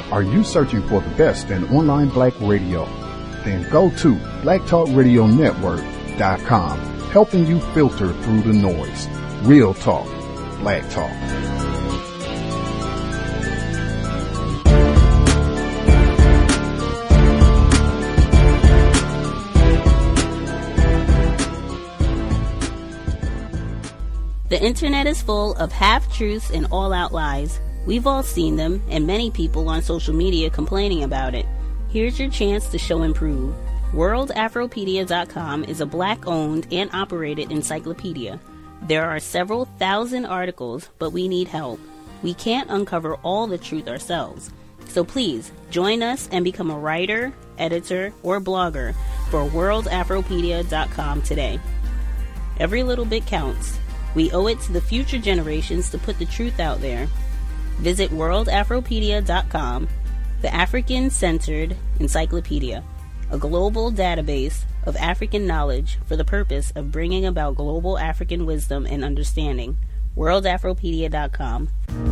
Are you searching for the best in online black radio? Then go to blacktalkradionetwork.com, helping you filter through the noise. Real talk, black talk. The internet is full of half-truths and all-out lies. We've all seen them, and many people on social media complaining about it. Here's your chance to show and prove. WorldAfropedia.com is a black-owned and operated encyclopedia. There are several thousand articles, but we need help. We can't uncover all the truth ourselves. So please, join us and become a writer, editor, or blogger for WorldAfropedia.com today. Every little bit counts. We owe it to the future generations to put the truth out there. Visit WorldAfropedia.com, the African-centered encyclopedia, a global database of African knowledge for the purpose of bringing about global African wisdom and understanding. WorldAfropedia.com.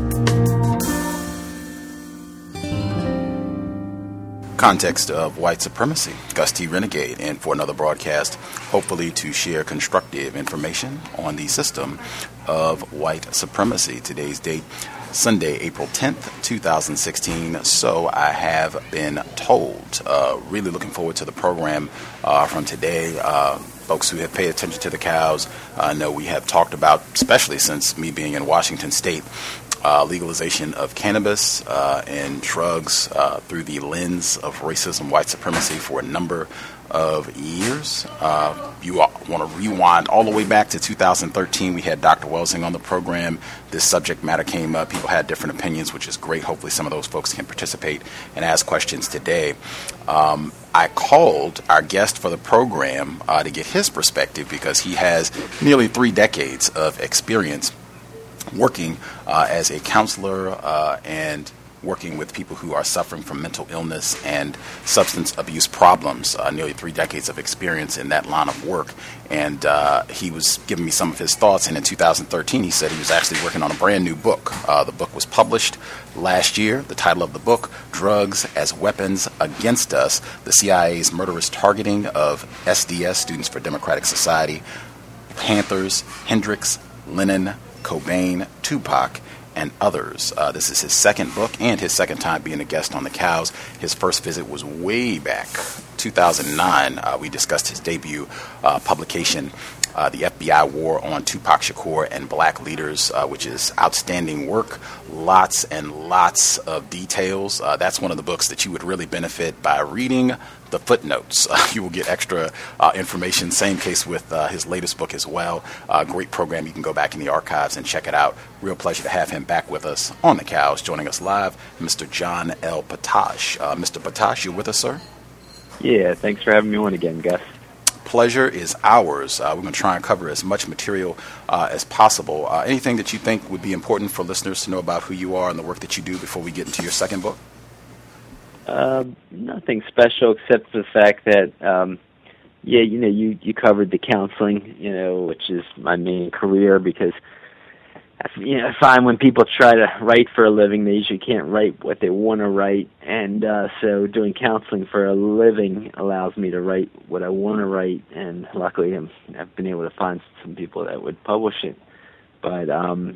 Context of white supremacy, Gus T. Renegade, and for another broadcast, hopefully to share constructive information on the system of white supremacy. Today's date, Sunday, April 10th, 2016. So I have been told. Really looking forward to the program from today. Folks who have paid attention to the cows know we have talked about, especially since me being in Washington State, legalization of cannabis and drugs through the lens of racism, white supremacy for a number of years. You want to rewind all the way back to 2013. We had Dr. Welsing on the program. This subject matter came up. People had different opinions, which is great. Hopefully some of those folks can participate and ask questions today. I called our guest for the program to get his perspective because he has nearly 3 decades of experience working as a counselor and working with people who are suffering from mental illness and substance abuse problems, nearly 3 decades of experience in that line of work. And he was giving me some of his thoughts, and in 2013 he said he was actually working on a brand new book. The book was published last year. The title of the book, Drugs as Weapons Against Us, the CIA's murderous targeting of SDS, Students for Democratic Society, Panthers, Hendrix, Lenin, Cobain, Tupac, and others. This is his second book and his second time being a guest on the Cows. His first visit was way back, 2009. We discussed his debut publication, The FBI War on Tupac Shakur and Black Leaders, which is outstanding work. Lots and lots of details. That's one of the books that you would really benefit by reading the footnotes. You will get extra information. Same case with his latest book as well. Great program. You can go back in the archives and check it out. Real pleasure to have him back with us on the Cows. Joining us live, Mr. John L. Potash. Mr. Potash, you with us, sir? Yeah, thanks for having me on again, Gus. Pleasure is ours. We're going to try and cover as much material as possible. Anything that you think would be important for listeners to know about who you are and the work that you do before we get into your second book? Nothing special except for the fact that, you covered the counseling, which is my main career because, I find when people try to write for a living, they usually can't write what they want to write. And so doing counseling for a living allows me to write what I want to write. And luckily I've been able to find some people that would publish it. But, I've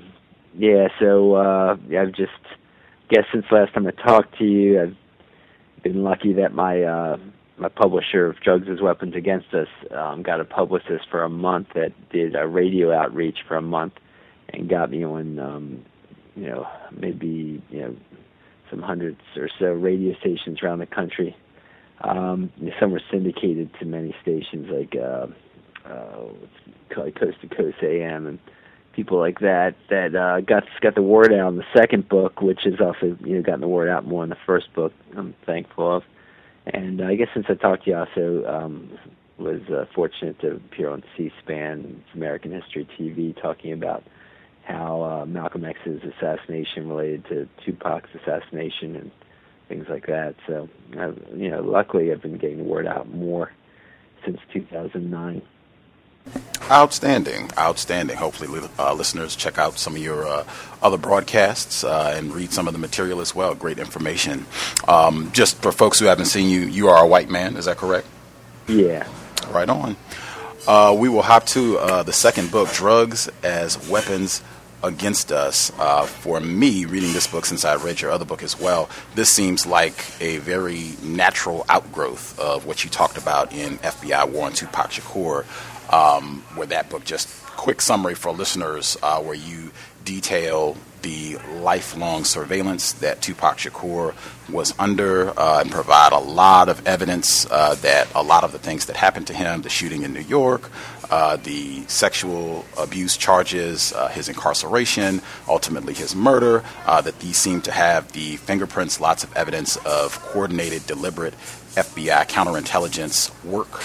just guess since last time I talked to you, I've been lucky that my publisher of Drugs as Weapons Against Us got a publicist for a month that did a radio outreach for a month and got me on, maybe some hundreds or so radio stations around the country. Some were syndicated to many stations like Coast to Coast AM and people like that got the word out on the second book, which has also gotten the word out more in the first book. I'm thankful of, and I guess since I talked to you, I also was fortunate to appear on C-SPAN, American History TV, talking about how Malcolm X's assassination related to Tupac's assassination and things like that. So, luckily I've been getting the word out more since 2009. Outstanding. Hopefully, listeners check out some of your other broadcasts and read some of the material as well. Great information. Just for folks who haven't seen you, you are a white man. Is that correct? Yeah. Right on. We will hop to the second book, Drugs as Weapons Against Us. For me, reading this book, since I read your other book as well, this seems like a very natural outgrowth of what you talked about in FBI War on Tupac Shakur, where that book, just quick summary for listeners, where you detail the lifelong surveillance that Tupac Shakur was under and provide a lot of evidence that a lot of the things that happened to him, the shooting in New York, the sexual abuse charges, his incarceration, ultimately his murder, that these seem to have the fingerprints, lots of evidence of coordinated, deliberate FBI counterintelligence work,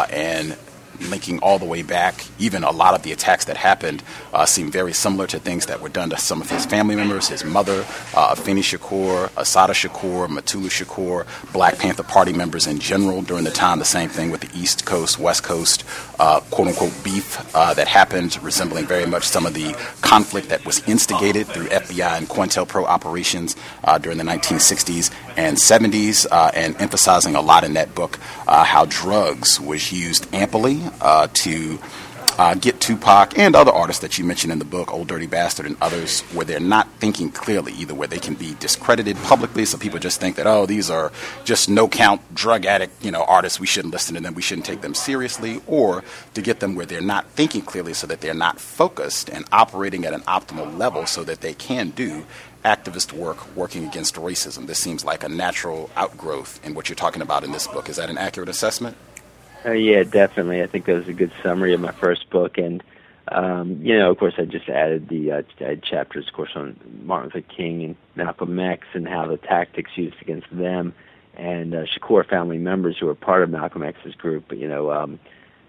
and linking all the way back. Even a lot of the attacks that happened seem very similar to things that were done to some of his family members, his mother, Afeni Shakur, Assata Shakur, Mutulu Shakur, Black Panther Party members in general during the time. The same thing with the East Coast, West Coast, quote-unquote beef that happened, resembling very much some of the conflict that was instigated through FBI and COINTELPRO operations during the 1960s and 70s, and emphasizing a lot in that book how drugs was used amply to get Tupac and other artists that you mentioned in the book, Old Dirty Bastard and others, where they're not thinking clearly, either where they can be discredited publicly, so people just think that, oh, these are just no-count drug addict, artists, we shouldn't listen to them, we shouldn't take them seriously, or to get them where they're not thinking clearly so that they're not focused and operating at an optimal level so that they can do activist work working against racism. This seems like a natural outgrowth in what you're talking about in this book. Is that an accurate assessment? Yeah, definitely. I think that was a good summary of my first book, and of course, I just added the chapters, of course, on Martin Luther King and Malcolm X and how the tactics used against them and Shakur family members who were part of Malcolm X's group, kind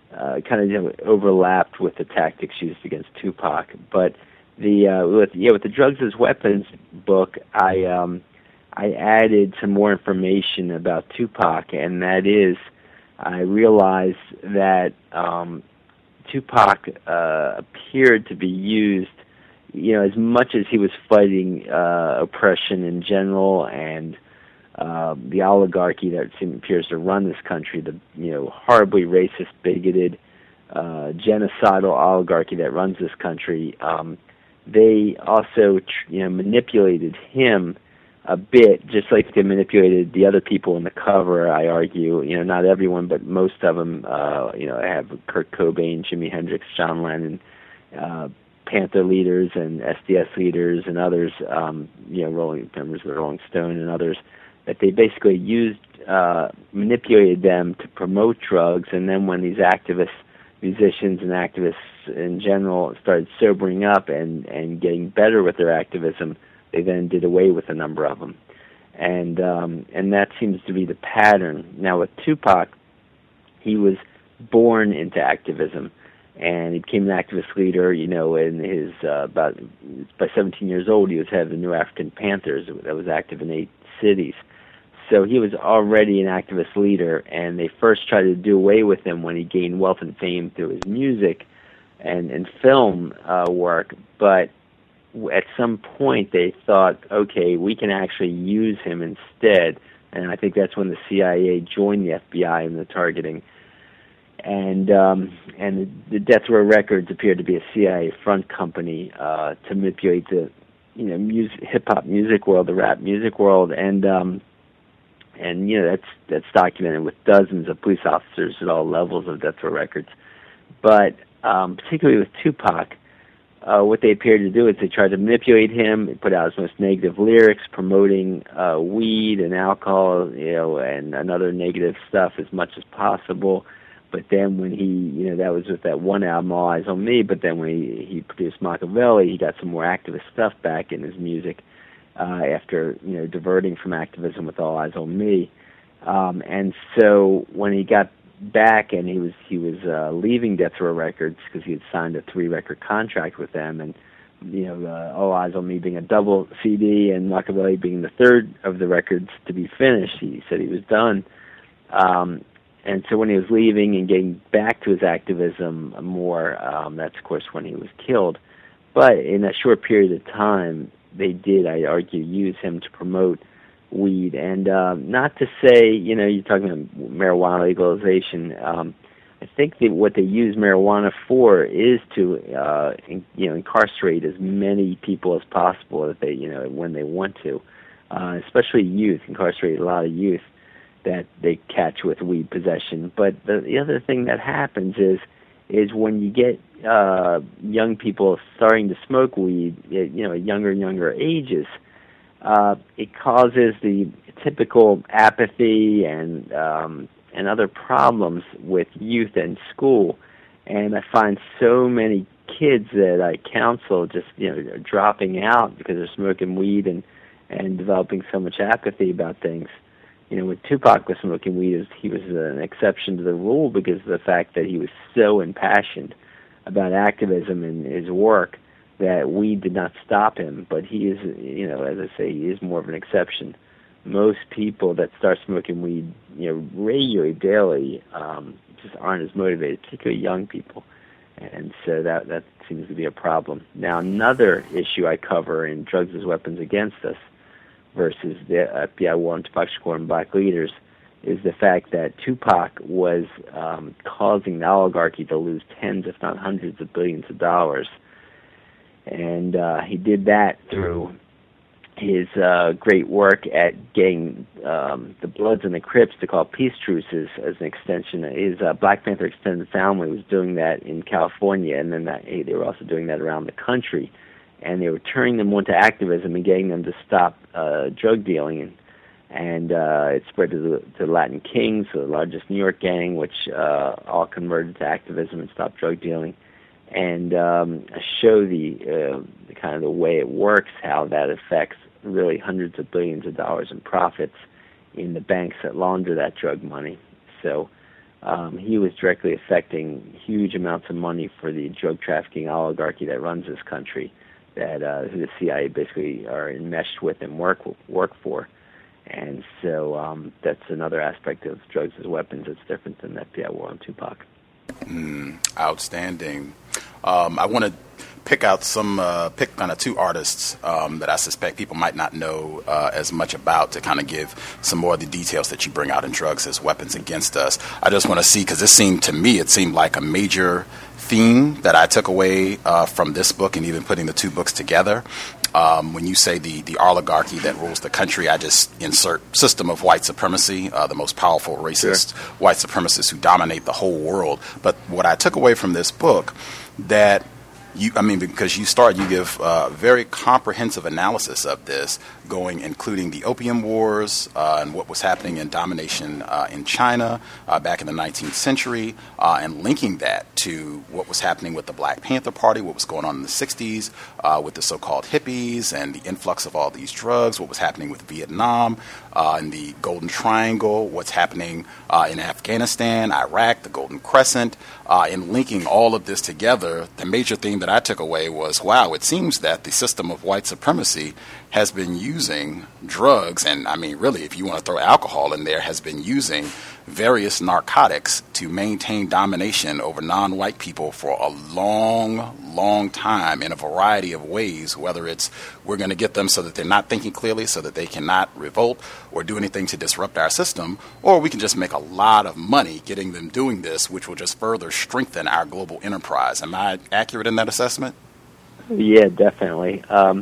of overlapped with the tactics used against Tupac. But with the Drugs as Weapons book, I added some more information about Tupac, and that is, I realized that Tupac appeared to be used, as much as he was fighting oppression in general and the oligarchy that appears to run this country, the horribly racist, bigoted, genocidal oligarchy that runs this country. They also manipulated him a bit, just like they manipulated the other people in the cover, I argue. Not everyone, but most of them. I have Kurt Cobain, Jimi Hendrix, John Lennon, Panther leaders and SDS leaders and others, members of the Rolling Stone and others, that they basically manipulated them to promote drugs, and then when these activists, musicians and activists in general started sobering up and getting better with their activism, they then did away with a number of them, and that seems to be the pattern. Now with Tupac, he was born into activism, and he became an activist leader. In his by 17 years old, he was head of the New African Panthers that was active in 8 cities. So he was already an activist leader, and they first tried to do away with him when he gained wealth and fame through his music and film work, but at some point they thought, okay, we can actually use him instead, and I think that's when the CIA joined the FBI in the targeting, and the Death Row Records appeared to be a CIA front company to manipulate the hip hop music world, the rap music world, and that's documented with dozens of police officers at all levels of Death Row Records, but particularly with Tupac. What they appeared to do is they tried to manipulate him. They put out his most negative lyrics, promoting weed and alcohol, and other negative stuff as much as possible. But then when he, that was with that one album, All Eyes on Me. But then when he produced Machiavelli, he got some more activist stuff back in his music after diverting from activism with All Eyes on Me. And so when he got back and he was leaving Death Row Records because he had signed a 3-record contract with them, and All Eyes on Me being a double CD and Machiavelli being the third of the records to be finished, he said he was done. And so when he was leaving and getting back to his activism more, that's, of course, when he was killed. But in a short period of time, they did, I argue, use him to promote weed. And not to say, you're talking about marijuana legalization. I think that what they use marijuana for is to, incarcerate as many people as possible that they, when they want to, especially youth, incarcerate a lot of youth that they catch with weed possession. But the other thing that happens is when you get young people starting to smoke weed, at younger and younger ages, it causes the typical apathy and other problems with youth and school. And I find so many kids that I counsel just are dropping out because they're smoking weed and developing so much apathy about things. When Tupac was smoking weed, he was an exception to the rule because of the fact that he was so impassioned about activism and his work that weed did not stop him. But he is, as I say, he is more of an exception. Most people that start smoking weed, regularly, daily, just aren't as motivated, particularly young people. And so that seems to be a problem. Now, another issue I cover in Drugs as Weapons Against Us versus the FBI war on Tupac Shakur and black leaders is the fact that Tupac was causing the oligarchy to lose tens, if not hundreds of billions of dollars. And he did that through his great work at getting the Bloods and the Crips to call peace truces as an extension. His Black Panther extended family was doing that in California, and then they were also doing that around the country. And they were turning them onto activism and getting them to stop drug dealing. And it spread to the Latin Kings, the largest New York gang, which all converted to activism and stopped drug dealing. And show the kind of the way it works, how that affects really hundreds of billions of dollars in profits in the banks that launder that drug money. So he was directly affecting huge amounts of money for the drug trafficking oligarchy that runs this country, that who the CIA basically are enmeshed with and work for. And so that's another aspect of drugs as weapons that's different than the FBI war on Tupac. Outstanding. I want to pick out pick kind of two artists that I suspect people might not know as much about to kind of give some more of the details that you bring out in Drugs as Weapons Against Us. I just want to see, because it seemed like a major theme that I took away from this book and even putting the two books together. When you say the oligarchy that rules the country, I just insert system of white supremacy, the most powerful racist white supremacists who dominate the whole world. But what I took away from this book, that because you give very comprehensive analysis of this, including the Opium Wars and what was happening in domination in China back in the 19th century, and linking that to what was happening with the Black Panther Party, what was going on in the 60s with the so-called hippies and the influx of all these drugs, what was happening with Vietnam and the Golden Triangle, what's happening in Afghanistan, Iraq, the Golden Crescent, and linking all of this together. The major theme that I took away was, wow, it seems that the system of white supremacy has been using drugs, and really, if you want to throw alcohol in there, has been using various narcotics to maintain domination over non-white people for a long, long time in a variety of ways, whether it's we're going to get them so that they're not thinking clearly, so that they cannot revolt or do anything to disrupt our system, or we can just make a lot of money getting them doing this, which will just further strengthen our global enterprise. Am I accurate in that assessment? Yeah, definitely.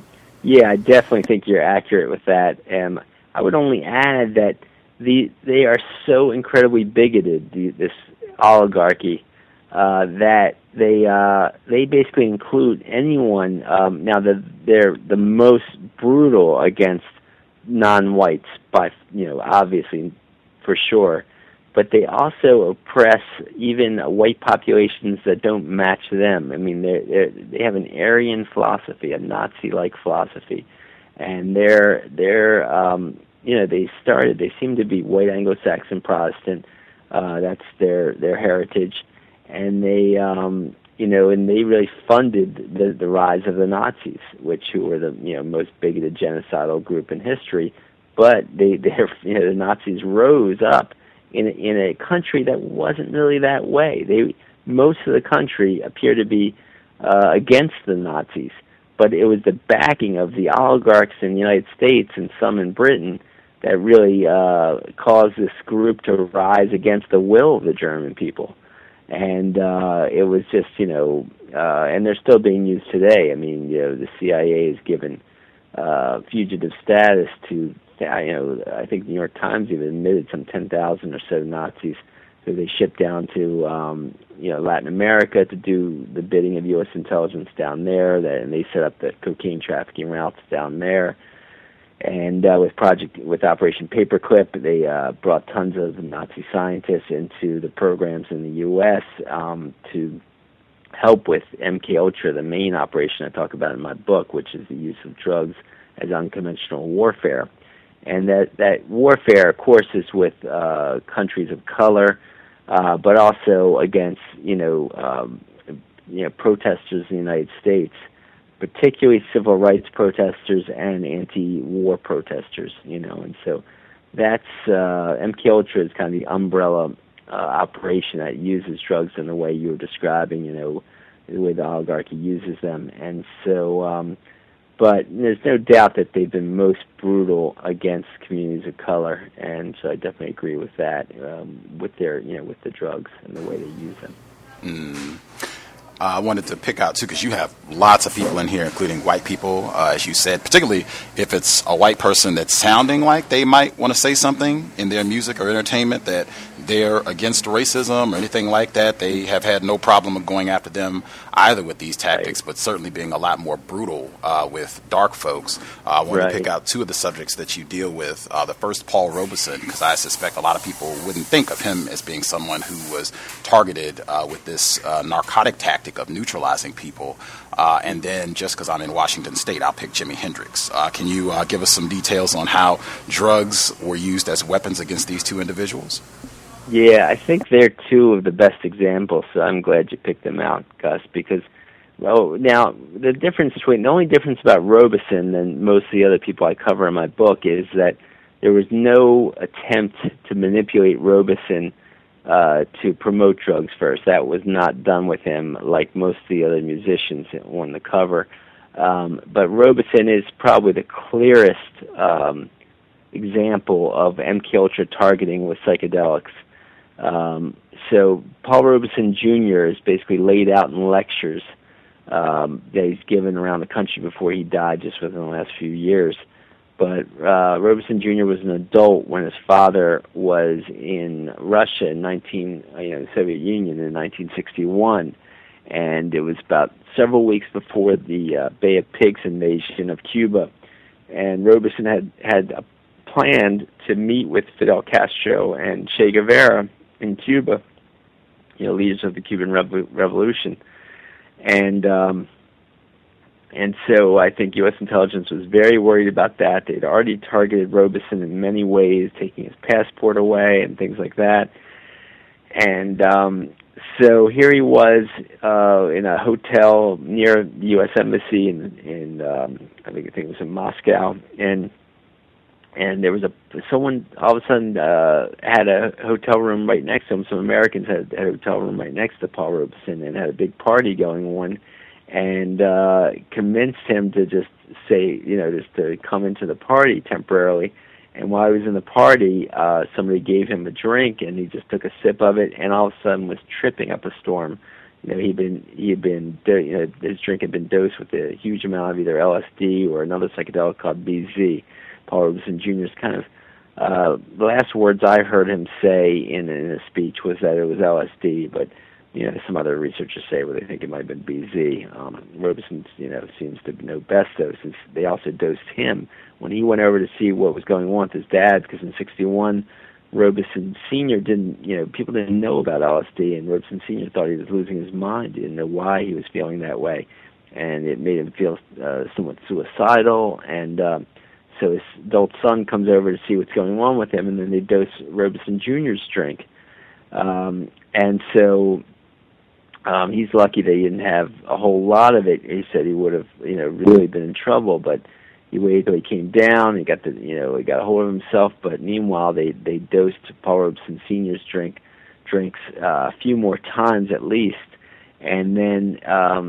I definitely think you're accurate with that. And I would only add that they are so incredibly bigoted, this oligarchy, that they basically include anyone. Now they're the most brutal against non-whites, by obviously for sure, but they also oppress even white populations that don't match them. They have an Aryan philosophy, a Nazi-like philosophy, and they seem to be white Anglo-Saxon Protestant. That's their heritage, and they and they really funded the rise of the Nazis, who were the most bigoted genocidal group in history. But the Nazis rose up in a country that wasn't really that way. Most of the country appeared to be against the Nazis, but it was the backing of the oligarchs in the United States and some in Britain that really caused this group to rise against the will of the German people. And it was just, and they're still being used today. I mean, the CIA has given fugitive status to, I think the New York Times even admitted some 10,000 or so Nazis who they shipped down to, Latin America to do the bidding of U.S. intelligence down there, and they set up the cocaine trafficking routes down there. And with Operation Paperclip, they brought tons of Nazi scientists into the programs in the U.S. To help with MKUltra, the main operation I talk about in my book, which is the use of drugs as unconventional warfare. And that warfare, of course, is with countries of color, but also against protesters in the United States, particularly civil rights protesters and anti-war protesters. And so that's MKUltra is kind of the umbrella operation that uses drugs in the way you were describing, the way the oligarchy uses them. And so, but there's no doubt that they've been most brutal against communities of color, and so I definitely agree with that, with their, with the drugs and the way they use them. Mm. I wanted to pick out, too, because you have lots of people in here, including white people, as you said, particularly if it's a white person that's sounding like they might want to say something in their music or entertainment that they're against racism or anything like that. They have had no problem of going after them either with these tactics, but certainly being a lot more brutal with dark folks. I want to pick out two of the subjects that you deal with. The first, Paul Robeson, because I suspect a lot of people wouldn't think of him as being someone who was targeted with this narcotic tactic of neutralizing people. And then, just because I'm in Washington State, I'll pick Jimi Hendrix. Can you give us some details on how drugs were used as weapons against these two individuals? Yeah, I think they're two of the best examples, so I'm glad you picked them out, Gus, because, now, the only difference about Robeson than most of the other people I cover in my book is that there was no attempt to manipulate Robeson to promote drugs first. That was not done with him like most of the other musicians on the cover. But Robeson is probably the clearest example of MKUltra targeting with psychedelics. So Paul Robeson Jr. is basically laid out in lectures that he's given around the country before he died just within the last few years. But Robeson Jr. was an adult when his father was in Russia in the Soviet Union in 1961, and it was about several weeks before the Bay of Pigs invasion of Cuba. And Robeson had planned to meet with Fidel Castro and Che Guevara in Cuba, leaders of the Cuban Revolution, and so I think U.S. intelligence was very worried about that. They'd already targeted Robeson in many ways, taking his passport away and things like that. And so here he was in a hotel near the U.S. Embassy in I think it was in Moscow, and there was someone all of a sudden had a hotel room right next to him. Some Americans had a hotel room right next to Paul Robeson and had a big party going on, and convinced him to just say, just to come into the party temporarily. And while he was in the party, somebody gave him a drink, and he just took a sip of it, and all of a sudden was tripping up a storm. His drink had been dosed with a huge amount of either LSD or another psychedelic called BZ. Paul Robeson Jr.'s kind of the last words I heard him say in a speech was that it was LSD, but some other researchers say they think it might have been BZ. Robeson, seems to know best though, since they also dosed him when he went over to see what was going on with his dad, because in '61, Robeson Sr. people didn't know about LSD, and Robeson Sr. thought he was losing his mind. He didn't know why he was feeling that way, and it made him feel somewhat suicidal, and so his adult son comes over to see what's going on with him, and then they dose Robeson Jr.'s drink. And so he's lucky they didn't have a whole lot of it. He said he would have, really been in trouble, but he waited till he came down. He got he got a hold of himself. But meanwhile, they dosed Paul Robeson Sr.'s drinks a few more times at least, and then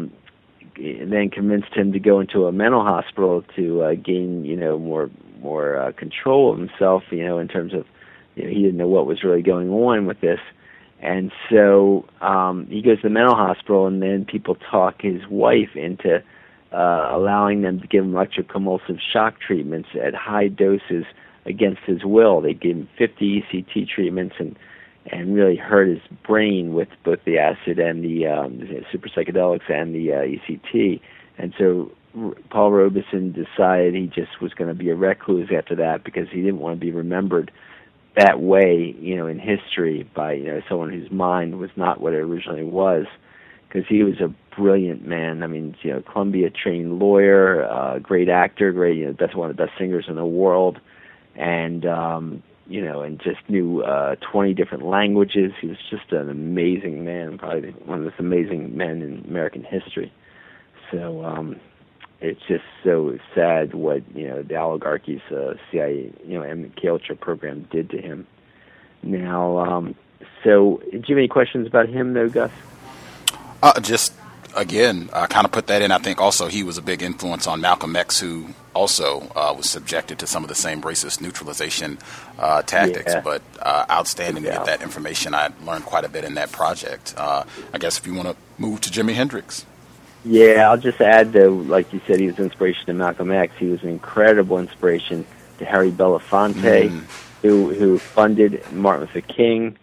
convinced him to go into a mental hospital to gain more control of himself. In terms of he didn't know what was really going on with this. And so he goes to the mental hospital, and then people talk his wife into allowing them to give him electroconvulsive shock treatments at high doses against his will. They gave him 50 ECT treatments and really hurt his brain with both the acid and the super psychedelics and the ECT. And so Paul Robeson decided he just was going to be a recluse after that because he didn't want to be remembered that way, in history by, someone whose mind was not what it originally was, because he was a brilliant man. I mean, Columbia-trained lawyer, great actor, one of the best singers in the world, and, and just knew 20 different languages. He was just an amazing man, probably one of the most amazing men in American history. So, it's just so sad what the oligarchy's CIA MKUltra program did to him. Now, so do you have any questions about him, though, Gus? Just again, kind of put that in. I think also he was a big influence on Malcolm X, who also was subjected to some of the same racist neutralization tactics. Yeah. But outstanding to get that information. I learned quite a bit in that project. I guess if you want to move to Jimi Hendrix. Yeah, I'll just add, though, like you said, he was an inspiration to Malcolm X. He was an incredible inspiration to Harry Belafonte, who funded Martin Luther King.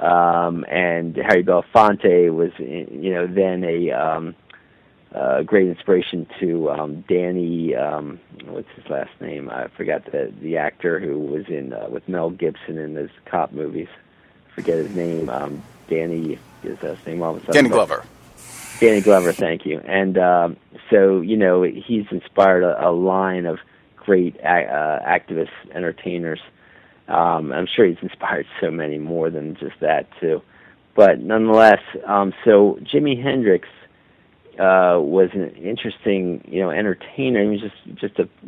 And Harry Belafonte was, then a great inspiration to Danny, what's his last name? I forgot the actor who was in with Mel Gibson in those cop movies. I forget his name. Danny, his last name. Danny Glover. Danny Glover, thank you. And so, he's inspired a line of great activist entertainers. I'm sure he's inspired so many more than just that, too. But nonetheless, so Jimi Hendrix was an interesting, entertainer. He was just a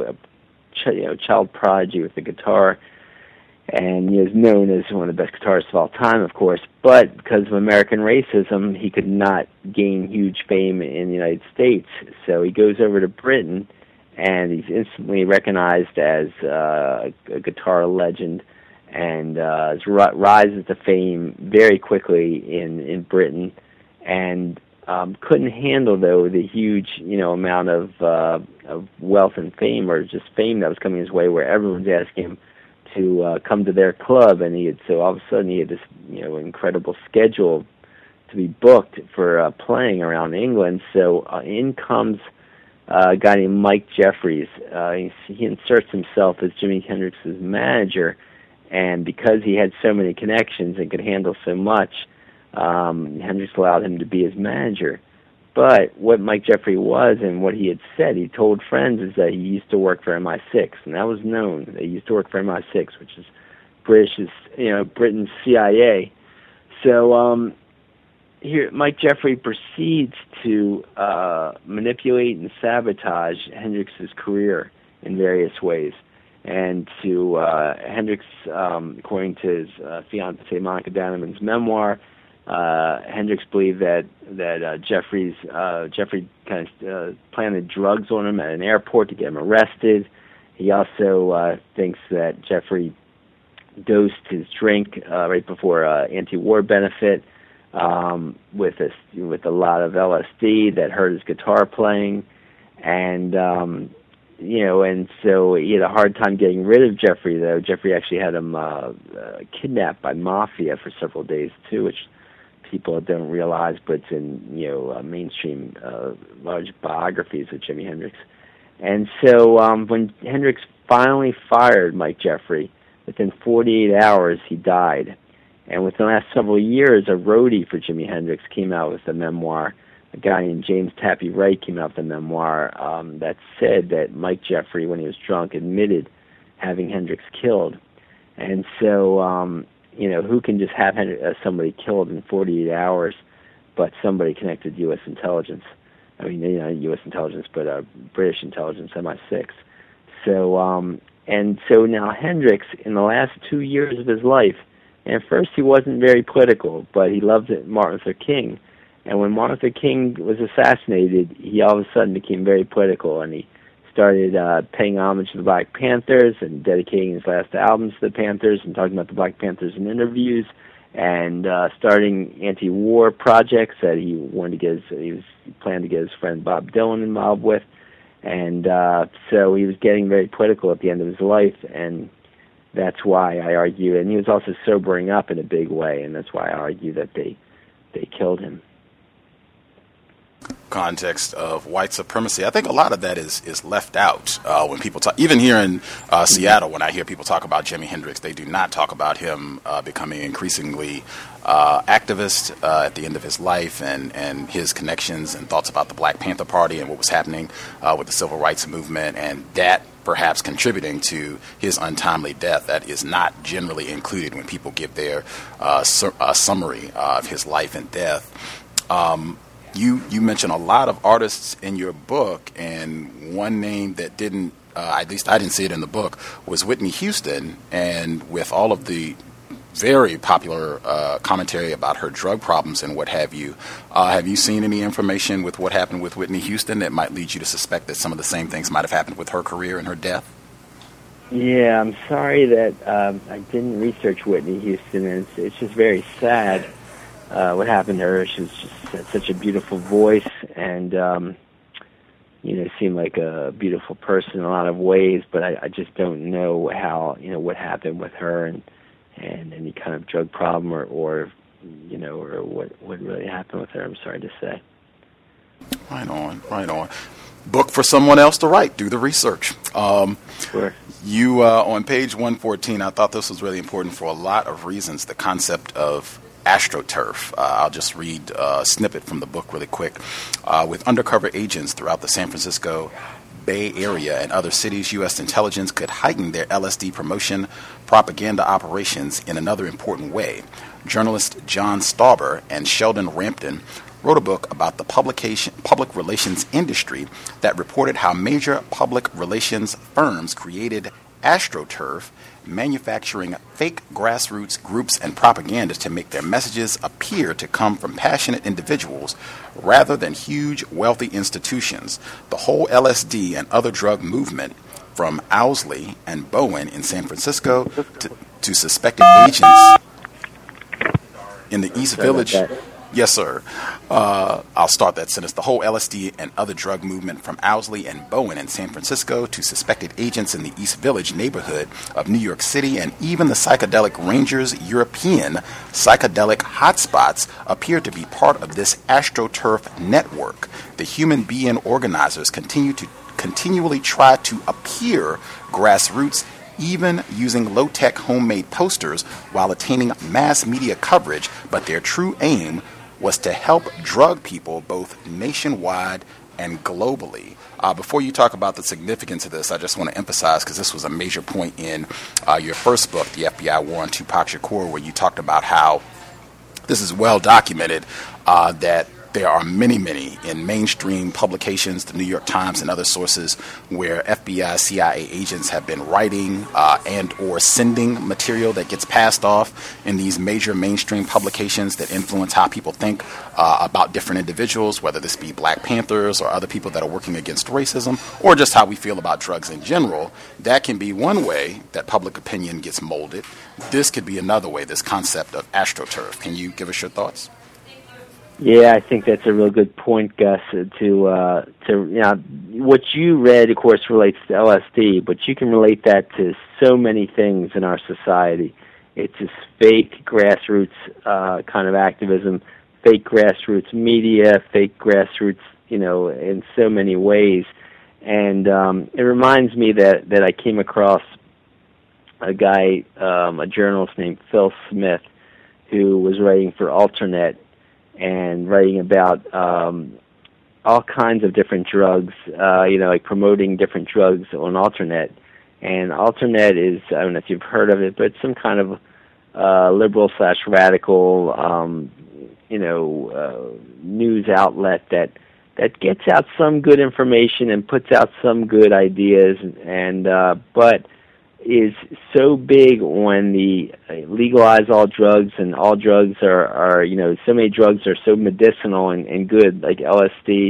child prodigy with the guitar. And he is known as one of the best guitarists of all time, of course. But because of American racism, he could not gain huge fame in the United States. So he goes over to Britain, and he's instantly recognized as a guitar legend, and rises to fame very quickly in Britain. And couldn't handle, though, the huge amount of wealth and fame, or just fame that was coming his way, where everyone's asking him to come to their club, and so all of a sudden he had this incredible schedule to be booked for playing around England. So in comes a guy named Mike Jeffries. He inserts himself as Jimi Hendrix's manager, and because he had so many connections and could handle so much, Hendrix allowed him to be his manager. But what Mike Jeffrey was, and what he had said, he told friends, is that he used to work for MI6, and that was known. That he used to work for MI6, which is Britain's CIA. So here, Mike Jeffrey proceeds to manipulate and sabotage Hendrix's career in various ways, and to Hendrix, according to his fiancée Monica Danneman's memoir, Hendrix believed that Jeffrey kind of planted drugs on him at an airport to get him arrested. He also thinks that Jeffrey dosed his drink right before anti-war benefit with a lot of LSD that hurt his guitar playing, and and so he had a hard time getting rid of Jeffrey. Though Jeffrey actually had him kidnapped by mafia for several days too, which people don't realize, but it's in mainstream large biographies of Jimi Hendrix. And so when Hendrix finally fired Mike Jeffrey, within 48 hours he died. And within the last several years, a roadie for Jimi Hendrix came out with a memoir. A guy named James Tappy Wright came out with a memoir that said that Mike Jeffrey, when he was drunk, admitted having Hendrix killed. And so who can just have somebody killed in 48 hours, but somebody connected to U.S. intelligence? I mean, U.S. intelligence, but British intelligence, MI6. so now Hendrix, in the last 2 years of his life, and at first he wasn't very political, but he loved Martin Luther King. And when Martin Luther King was assassinated, he all of a sudden became very political, and he started paying homage to the Black Panthers and dedicating his last albums to the Panthers and talking about the Black Panthers in interviews, and starting anti-war projects that he planned to get his friend Bob Dylan involved with. And so he was getting very political at the end of his life, and that's why I argue, and he was also sobering up in a big way, and that's why I argue that they killed him. Context of white supremacy, I think a lot of that is left out when people talk. Even here in Seattle, when I hear people talk about Jimi Hendrix, they do not talk about him becoming increasingly activist at the end of his life, and his connections and thoughts about the Black Panther Party and what was happening with the civil rights movement, and that perhaps contributing to his untimely death. That is not generally included when people give their summary of his life and death. You mention a lot of artists in your book, and one name that didn't, at least I didn't see it in the book, was Whitney Houston. And with all of the very popular commentary about her drug problems and what have you seen any information with what happened with Whitney Houston that might lead you to suspect that some of the same things might have happened with her career and her death? Yeah, I'm sorry that I didn't research Whitney Houston, and it's just very sad. What happened to her. She was just had such a beautiful voice, and seemed like a beautiful person in a lot of ways. But I just don't know how what happened with her, and any kind of drug problem or what really happened with her. I'm sorry to say. Right on. Book for someone else to write. Do the research. Sure. You on page 114. I thought this was really important for a lot of reasons. The concept of AstroTurf. I'll just read a snippet from the book really quick. With undercover agents throughout the San Francisco Bay Area and other cities, U.S. intelligence could heighten their LSD promotion propaganda operations in another important way. Journalist John Stauber and Sheldon Rampton wrote a book about the public relations industry that reported how major public relations firms created AstroTurf, manufacturing fake grassroots groups and propaganda to make their messages appear to come from passionate individuals rather than huge, wealthy institutions. The whole LSD and other drug movement, from Owsley and Bowen in San Francisco to suspected agents in the East Village. Yes, sir. I'll start that sentence. The whole LSD and other drug movement, from Owsley and Bowen in San Francisco to suspected agents in the East Village neighborhood of New York City, and even the Psychedelic Rangers' European psychedelic hotspots, appear to be part of this AstroTurf network. The human being organizers continually try to appear grassroots, even using low-tech homemade posters while attaining mass media coverage, but their true aim was to help drug people both nationwide and globally. Before you talk about the significance of this, I just want to emphasize, because this was a major point in your first book, The FBI War on Tupac Shakur, where you talked about how this is well documented, that there are many in mainstream publications, the New York Times and other sources, where FBI, CIA agents have been writing and or sending material that gets passed off in these major mainstream publications that influence how people think about different individuals, whether this be Black Panthers or other people that are working against racism, or just how we feel about drugs in general. That can be one way that public opinion gets molded. This could be another way, this concept of AstroTurf. Can you give us your thoughts? Yeah, I think that's a real good point, Gus. To what you read, of course, relates to LSD, but you can relate that to so many things in our society. It's this fake grassroots kind of activism, fake grassroots media, fake grassroots, in so many ways. And it reminds me that I came across a guy, a journalist named Phil Smith, who was writing for Alternet, and writing about all kinds of different drugs, like promoting different drugs on Alternet. And Alternet is, I don't know if you've heard of it, but it's some kind of liberal/radical, news outlet that that gets out some good information and puts out some good ideas, but is so big when the legalize all drugs, and all drugs are so many drugs are so medicinal and good, like LSD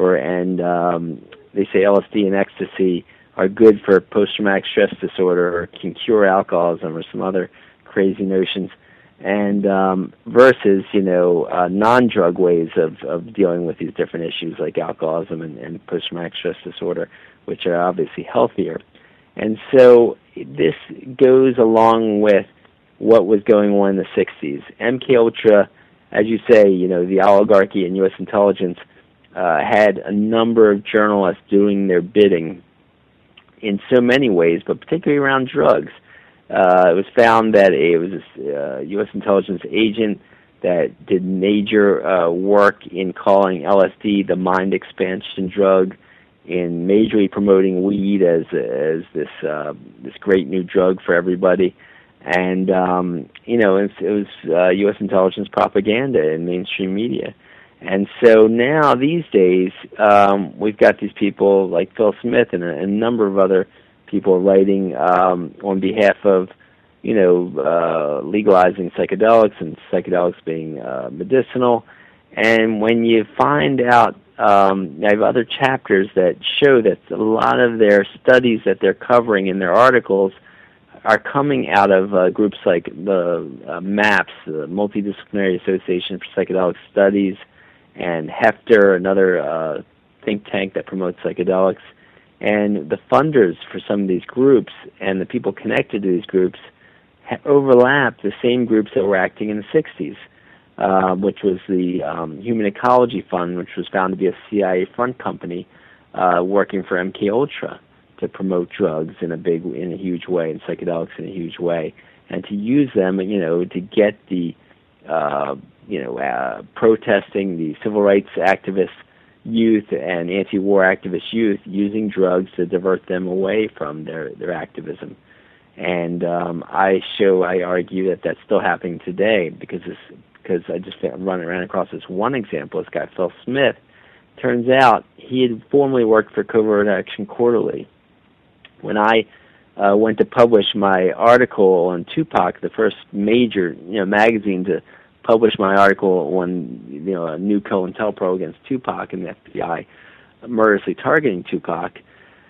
they say LSD and ecstasy are good for post-traumatic stress disorder or can cure alcoholism or some other crazy notions, and versus non-drug ways of dealing with these different issues like alcoholism and post-traumatic stress disorder, which are obviously healthier. And so this goes along with what was going on in the 60s. MKUltra, as you say, the oligarchy and U.S. intelligence had a number of journalists doing their bidding in so many ways, but particularly around drugs. It was found that it was a U.S. intelligence agent that did major work in calling LSD the mind expansion drug, in majorly promoting weed as this great new drug for everybody, and it was U.S. intelligence propaganda in mainstream media. And so now these days we've got these people like Phil Smith and a number of other people writing on behalf of legalizing psychedelics and psychedelics being medicinal. And when you find out, I have other chapters that show that a lot of their studies that they're covering in their articles are coming out of groups like the MAPS, the Multidisciplinary Association for Psychedelic Studies, and Hefter, another think tank that promotes psychedelics. And the funders for some of these groups and the people connected to these groups overlap the same groups that were acting in the 60s. Which was the Human Ecology Fund, which was found to be a CIA front company working for MKUltra to promote drugs in a huge way, and psychedelics in a huge way, and to use them, to get the protesting, the civil rights activist youth and anti-war activist youth using drugs to divert them away from their activism. And I argue that that's still happening today because I just ran across this one example. This guy, Phil Smith, turns out he had formerly worked for Covert Action Quarterly. When I went to publish my article on Tupac, the first major magazine to publish my article on a new COINTELPRO against Tupac and the FBI murderously targeting Tupac,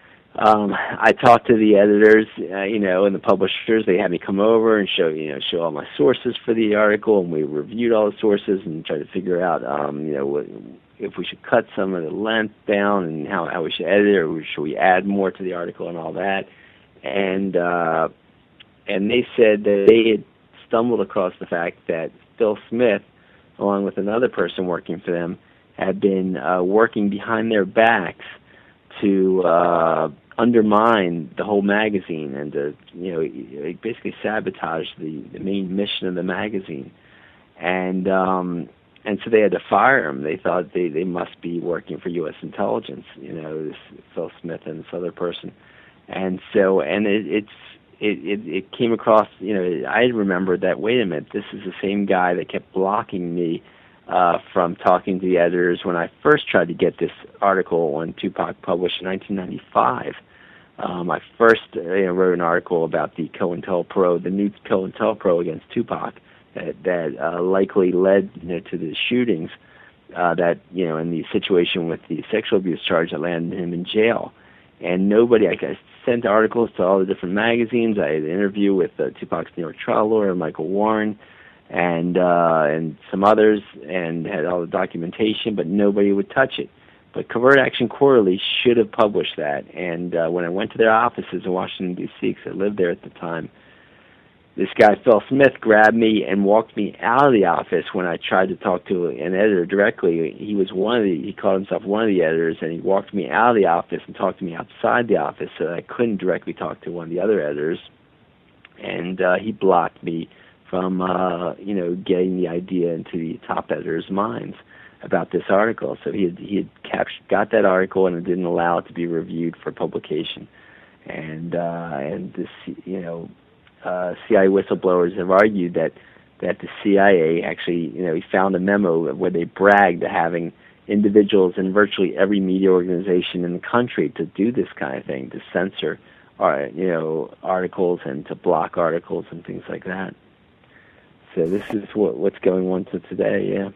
I talked to the editors, and the publishers. They had me come over and show all my sources for the article, and we reviewed all the sources and tried to figure out, if we should cut some of the length down and how we should edit it, or should we add more to the article and all that. And they said that they had stumbled across the fact that Phil Smith, along with another person working for them, had been working behind their backs to undermine the whole magazine and to basically sabotage the main mission of the magazine, and so they had to fire him. They thought they must be working for U.S. intelligence, this Phil Smith and this other person, and so it came across. I remembered that. Wait a minute, this is the same guy that kept blocking me from talking to the editors when I first tried to get this article on Tupac published in 1995. I first wrote an article about the COINTELPRO, the new COINTELPRO against Tupac that likely led to the shootings that in the situation with the sexual abuse charge that landed him in jail. And I sent articles to all the different magazines. I had an interview with Tupac's New York trial lawyer, Michael Warren, and some others, and had all the documentation, but nobody would touch it. But Covert Action Quarterly should have published that. And when I went to their offices in Washington, D.C., because I lived there at the time, this guy, Phil Smith, grabbed me and walked me out of the office when I tried to talk to an editor directly. He called himself one of the editors, and he walked me out of the office and talked to me outside the office so that I couldn't directly talk to one of the other editors. And he blocked me from, getting the idea into the top editors' minds about this article. So he had got that article and didn't allow it to be reviewed for publication. And this, CIA whistleblowers have argued that the CIA actually, he found a memo where they bragged to having individuals in virtually every media organization in the country to do this kind of thing, to censor, articles and to block articles and things like that. So this is what's going on to today, yeah.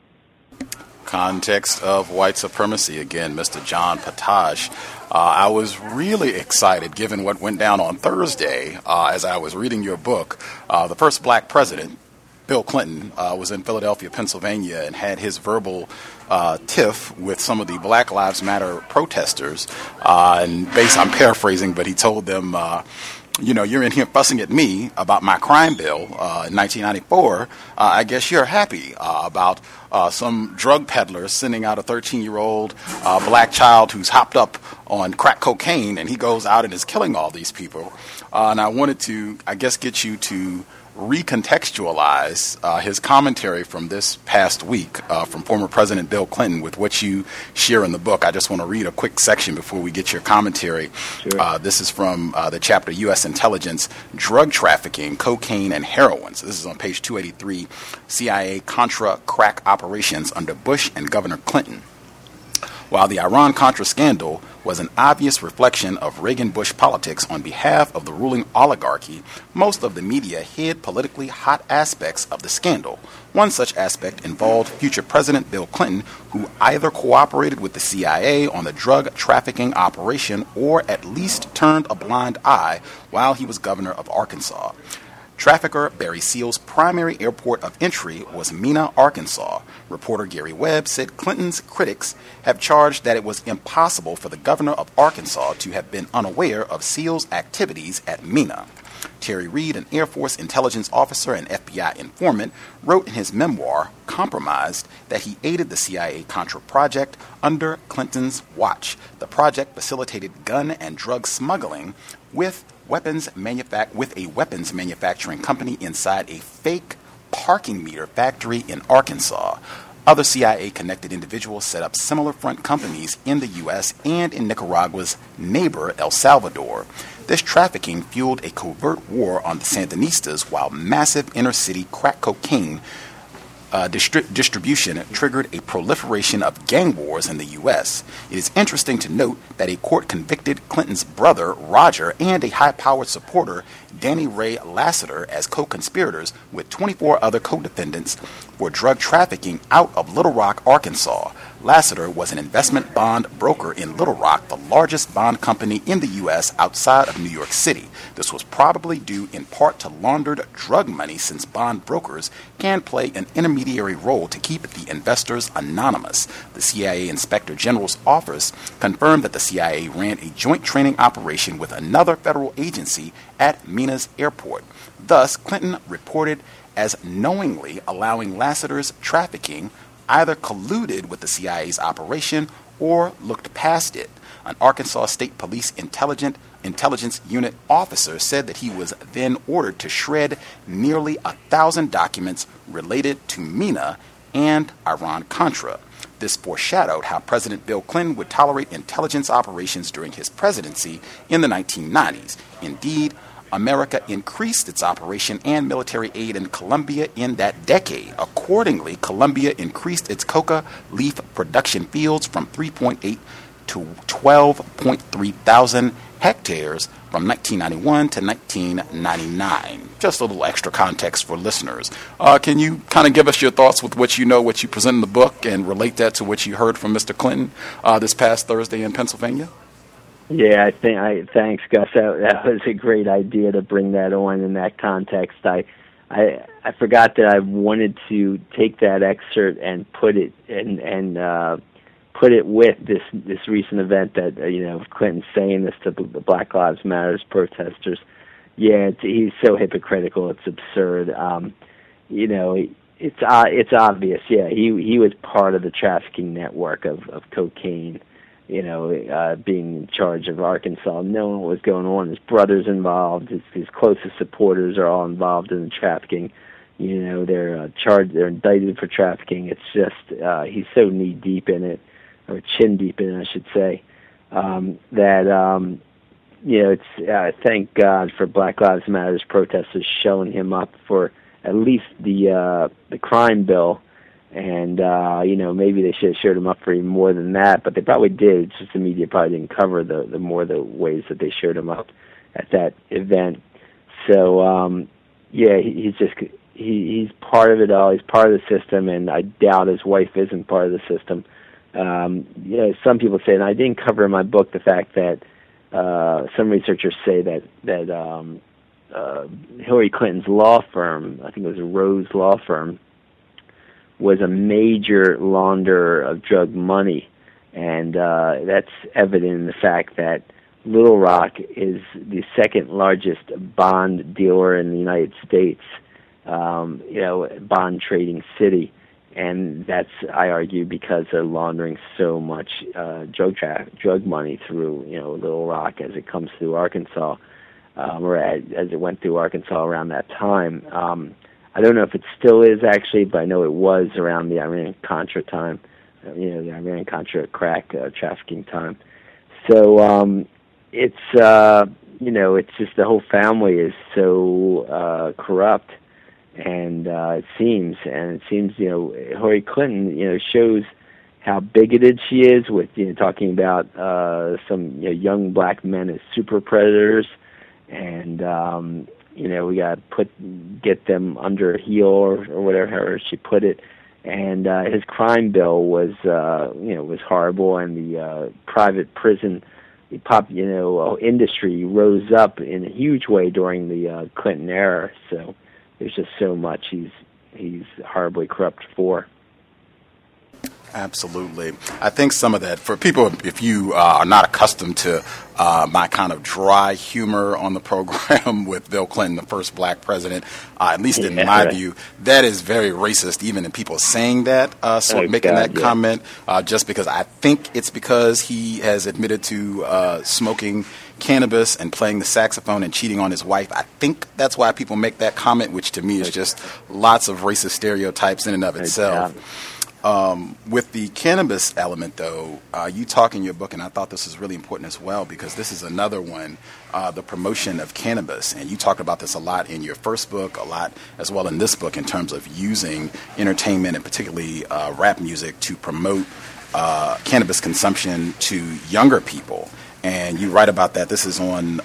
Context of white supremacy. Again, Mr. John Potash. I was really excited given what went down on Thursday as I was reading your book. The first black president, Bill Clinton, was in Philadelphia, Pennsylvania, and had his verbal tiff with some of the Black Lives Matter protesters. I'm paraphrasing, but he told them, you're in here fussing at me about my crime bill in 1994. I guess you're happy about some drug peddler sending out a 13-year-old black child who's hopped up on crack cocaine, and he goes out and is killing all these people. And I wanted to, get you to recontextualize his commentary from this past week from former President Bill Clinton with what you share in the book. I just want to read a quick section before we get your commentary. Sure. This is from the chapter U.S. Intelligence, Drug Trafficking, Cocaine, and Heroin. So this is on page 283, CIA Contra Crack Operations under Bush and Governor Clinton. While the Iran-Contra scandal was an obvious reflection of Reagan-Bush politics on behalf of the ruling oligarchy, most of the media hid politically hot aspects of the scandal. One such aspect involved future President Bill Clinton, who either cooperated with the CIA on the drug trafficking operation or at least turned a blind eye while he was governor of Arkansas. Trafficker Barry Seal's primary airport of entry was Mena, Arkansas. Reporter Gary Webb said Clinton's critics have charged that it was impossible for the governor of Arkansas to have been unaware of Seal's activities at Mena. Terry Reid, an Air Force intelligence officer and FBI informant, wrote in his memoir, Compromised, that he aided the CIA-Contra project under Clinton's watch. The project facilitated gun and drug smuggling with a weapons manufacturing company inside a fake parking meter factory in Arkansas. Other CIA-connected individuals set up similar front companies in the U.S. and in Nicaragua's neighbor, El Salvador. This trafficking fueled a covert war on the Sandinistas, while massive inner-city crack cocaine distribution triggered a proliferation of gang wars in the U.S. It is interesting to note that a court convicted Clinton's brother, Roger, and a high-powered supporter, Danny Ray Lassiter, as co-conspirators with 24 other co-defendants for drug trafficking out of Little Rock, Arkansas. Lassiter was an investment bond broker in Little Rock, the largest bond company in the U.S. outside of New York City. This was probably due in part to laundered drug money, since bond brokers can play an intermediary role to keep the investors anonymous. The CIA Inspector General's office confirmed that the CIA ran a joint training operation with another federal agency at Mena's airport. Thus, Clinton reported as knowingly allowing Lassiter's trafficking, either colluded with the CIA's operation or looked past it. An Arkansas State Police Intelligence Unit officer said that he was then ordered to shred nearly 1,000 documents related to Mena and Iran-Contra. This foreshadowed how President Bill Clinton would tolerate intelligence operations during his presidency in the 1990s. Indeed, America increased its operation and military aid in Colombia in that decade. Accordingly, Colombia increased its coca leaf production fields from 3.8 to 12.3 thousand hectares from 1991 to 1999. Just a little extra context for listeners. Can you kind of give us your thoughts with what you know, what you present in the book, and relate that to what you heard from Mr. Clinton this past Thursday in Pennsylvania? Yeah, thanks, Gus. That was a great idea to bring that on in that context. I forgot that I wanted to take that excerpt and put it put it with this recent event that Clinton saying this to the Black Lives Matter protesters. Yeah, he's so hypocritical. It's absurd. It's obvious. Yeah, he was part of the trafficking network of cocaine. Being in charge of Arkansas, knowing what was going on. His brother's involved. His closest supporters are all involved in the trafficking. They're charged. They're indicted for trafficking. It's just he's so knee deep in it, or chin deep in it, I should say. It's thank God for Black Lives Matter protesters showing him up for at least the crime bill. And, maybe they should have showed him up for even more than that, but they probably did. It's just the media probably didn't cover the ways that they showed him up at that event. So, he's part of it all. He's part of the system, and I doubt his wife isn't part of the system. Some people say, and I didn't cover in my book the fact that some researchers say that Hillary Clinton's law firm, I think it was a Rose law firm, was a major launderer of drug money, and that's evident in the fact that Little Rock is the second largest bond dealer in the United States, bond trading city. And that's, I argue, because they're laundering so much drug money through, Little Rock as it comes through Arkansas, or as it went through Arkansas around that time. I don't know if it still is, actually, but I know it was around the Iran-Contra time, the Iran-Contra crack trafficking time. So it's just the whole family is so corrupt. And it seems, Hillary Clinton, shows how bigoted she is with, talking about some young black men as super predators, and we got to get them under a heel or whatever, however she put it. And his crime bill was horrible, and the private prison industry rose up in a huge way during the Clinton era. So there's just so much he's horribly corrupt for. Absolutely. I think some of that, for people, if you are not accustomed to my kind of dry humor on the program with Bill Clinton, the first black president, at least in my view, that is very racist, even in people saying that, making that comment, just because I think it's because he has admitted to smoking cannabis and playing the saxophone and cheating on his wife. I think that's why people make that comment, which to me is just lots of racist stereotypes in and of itself. With the cannabis element, though, you talk in your book, and I thought this was really important as well, because this is another one, the promotion of cannabis. And you talk about this a lot in your first book, a lot as well in this book, in terms of using entertainment and particularly rap music to promote cannabis consumption to younger people. And you write about that. This is on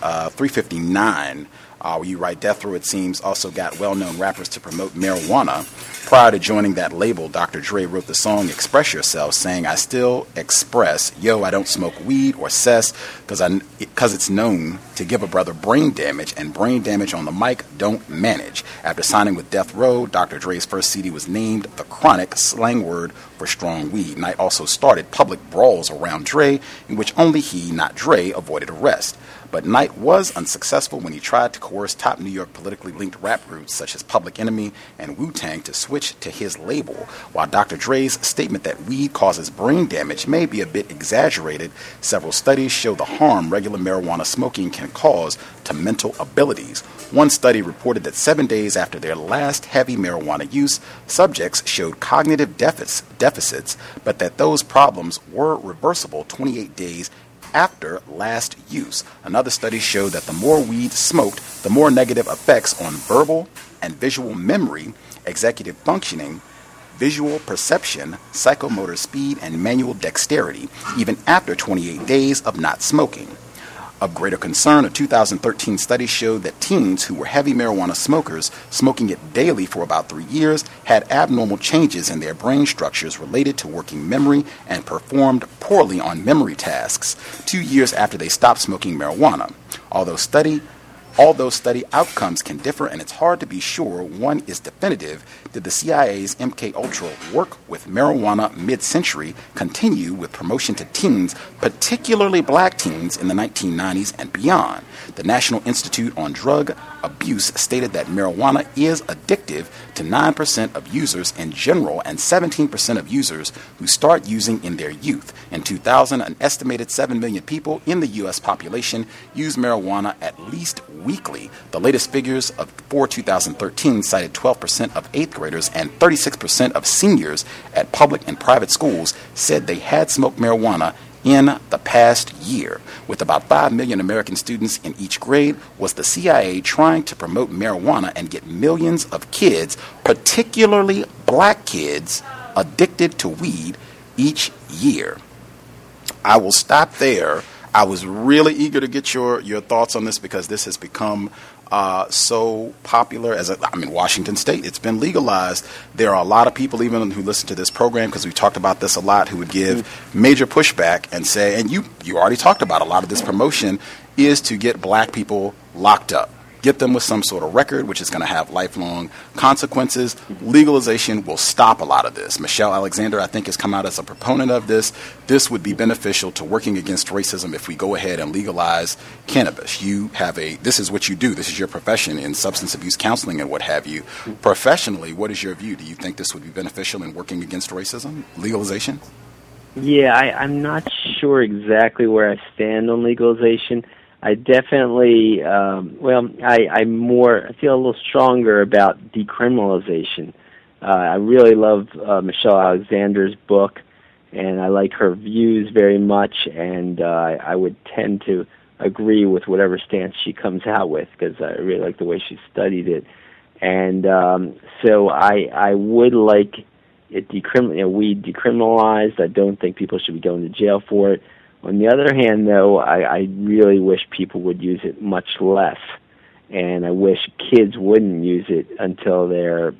359, where you write, Death Row, it seems, also got well-known rappers to promote marijuana. Prior to joining that label, Dr. Dre wrote the song Express Yourself, saying, I still express, I don't smoke weed or cess, because it's known to give a brother brain damage, and brain damage on the mic don't manage. After signing with Death Row, Dr. Dre's first CD was named The Chronic, slang word for strong weed. Knight also started public brawls around Dre, in which only he, not Dre, avoided arrest. But Knight was unsuccessful when he tried to coerce top New York politically linked rap groups such as Public Enemy and Wu-Tang to switch to his label. While Dr. Dre's statement that weed causes brain damage may be a bit exaggerated, several studies show the harm regular marijuana smoking can cause to mental abilities. One study reported that 7 days after their last heavy marijuana use, subjects showed cognitive deficits, but that those problems were reversible 28 days after last use. Another study showed that the more weed smoked, the more negative effects on verbal and visual memory, executive functioning, visual perception, psychomotor speed, and manual dexterity, even after 28 days of not smoking. Of greater concern, a 2013 study showed that teens who were heavy marijuana smokers, smoking it daily for about 3 years, had abnormal changes in their brain structures related to working memory and performed poorly on memory tasks 2 years after they stopped smoking marijuana. Although study outcomes can differ, and it's hard to be sure one is definitive, did the CIA's MKUltra work with marijuana mid-century continue with promotion to teens, particularly black teens, in the 1990s and beyond? The National Institute on Drug Abuse stated that marijuana is addictive to 9% of users in general and 17% of users who start using in their youth. In 2000, an estimated 7 million people in the U.S. population used marijuana at least weekly. The latest figures for 2013 cited 12% of 8th graders and 36% of seniors at public and private schools said they had smoked marijuana in the past year. With about 5 million American students in each grade, was the CIA trying to promote marijuana and get millions of kids, particularly black kids, addicted to weed each year. I will stop there. I was really eager to get your thoughts on this because this has become so popular. Washington State, it's been legalized. There are a lot of people even who listen to this program, because we've talked about this a lot, who would give major pushback and say, and you already talked about a lot of this promotion is to get black people locked up. Get them with some sort of record, which is going to have lifelong consequences. Legalization will stop a lot of this. Michelle Alexander, I think, has come out as a proponent of this. This would be beneficial to working against racism if we go ahead and legalize cannabis. This is what you do. This is your profession in substance abuse counseling and what have you. Professionally, what is your view? Do you think this would be beneficial in working against racism, legalization? Yeah, I'm not sure exactly where I stand on legalization. I definitely, I feel a little stronger about decriminalization. I really love Michelle Alexander's book, and I like her views very much, and I would tend to agree with whatever stance she comes out with, because I really like the way she studied it. And so I would like it weed decriminalized. I don't think people should be going to jail for it. On the other hand, though, I really wish people would use it much less, and I wish kids wouldn't use it until they're,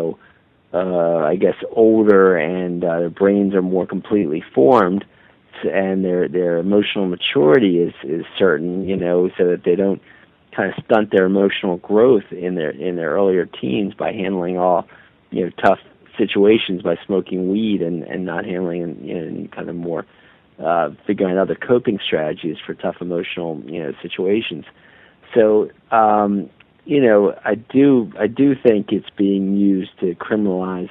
older and their brains are more completely formed, and their emotional maturity is certain, so that they don't kind of stunt their emotional growth in their earlier teens by handling all, tough situations by smoking weed and not handling any kind of more figuring out other coping strategies for tough emotional, situations. So, I do think it's being used to criminalize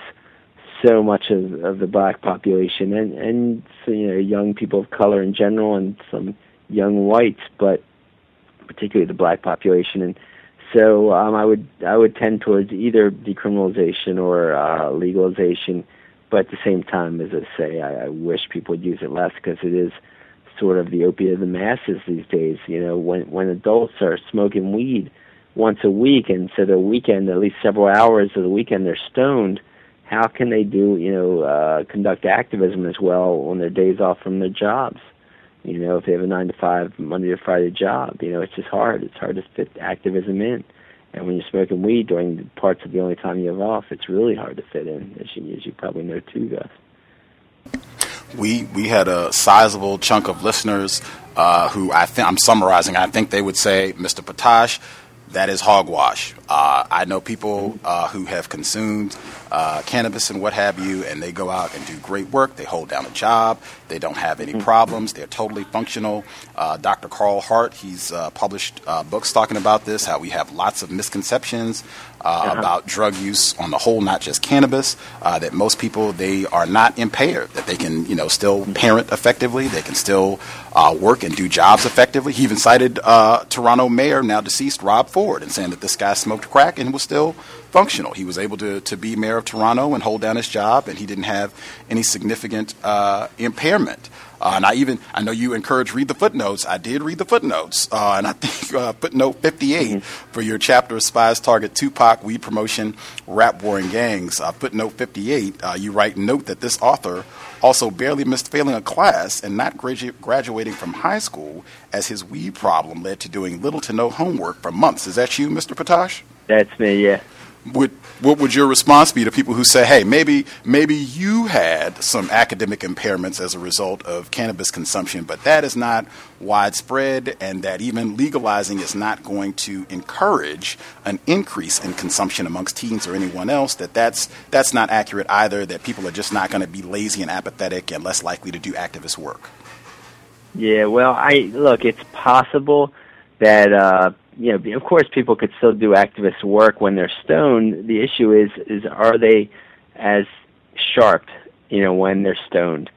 so much of the black population and young people of color in general and some young whites, but particularly the black population. And so I would tend towards either decriminalization or legalization. But at the same time, as I say, I wish people would use it less, because it is sort of the opiate of the masses these days. When adults are smoking weed once a week, and so the weekend, at least several hours of the weekend, they're stoned, how can they conduct activism as well on their days off from their jobs? If they have a 9-to-5 Monday to Friday job, it's just hard. It's hard to fit activism in. And when you're smoking weed during the parts of the only time you have off, it's really hard to fit in, as you probably know too, Gus. We had a sizable chunk of listeners who I'm summarizing. I think they would say, Mr. Potash, that is hogwash. I know people who have consumed cannabis and what have you, and they go out and do great work. They hold down a job. They don't have any problems. They're totally functional. Dr. Carl Hart, he's published books talking about this, how we have lots of misconceptions about drug use on the whole, not just cannabis, that most people, they are not impaired, that they can, still parent effectively. They can still work and do jobs effectively. He even cited Toronto mayor, now deceased, Rob Ford, and saying that this guy smoked crack and was still functional. He was able to be mayor of Toronto and hold down his job, and he didn't have any significant impairment. And I know you encourage read the footnotes. I did read the footnotes, and I think footnote 58 for your chapter Spies Target Tupac, Weed Promotion, Rap War and Gangs. Footnote 58, you write, note that this author also barely missed failing a class and not graduating from high school, as his weed problem led to doing little to no homework for months. Is that you, Mr. Potash? That's me, yeah. What would your response be to people who say, hey, maybe you had some academic impairments as a result of cannabis consumption, but that is not widespread, and that even legalizing is not going to encourage an increase in consumption amongst teens or anyone else, that's not accurate either, that people are just not going to be lazy and apathetic and less likely to do activist work? Yeah, well, it's possible that of course, people could still do activist work when they're stoned. The issue is are they as sharp, when they're stoned?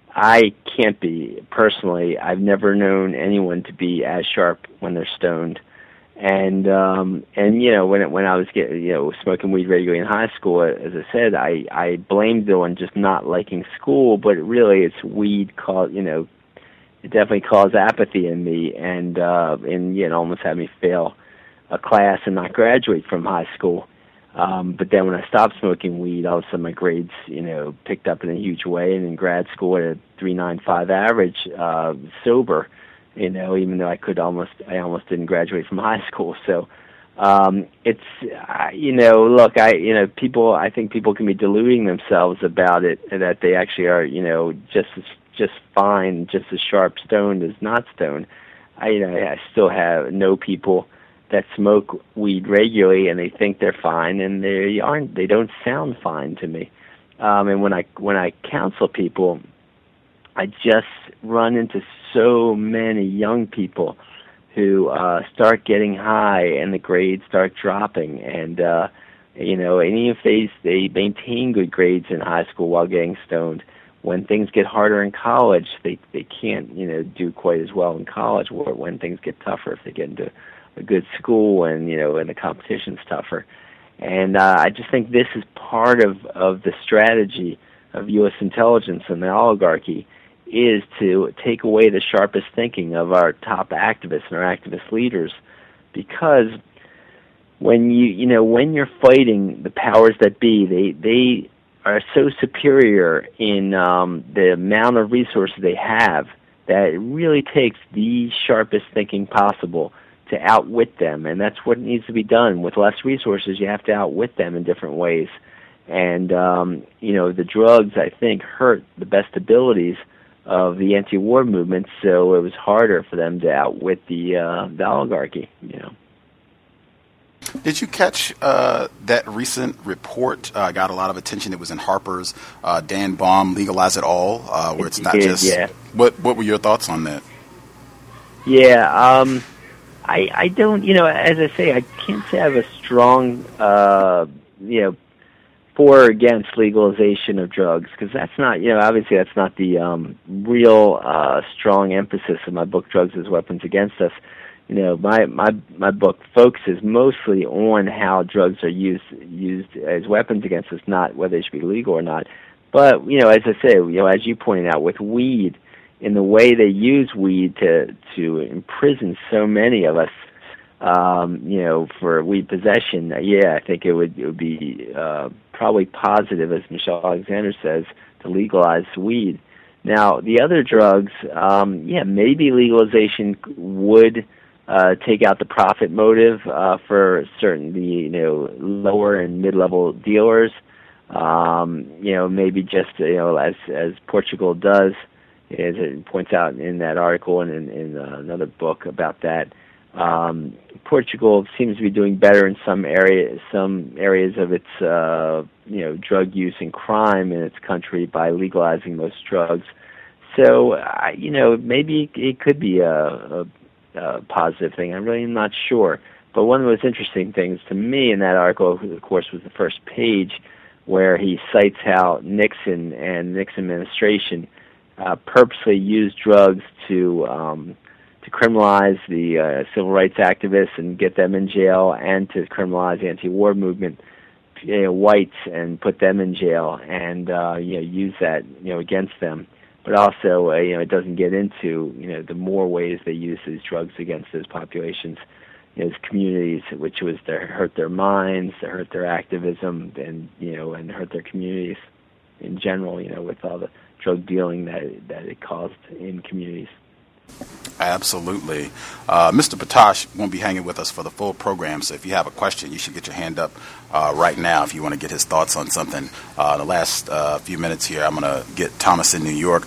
I can't be, personally. I've never known anyone to be as sharp when they're stoned. And when I was smoking weed regularly in high school, as I said, I blamed it on just not liking school, but really it's weed it definitely caused apathy in me, and almost had me fail a class and not graduate from high school. But then when I stopped smoking weed, all of a sudden my grades, picked up in a huge way. And in grad school, at a 3.95 average, sober, even though I almost didn't graduate from high school. So, it's, look, I think people can be deluding themselves about it, that they actually are, just fine, just as sharp stoned as not stoned. I still know people that smoke weed regularly and they think they're fine, and they aren't. They don't sound fine to me. And when I counsel people, I just run into so many young people who start getting high and the grades start dropping, and and even if they maintain good grades in high school while getting stoned, when things get harder in college, they can't do quite as well in college. Or when things get tougher, if they get into a good school and and the competition's tougher. And I just think this is part of the strategy of U.S. intelligence and the oligarchy, is to take away the sharpest thinking of our top activists and our activist leaders, because when when you're fighting the powers that be, they are so superior in the amount of resources they have that it really takes the sharpest thinking possible to outwit them, and that's what needs to be done. With less resources, you have to outwit them in different ways. And the drugs, I think, hurt the best abilities of the anti-war movement, so it was harder for them to outwit the oligarchy. Did you catch that recent report? Got a lot of attention. It was in Harper's. Dan Baum, Legalize It All, where it's not just. Yeah. What were your thoughts on that? Yeah. I don't, as I say, I can't say I have a strong, for or against legalization of drugs, because that's not, obviously that's not the real strong emphasis of my book, Drugs as Weapons Against Us. My book focuses mostly on how drugs are used as weapons against us, not whether they should be legal or not. But, as I say, as you pointed out, with weed, in the way they use weed to imprison so many of us, for weed possession, I think it would be probably positive, as Michelle Alexander says, to legalize weed. Now, the other drugs, maybe legalization would take out the profit motive for certain lower and mid-level dealers. Maybe just as Portugal does, as it points out in that article and in another book about that. Portugal seems to be doing better in some areas of its drug use and crime in its country by legalizing most drugs. So maybe it could be a positive thing. I'm really not sure. But one of the most interesting things to me in that article, of course, was the first page, where he cites how Nixon and the Nixon administration purposely used drugs to criminalize the civil rights activists and get them in jail, and to criminalize the anti-war movement whites and put them in jail, and use that against them. But also, it doesn't get into the more ways they use these drugs against those populations, those communities, which was to hurt their minds, to hurt their activism, and and hurt their communities in general. With all the drug dealing that it caused in communities. Absolutely. Mr. Patosh won't be hanging with us for the full program, so if you have a question, you should get your hand up right now if you want to get his thoughts on something. The last few minutes here, I'm going to get Thomas in New York.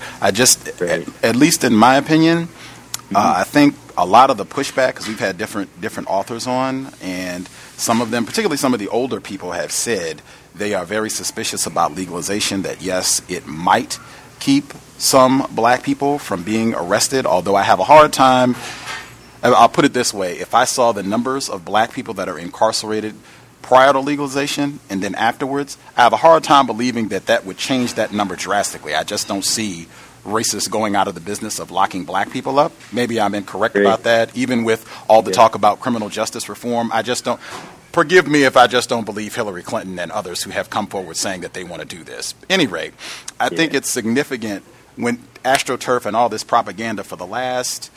At least in my opinion, I think a lot of the pushback, because we've had different authors on, and some of them, particularly some of the older people, have said they are very suspicious about legalization, that yes, it might keep some black people from being arrested, although I have a hard time. I'll put it this way. If I saw the numbers of black people that are incarcerated prior to legalization and then afterwards, I have a hard time believing that would change that number drastically. I just don't see racists going out of the business of locking black people up. Maybe I'm incorrect about that. Even with all the talk about criminal justice reform, I just don't. Forgive me if I just don't believe Hillary Clinton and others who have come forward saying that they want to do this. At any rate, I think it's significant when AstroTurf and all this propaganda for the last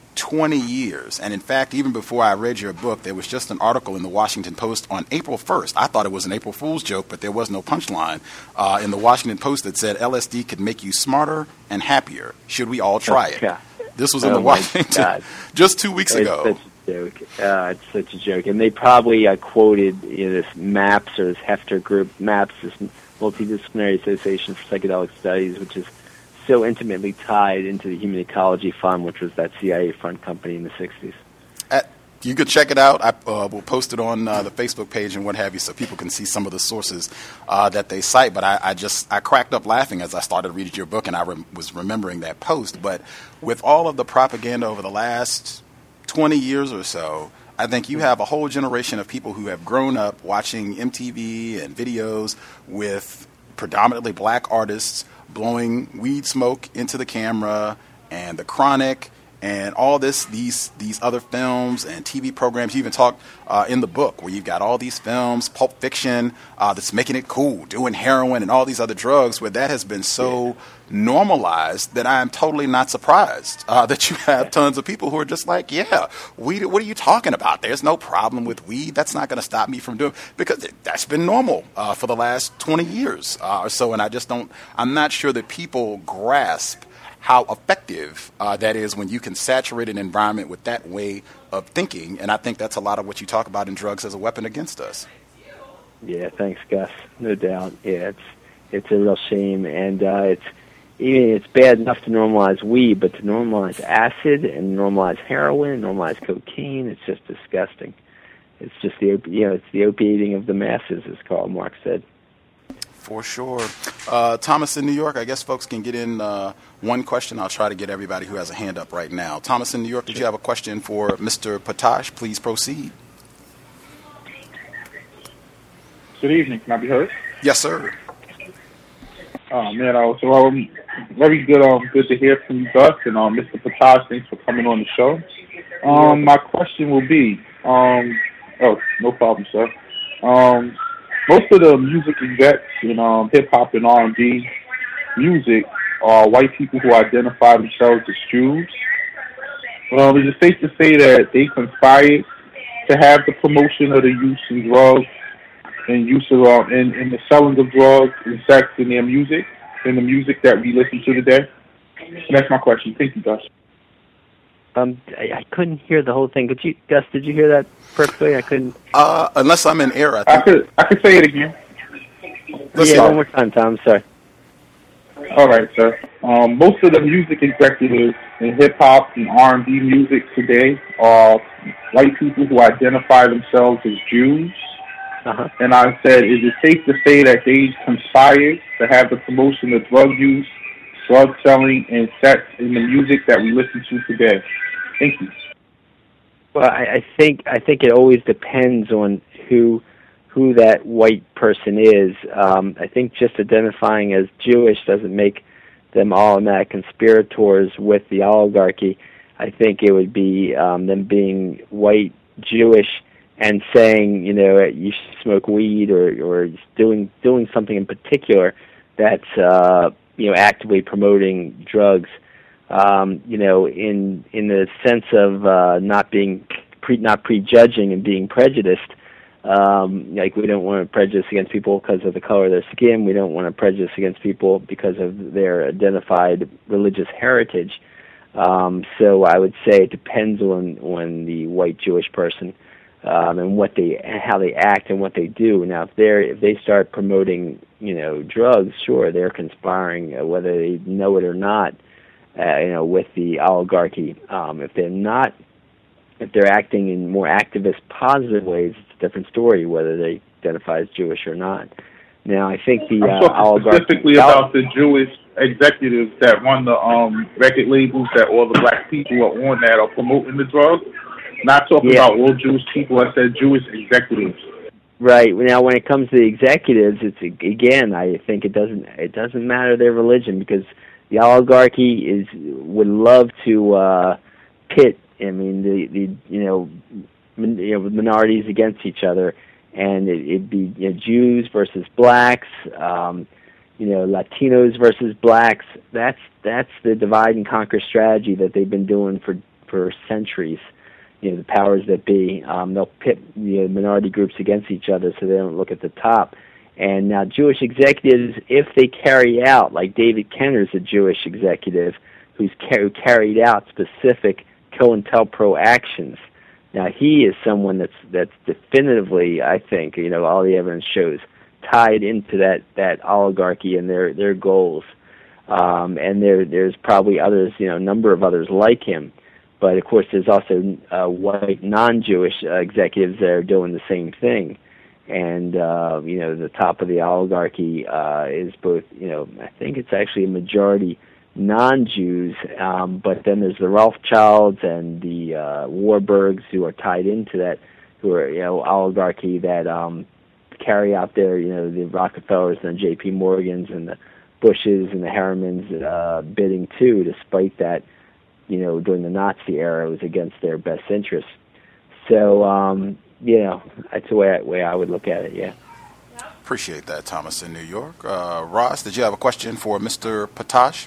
20 years. And in fact, even before I read your book, there was just an article in the Washington Post on April 1st. I thought it was an April Fool's joke, but there was no punchline in the Washington Post that said LSD could make you smarter and happier. Should we all try it? Yeah. This was in the Washington just 2 weeks ago. Such a joke. It's such a joke. And they probably quoted this MAPS, or this Hefter group, MAPS, this Multidisciplinary Association for Psychedelic Studies, which is so intimately tied into the Human Ecology Fund, which was that CIA front company in the 60s. You could check it out. I will post it on the Facebook page and what have you, so people can see some of the sources that they cite. But I cracked up laughing as I started reading your book, and I was remembering that post. But with all of the propaganda over the last 20 years or so, I think you have a whole generation of people who have grown up watching MTV and videos with predominantly black artists blowing weed smoke into the camera, and The Chronic, and all these other films and TV programs. You even talk in the book where you've got all these films, Pulp Fiction, that's making it cool, doing heroin and all these other drugs, where that has been so normalized that I am totally not surprised that you have tons of people who are just like, yeah, weed, what are you talking about? There's no problem with weed. That's not going to stop me from doing, because that's been normal for the last 20 years or so. And I'm not sure that people grasp how effective that is when you can saturate an environment with that way of thinking. And I think that's a lot of what you talk about in Drugs as a Weapon Against Us. Yeah, thanks, Gus. No doubt. Yeah, it's a real shame. And it's bad enough to normalize weed, but to normalize acid and normalize heroin and normalize cocaine, it's just disgusting. It's just it's the opiating of the masses, as Karl Marx said. For sure. Thomas in New York, I guess folks can get in one question. I'll try to get everybody who has a hand up right now. Thomas in New York, did you have a question for Mr. Potash? Please proceed. Good evening. Can I be heard? Yes, sir. Oh, man, so very good good to hear from you, Gus, and Mr. Potash, thanks for coming on the show. My question will be, no problem, sir. Most of the music execs in hip-hop and R&B music are white people who identify themselves as Jews. Is it safe to say that they conspired to have the promotion of the use of drugs and use of and the selling of drugs and sex in their music, in the music that we listen to today? And that's my question. Thank you, Gus. I couldn't hear the whole thing. Gus, did you hear that perfectly? I couldn't. Unless I'm in error. I could say it again. One more time, Tom. Sorry. All right, sir. Most of the music executives in hip-hop and R&B music today are white people who identify themselves as Jews. Uh-huh. And I said, is it safe to say that they conspired to have the promotion of drug use, drug selling, and sex in the music that we listen to today? Thank you. Well, I think it always depends on who that white person is. I think just identifying as Jewish doesn't make them automatic conspirators with the oligarchy. I think it would be them being white Jewish and saying, you should smoke weed or doing something in particular that's actively promoting drugs. In the sense of not prejudging and being prejudiced. Like we don't want to prejudice against people because of the color of their skin. We don't want to prejudice against people because of their identified religious heritage. So I would say it depends on the white Jewish person and how they act and what they do. Now, if they start promoting drugs, sure, they're conspiring, whether they know it or not, with the oligarchy. If they're acting in more activist, positive ways, it's a different story whether they identify as Jewish or not. Now, I think the oligarchy... specifically about the Jewish executives that run the record labels that all the black people are on that are promoting the drugs. Not talking about all Jewish people. I said Jewish executives. Right. Now, when it comes to the executives, I think it doesn't matter their religion, because the oligarchy would love to pit. I mean, the minorities against each other, and it'd be Jews versus blacks, Latinos versus blacks. That's the divide and conquer strategy that they've been doing for centuries. The powers that be, they'll pit minority groups against each other so they don't look at the top. And now Jewish executives, if they carry out, like David Kenner's a Jewish executive who carried out specific COINTELPRO actions. Now he is someone that's definitively, I think, all the evidence shows, tied into that oligarchy and their goals. And there's probably others, a number of others like him. But, of course, there's also white non-Jewish executives that are doing the same thing. And, the top of the oligarchy is both, I think it's actually a majority non-Jews, but then there's the Rothschilds and the Warburgs who are tied into that, who are, oligarchy that carry out their, the Rockefellers and the J.P. Morgans and the Bushes and the Harrimans bidding too, despite that, during the Nazi era, it was against their best interests. So, that's the way I would look at it, yeah. Appreciate that, Thomas in New York. Ross, did you have a question for Mr. Patash?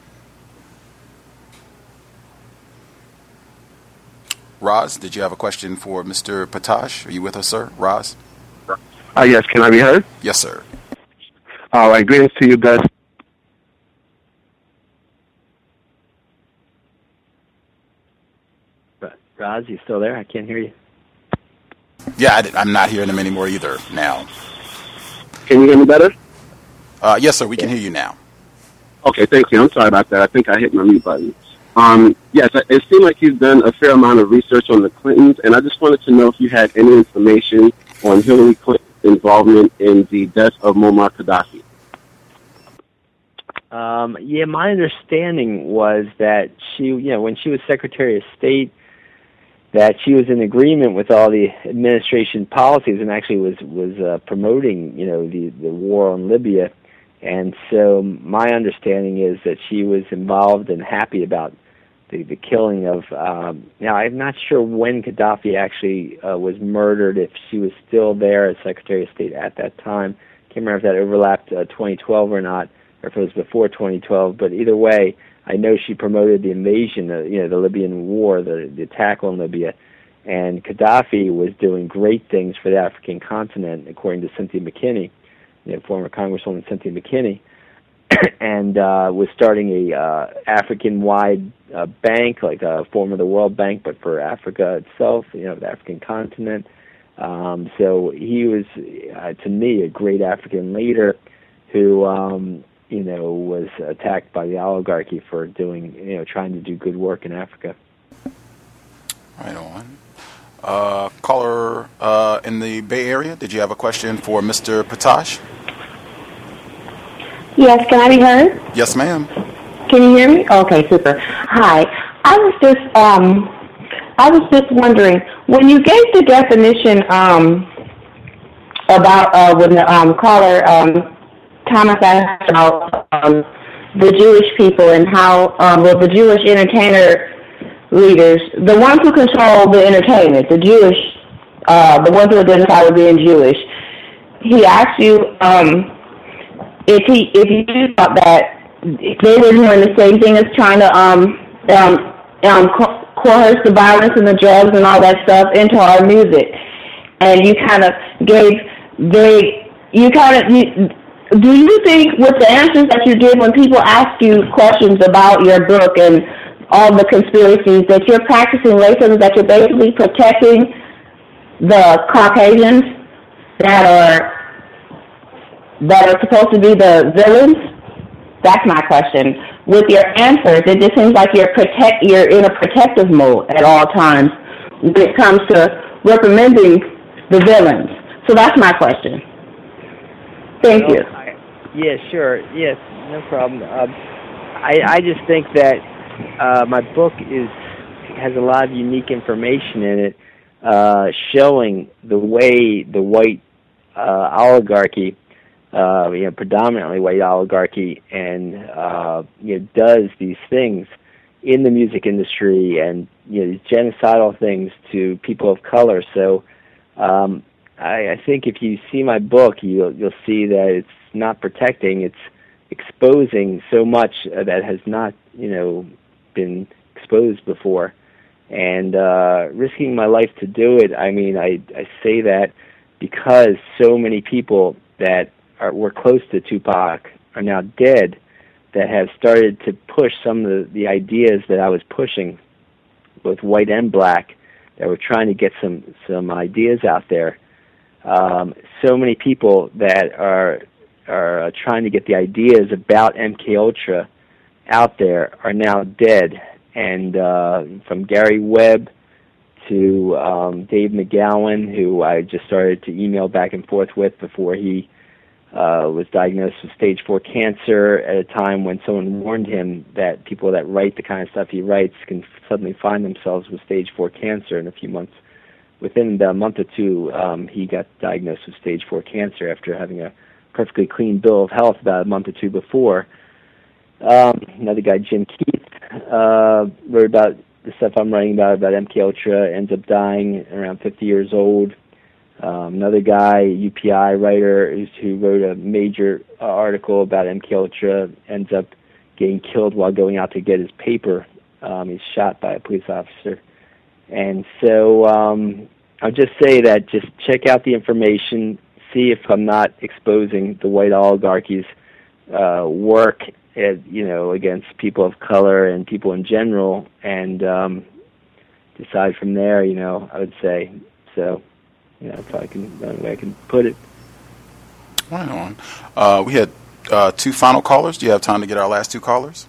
Roz, did you have a question for Mr. Patash? Are you with us, sir? Roz? Yes, can I be heard? Yes, sir. All right, greetings to you guys. Roz, you still there? I can't hear you. Yeah, I'm not hearing him anymore either now. Can you hear me better? Yes, sir, we can hear you now. Okay, thank you. I'm sorry about that. I think I hit my mute button. Yes, it seemed like you've done a fair amount of research on the Clintons, and I just wanted to know if you had any information on Hillary Clinton's involvement in the death of Muammar Gaddafi. My understanding was that she, when she was Secretary of State, that she was in agreement with all the administration policies and actually was promoting, the war on Libya. And so my understanding is that she was involved and happy about the killing of, now I'm not sure when Gaddafi actually was murdered, if she was still there as Secretary of State at that time. Can't remember if that overlapped 2012 or not, or if it was before 2012, but either way, I know she promoted the invasion, the Libyan war, the attack on Libya, and Gaddafi was doing great things for the African continent, according to Cynthia McKinney, former Congresswoman Cynthia McKinney, and was starting a African-wide bank, like a form of the World Bank, but for Africa itself, the African continent. So he was, to me, a great African leader who, was attacked by the oligarchy for doing, trying to do good work in Africa. Right on. Caller in the Bay Area, did you have a question for Mr. Patash? Yes, can I be heard? Yes, ma'am. Can you hear me? Okay, super. Hi. I was just wondering, when you gave the definition about when the caller Thomas asked about the Jewish people and how the Jewish entertainer leaders, the ones who control the entertainment, the Jewish, the ones who identify with being Jewish, he asked you if you thought that they were doing the same thing as trying to coerce the violence and the drugs and all that stuff into our music, and you kind of gave do you think with the answers that you give when people ask you questions about your book and all the conspiracies that you're practicing racism, that you're basically protecting the Caucasians that are supposed to be the villains? That's my question. With your answers, it just seems like you're in a protective mode at all times when it comes to reprimanding the villains. So that's my question. Thank you. Yeah, sure. Yes, no problem. I just think that my book has a lot of unique information in it, showing the way the white oligarchy, predominantly white oligarchy, and does these things in the music industry and these genocidal things to people of color. So I think if you see my book, you'll see that it's not protecting; it's exposing so much that has not been exposed before, And risking my life to do it, I mean, I say that because so many people that were close to Tupac are now dead that have started to push some of the ideas that I was pushing, both white and black, that were trying to get some ideas out there. So many people that are trying to get the ideas about MKUltra out there are now dead. And from Gary Webb to Dave McGowan, who I just started to email back and forth with before he was diagnosed with stage 4 cancer at a time when someone warned him that people that write the kind of stuff he writes can suddenly find themselves with stage 4 cancer in a few months. Within a month or two, he got diagnosed with stage 4 cancer after having a perfectly clean bill of health about a month or two before. Another guy, Jim Keith, wrote about the stuff I'm writing about MKUltra, ends up dying around 50 years old. Another guy, UPI writer, who wrote a major article about MKUltra, ends up getting killed while going out to get his paper. He's shot by a police officer. And so I'll just say that just check out the information, see if I'm not exposing the white oligarchy's work against people of color and people in general, and decide from there, I would say. So, if I can, the way I can put it. Right on. We had 2 final callers. Do you have time to get our last 2 callers?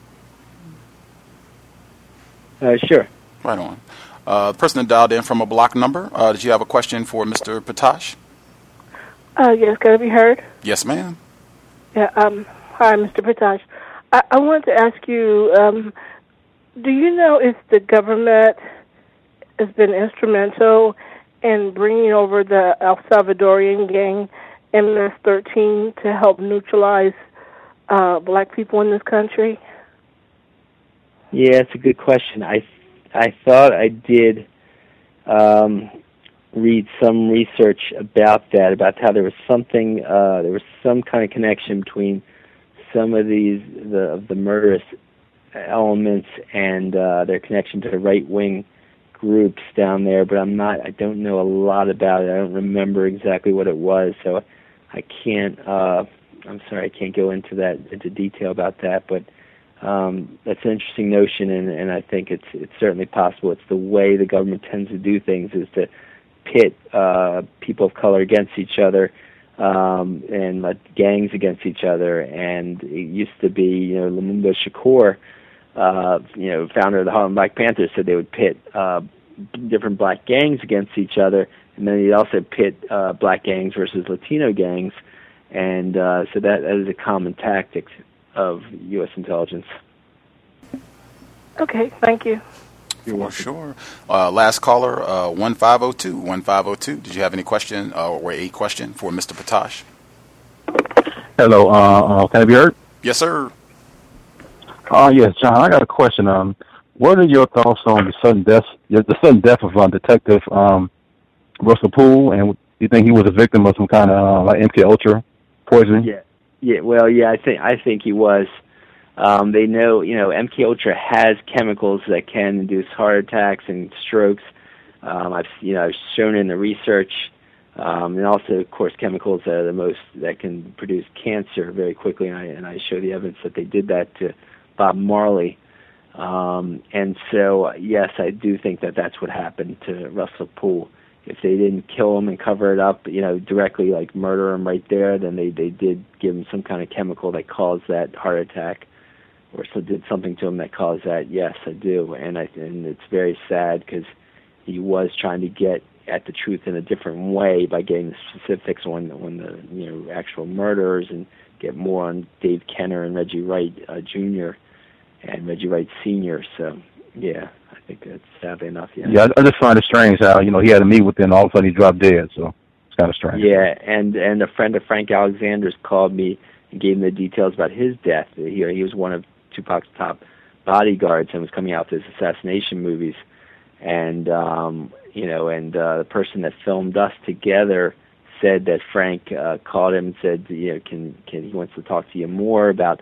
Sure. Right on. The person that dialed in from a block number, did you have a question for Mr. Patash? Yes, can I be heard? Yes, ma'am. Yeah. Hi, Mr. Patash. I wanted to ask you, do you know if the government has been instrumental in bringing over the El Salvadorian gang MS-13 to help neutralize black people in this country? Yeah, it's a good question. I thought I did read some research about that, about how there was something, there was some kind of connection between some of the murderous elements and their connection to the right-wing groups down there, but I don't know a lot about it. I don't remember exactly what it was, so I can't, I'm sorry, I can't go into detail about that, but that's an interesting notion, and I think it's certainly possible. It's the way the government tends to do things, is to pit people of color against each other, and gangs against each other. And it used to be, Lumumba Shakur, founder of the Harlem Black Panthers, said they would pit different black gangs against each other, and then he'd also pit black gangs versus Latino gangs, and so that is a common tactic of U.S. intelligence. Okay, thank you. You're welcome. Sure. Last caller, 1502. 1502. Did you have any question or a question for Mr. Patash? Hello. Can I be heard? Yes, sir. Yes, John. I got a question. What are your thoughts on the sudden death of Detective Russell Poole? And do you think he was a victim of some kind of MKUltra poisoning? Yeah. Well, I think he was. They know, MKUltra has chemicals that can induce heart attacks and strokes. I've shown in the research, and also, of course, chemicals that can produce cancer very quickly. And I show the evidence that they did that to Bob Marley. And so, yes, I do think that that's what happened to Russell Poole. If they didn't kill him and cover it up, directly, like murder him right there, then they did give him some kind of chemical that caused that heart attack, or so did something to him that caused that. Yes, I do, and it's very sad because he was trying to get at the truth in a different way by getting the specifics on the actual murderers, and get more on Dave Kenner and Reggie Wright Jr. and Reggie Wright Sr. So yeah, I think that's sadly enough. Yeah, I just find it strange how he had a meet with him, and all of a sudden he dropped dead. So it's kind of strange. Yeah, and a friend of Frank Alexander's called me and gave me the details about his death. He was one of Tupac's top bodyguards and was coming out with his assassination movies, and the person that filmed us together said that Frank called him and said, he wants to talk to you more about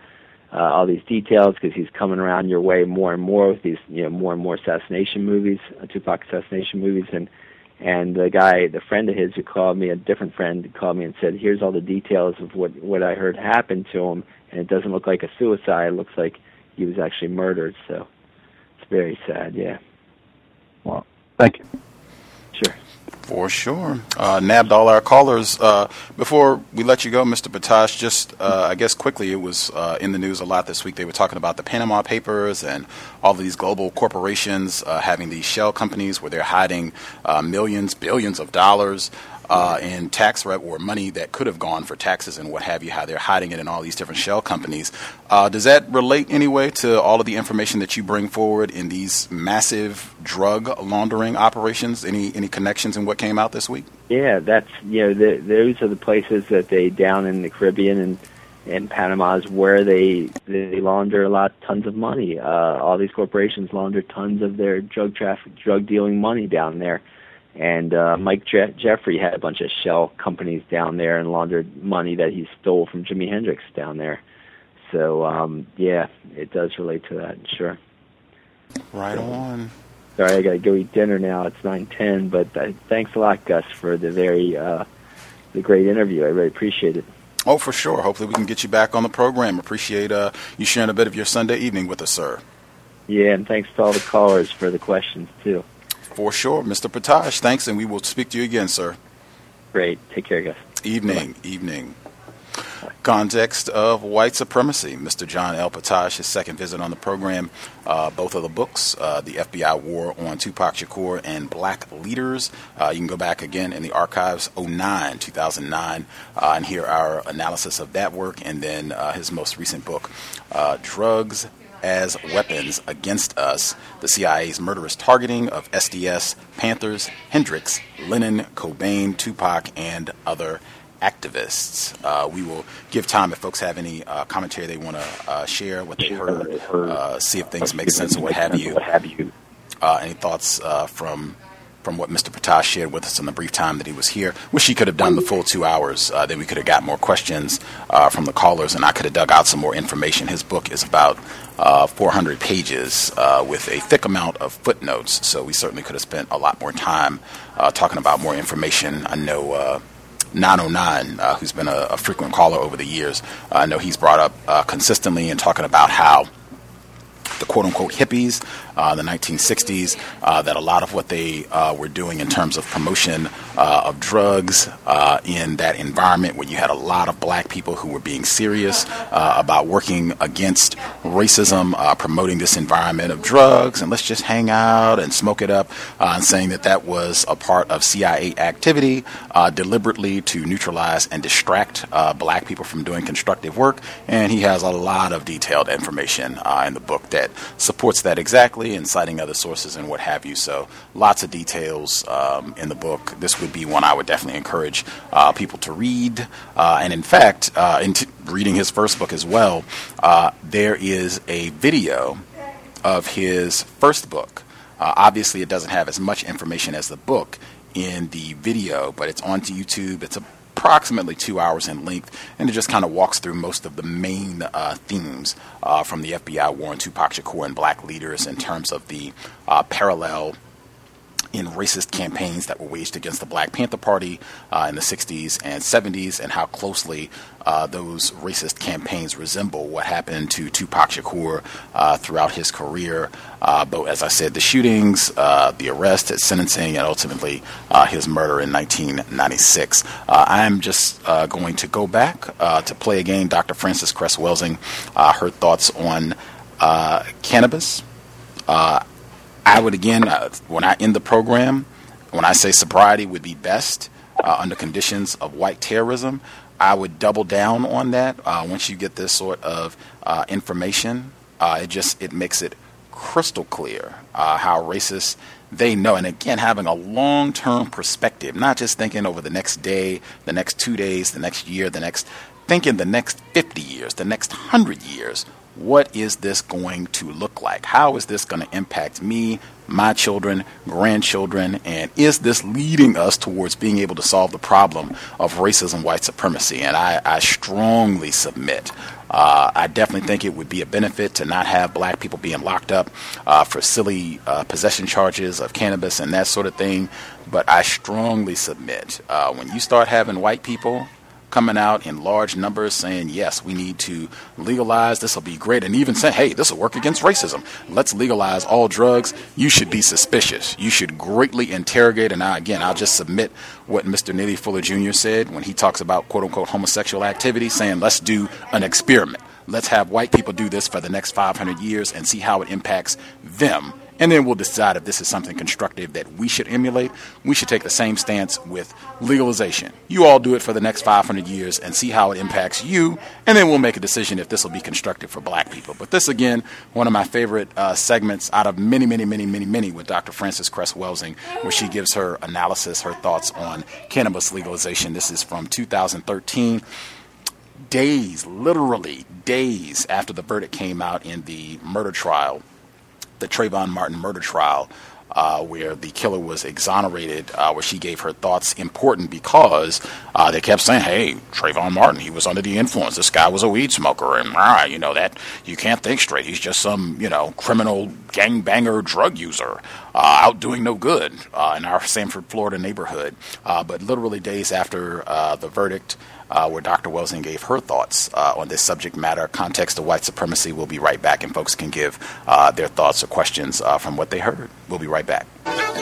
all these details because he's coming around your way more and more with these, more and more assassination movies, Tupac assassination movies, and the friend of his who called me, a different friend called me and said, here's all the details of what I heard happened to him, and it doesn't look like a suicide. It looks like he was actually murdered. So it's very sad, yeah. Well, thank you. Sure. For sure. Nabbed all our callers. Before we let you go, Mr. Patash, just, I guess quickly, it was in the news a lot this week. They were talking about the Panama Papers and all of these global corporations having these shell companies where they're hiding millions, billions of dollars in tax or money that could have gone for taxes and what have you, how they're hiding it in all these different shell companies. Does that relate anyway to all of the information that you bring forward in these massive drug laundering operations? Any connections in what came out this week? Yeah, that's, those are the places that they, down in the Caribbean and Panama is where they launder tons of money. All these corporations launder tons of their drug dealing money down there. And Mike Jeffrey had a bunch of shell companies down there and laundered money that he stole from Jimi Hendrix down there. So, yeah, it does relate to that, sure. Right on. Sorry, I got to go eat dinner now. It's 9:10, but thanks a lot, Gus, for the great interview. I really appreciate it. Oh, for sure. Hopefully we can get you back on the program. Appreciate you sharing a bit of your Sunday evening with us, sir. Yeah, and thanks to all the callers for the questions, too. For sure. Mr. Patash, thanks, and we will speak to you again, sir. Great. Take care, guys. Evening. Context of White Supremacy. Mr. John L. Patash, his second visit on the program. Both of the books, The FBI War on Tupac Shakur and Black Leaders. You can go back again in the archives, 2009, and hear our analysis of that work, and then his most recent book, Drugs as Weapons Against Us, the CIA's murderous targeting of SDS, Panthers, Hendrix, Lennon, Cobain, Tupac, and other activists. We will give time if folks have any commentary they want to share, what they heard, see if things make sense or what have you. Any thoughts from what Mr. Patash shared with us in the brief time that he was here. Wish he could have done the full 2 hours. Then we could have got more questions from the callers, and I could have dug out some more information. His book is about 400 pages with a thick amount of footnotes, so we certainly could have spent a lot more time talking about more information. I know 909, who's been a frequent caller over the years, I know he's brought up consistently and talking about how the quote-unquote hippies, the 1960s, that a lot of what they were doing in terms of promotion of drugs in that environment where you had a lot of black people who were being serious about working against racism, promoting this environment of drugs, and let's just hang out and smoke it up, and saying that was a part of CIA activity deliberately to neutralize and distract black people from doing constructive work. And he has a lot of detailed information in the book that supports that exactly, and citing other sources and what have you. So lots of details in the book. This would be one I would definitely encourage people to read. And in fact, in reading his first book as well, there is a video of his first book. Obviously, it doesn't have as much information as the book in the video, but it's onto YouTube. It's approximately 2 hours in length, and it just kind of walks through most of the main themes from the FBI War on Tupac Shakur and Black Leaders in terms of the parallel in racist campaigns that were waged against the Black Panther Party in the 60s and 70s, and how closely those racist campaigns resemble what happened to Tupac Shakur throughout his career. But as I said, the shootings, the arrest, his sentencing, and ultimately his murder in 1996. I'm just going to go back to play again Dr. Frances Cress Welsing, her thoughts on cannabis. I would, again, when I end the program, when I say sobriety would be best under conditions of white terrorism, I would double down on that. Once you get this sort of information, it makes it crystal clear how racist they know. And again, having a long-term perspective, not just thinking over the next day, the next 2 days, the next year, thinking the next 50 years, the next 100 years. What is this going to look like? How is this going to impact me, my children, grandchildren, and is this leading us towards being able to solve the problem of racism, white supremacy? And I strongly submit I definitely think it would be a benefit to not have black people being locked up for silly possession charges of cannabis and that sort of thing. But I strongly submit when you start having white people coming out in large numbers saying, yes, we need to legalize, this will be great, and even say, hey, this will work against racism. Let's legalize all drugs. You should be suspicious. You should greatly interrogate. And I'll just submit what Mr. Neely Fuller Jr. said when he talks about quote-unquote homosexual activity, saying let's do an experiment. Let's have white people do this for the next 500 years and see how it impacts them. And then we'll decide if this is something constructive that we should emulate. We should take the same stance with legalization. You all do it for the next 500 years and see how it impacts you. And then we'll make a decision if this will be constructive for black people. But this, again, one of my favorite segments out of many with Dr. Frances Cress Welsing, where she gives her analysis, her thoughts on cannabis legalization. This is from 2013. Literally days after the verdict came out in the murder trial, the Trayvon Martin murder trial, where the killer was exonerated, where she gave her thoughts, important because they kept saying, hey, Trayvon Martin, he was under the influence. This guy was a weed smoker, and that you can't think straight. He's just some, criminal gangbanger drug user out doing no good in our Sanford, Florida neighborhood. But literally days after the verdict, where Dr. Welsing gave her thoughts on this subject matter, context of white supremacy. We'll be right back, and folks can give their thoughts or questions from what they heard. We'll be right back.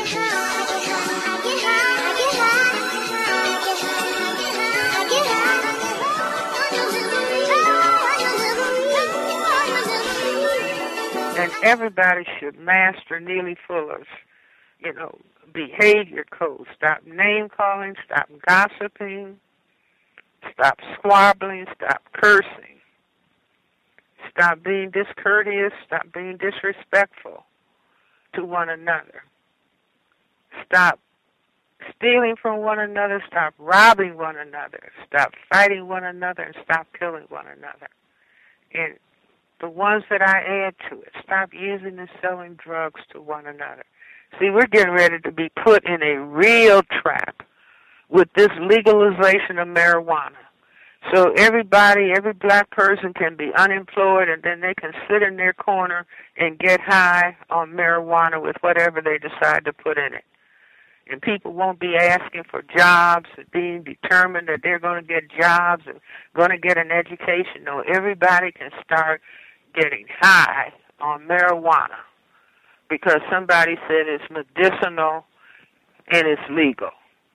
And everybody should master Neely Fuller's, behavior code. Stop name-calling, stop gossiping, stop squabbling, stop cursing, stop being discourteous, stop being disrespectful to one another. Stop stealing from one another, stop robbing one another, stop fighting one another, and stop killing one another. And the ones that I add to it, stop using and selling drugs to one another. See, we're getting ready to be put in a real trap with this legalization of marijuana. So every black person can be unemployed, and then they can sit in their corner and get high on marijuana with whatever they decide to put in it. And people won't be asking for jobs and being determined that they're going to get jobs and going to get an education. No, everybody can start getting high on marijuana because somebody said it's medicinal and it's legal.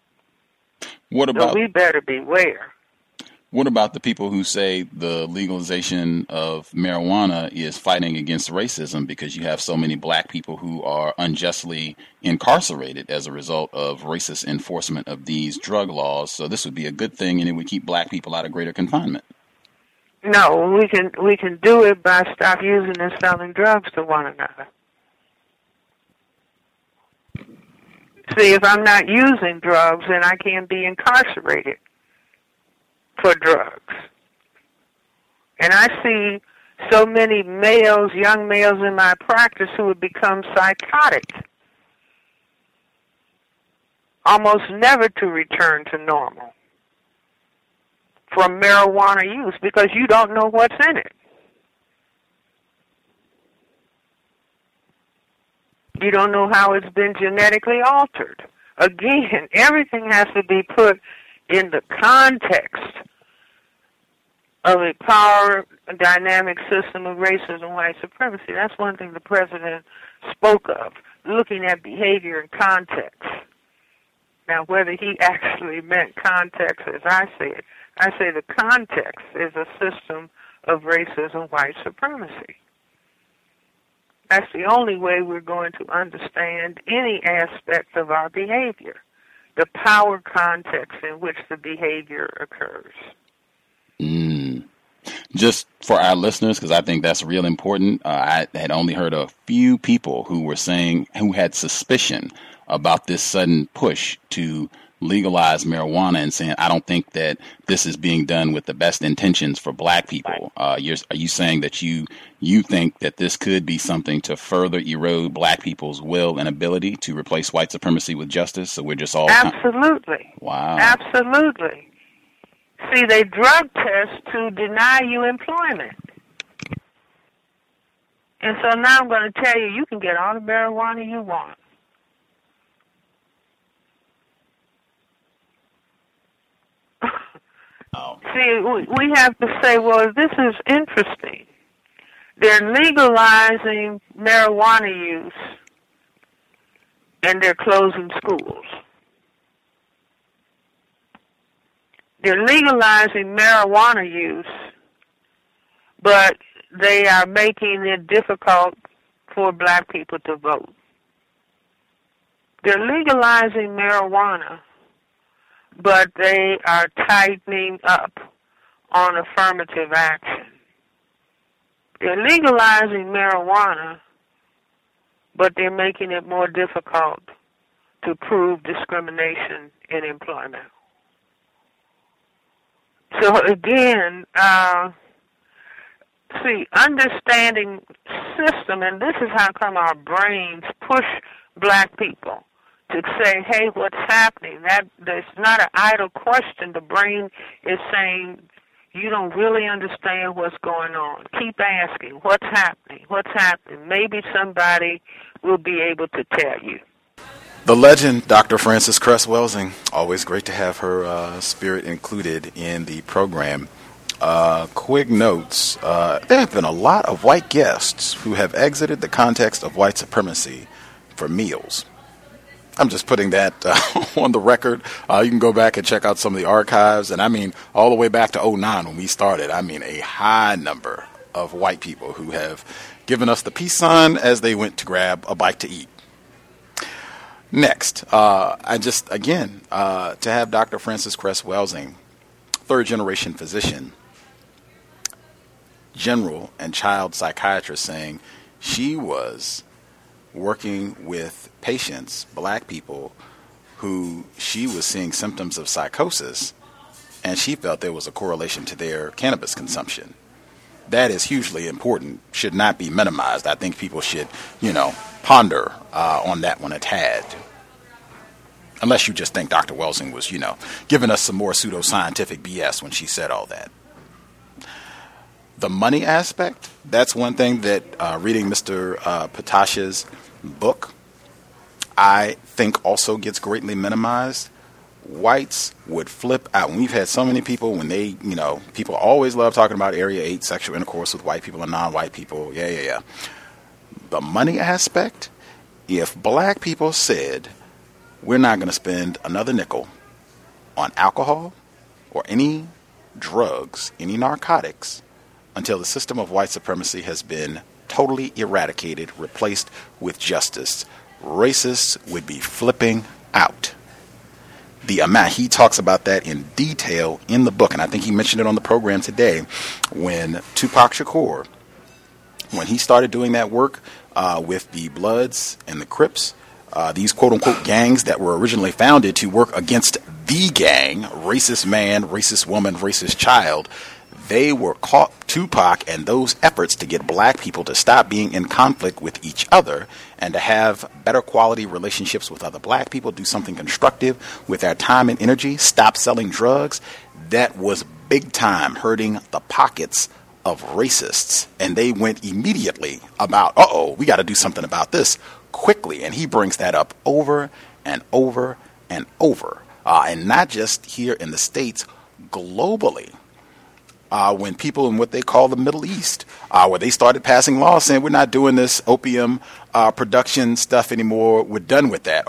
So we better beware. What about the people who say the legalization of marijuana is fighting against racism because you have so many black people who are unjustly incarcerated as a result of racist enforcement of these drug laws? So this would be a good thing, and it would keep black people out of greater confinement. No, we can do it by stop using and selling drugs to one another. See, if I'm not using drugs, then I can't be incarcerated for drugs. And I see so many young males in my practice who have become psychotic, almost never to return to normal from marijuana use because you don't know what's in it. You don't know how it's been genetically altered. Again, everything has to be put in the context of a power dynamic system of racism and white supremacy. That's one thing the president spoke of, looking at behavior in context. Now, whether he actually meant context as I say it, I say the context is a system of racism and white supremacy. That's the only way we're going to understand any aspect of our behavior, the power context in which the behavior occurs. Just for our listeners, because I think that's real important, I had only heard a few people who had suspicion about this sudden push to legalize marijuana and saying, I don't think that this is being done with the best intentions for black people. Are you saying that you think that this could be something to further erode black people's will and ability to replace white supremacy with justice? So we're just all... Absolutely. Wow. Absolutely. See, they drug test to deny you employment. And so now I'm going to tell you, you can get all the marijuana you want. Oh. See, we have to say, well, this is interesting. They're legalizing marijuana use, and they're closing schools. They're legalizing marijuana use, but they are making it difficult for black people to vote. They're legalizing marijuana, but they are tightening up on affirmative action. They're legalizing marijuana, but they're making it more difficult to prove discrimination in employment. So again, see, understanding system, and this is how come our brains push black people to say, hey, what's happening? That's not an idle question. The brain is saying, you don't really understand what's going on. Keep asking, what's happening? What's happening? Maybe somebody will be able to tell you. The legend, Dr. Frances Cress Welsing. Always great to have her spirit included in the program. Quick notes. There have been a lot of white guests who have exited the context of white supremacy for meals. I'm just putting that on the record. You can go back and check out some of the archives. And I mean, all the way back to 2009 when we started, I mean, a high number of white people who have given us the peace sign as they went to grab a bite to eat. Next, I just, again, to have Dr. Frances Cress Welsing, third-generation physician, general and child psychiatrist, saying she was working with patients, black people, who she was seeing symptoms of psychosis, and she felt there was a correlation to their cannabis consumption. That is hugely important, should not be minimized. I think people should, ponder on that one a tad. Unless you just think Dr. Welsing was, giving us some more pseudoscientific BS when she said all that. The money aspect, that's one thing that reading Mr. Patash's book, I think also gets greatly minimized. Whites would flip out. We've had so many people when they, people always love talking about Area 8 sexual intercourse with white people and non-white people. Yeah. The money aspect, if black people said, we're not going to spend another nickel on alcohol or any drugs, any narcotics, until the system of white supremacy has been totally eradicated, replaced with justice, racists would be flipping out. The amount, he talks about that in detail in the book, and I think he mentioned it on the program today when Tupac Shakur, when he started doing that work with the Bloods and the Crips, these quote-unquote gangs that were originally founded to work against the gang, racist man, racist woman, racist child, they were caught, Tupac and those efforts to get black people to stop being in conflict with each other and to have better quality relationships with other black people, do something constructive with their time and energy, stop selling drugs. That was big time hurting the pockets of racists. And they went immediately about, we got to do something about this quickly. And he brings that up over and over and over. And not just here in the States, globally. When people in what they call the Middle East, where they started passing laws saying we're not doing this opium production stuff anymore, we're done with that.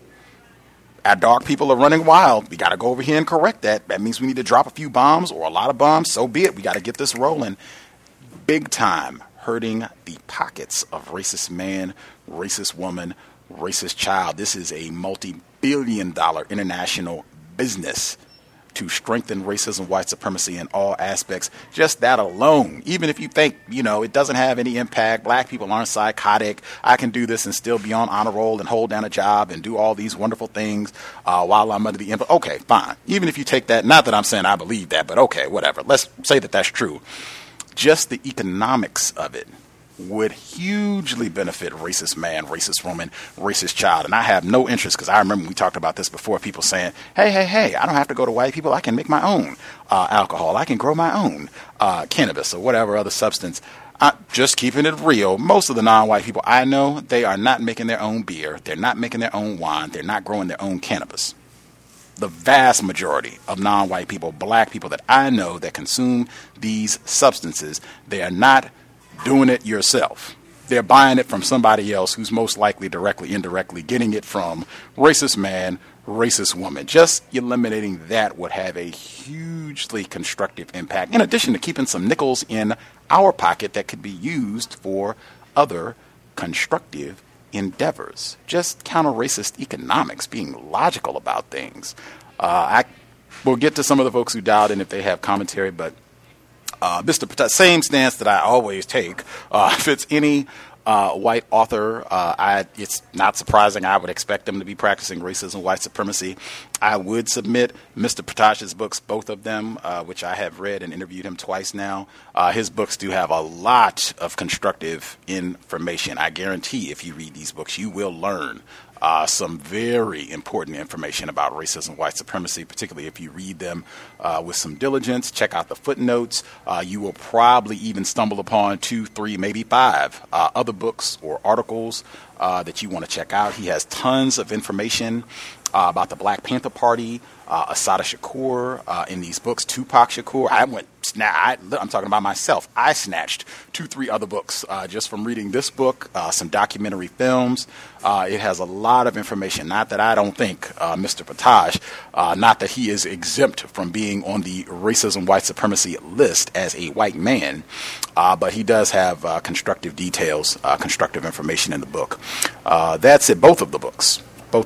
Our dark people are running wild. We got to go over here and correct that. That means we need to drop a few bombs or a lot of bombs. So be it. We got to get this rolling. Big time hurting the pockets of racist man, racist woman, racist child. This is a multi-billion-dollar international business to strengthen racism, white supremacy in all aspects. Just that alone, even if you think, it doesn't have any impact, black people aren't psychotic, I can do this and still be on honor roll and hold down a job and do all these wonderful things while I'm under the influence. Okay, fine. Even if you take that, not that I'm saying I believe that, but okay, whatever. Let's say that that's true. Just the economics of it would hugely benefit racist man, racist woman, racist child. And I have no interest, because I remember we talked about this before, people saying, hey, I don't have to go to white people. I can make my own alcohol. I can grow my own cannabis or whatever other substance. Just keeping it real, most of the non-white people I know, they are not making their own beer. They're not making their own wine. They're not growing their own cannabis. The vast majority of non-white people, black people that I know that consume these substances, they are not doing it yourself. They're buying it from somebody else who's most likely directly, indirectly getting it from racist man, racist woman. Just eliminating that would have a hugely constructive impact, in addition to keeping some nickels in our pocket that could be used for other constructive endeavors. Just counter-racist economics, being logical about things. We'll get to some of the folks who dialed in if they have commentary, but Mr. Pataj, same stance that I always take. If it's any white author, it's not surprising. I would expect them to be practicing racism, white supremacy. I would submit Mr. Pataj's books, both of them, which I have read and interviewed him twice now. His books do have a lot of constructive information. I guarantee if you read these books, you will learn some very important information about racism, white supremacy, particularly if you read them with some diligence. Check out the footnotes. You will probably even stumble upon 2, 3, maybe 5 other books or articles that you want to check out. He has tons of information about the Black Panther Party, Assata Shakur in these books, Tupac Shakur. I'm talking about myself. I snatched 2, 3 other books just from reading this book, some documentary films. It has a lot of information. Not that I don't think Mr. Pataj, not that he is exempt from being on the racism, white supremacy list as a white man, but he does have constructive details, constructive information in the book. That's it. Both of the books.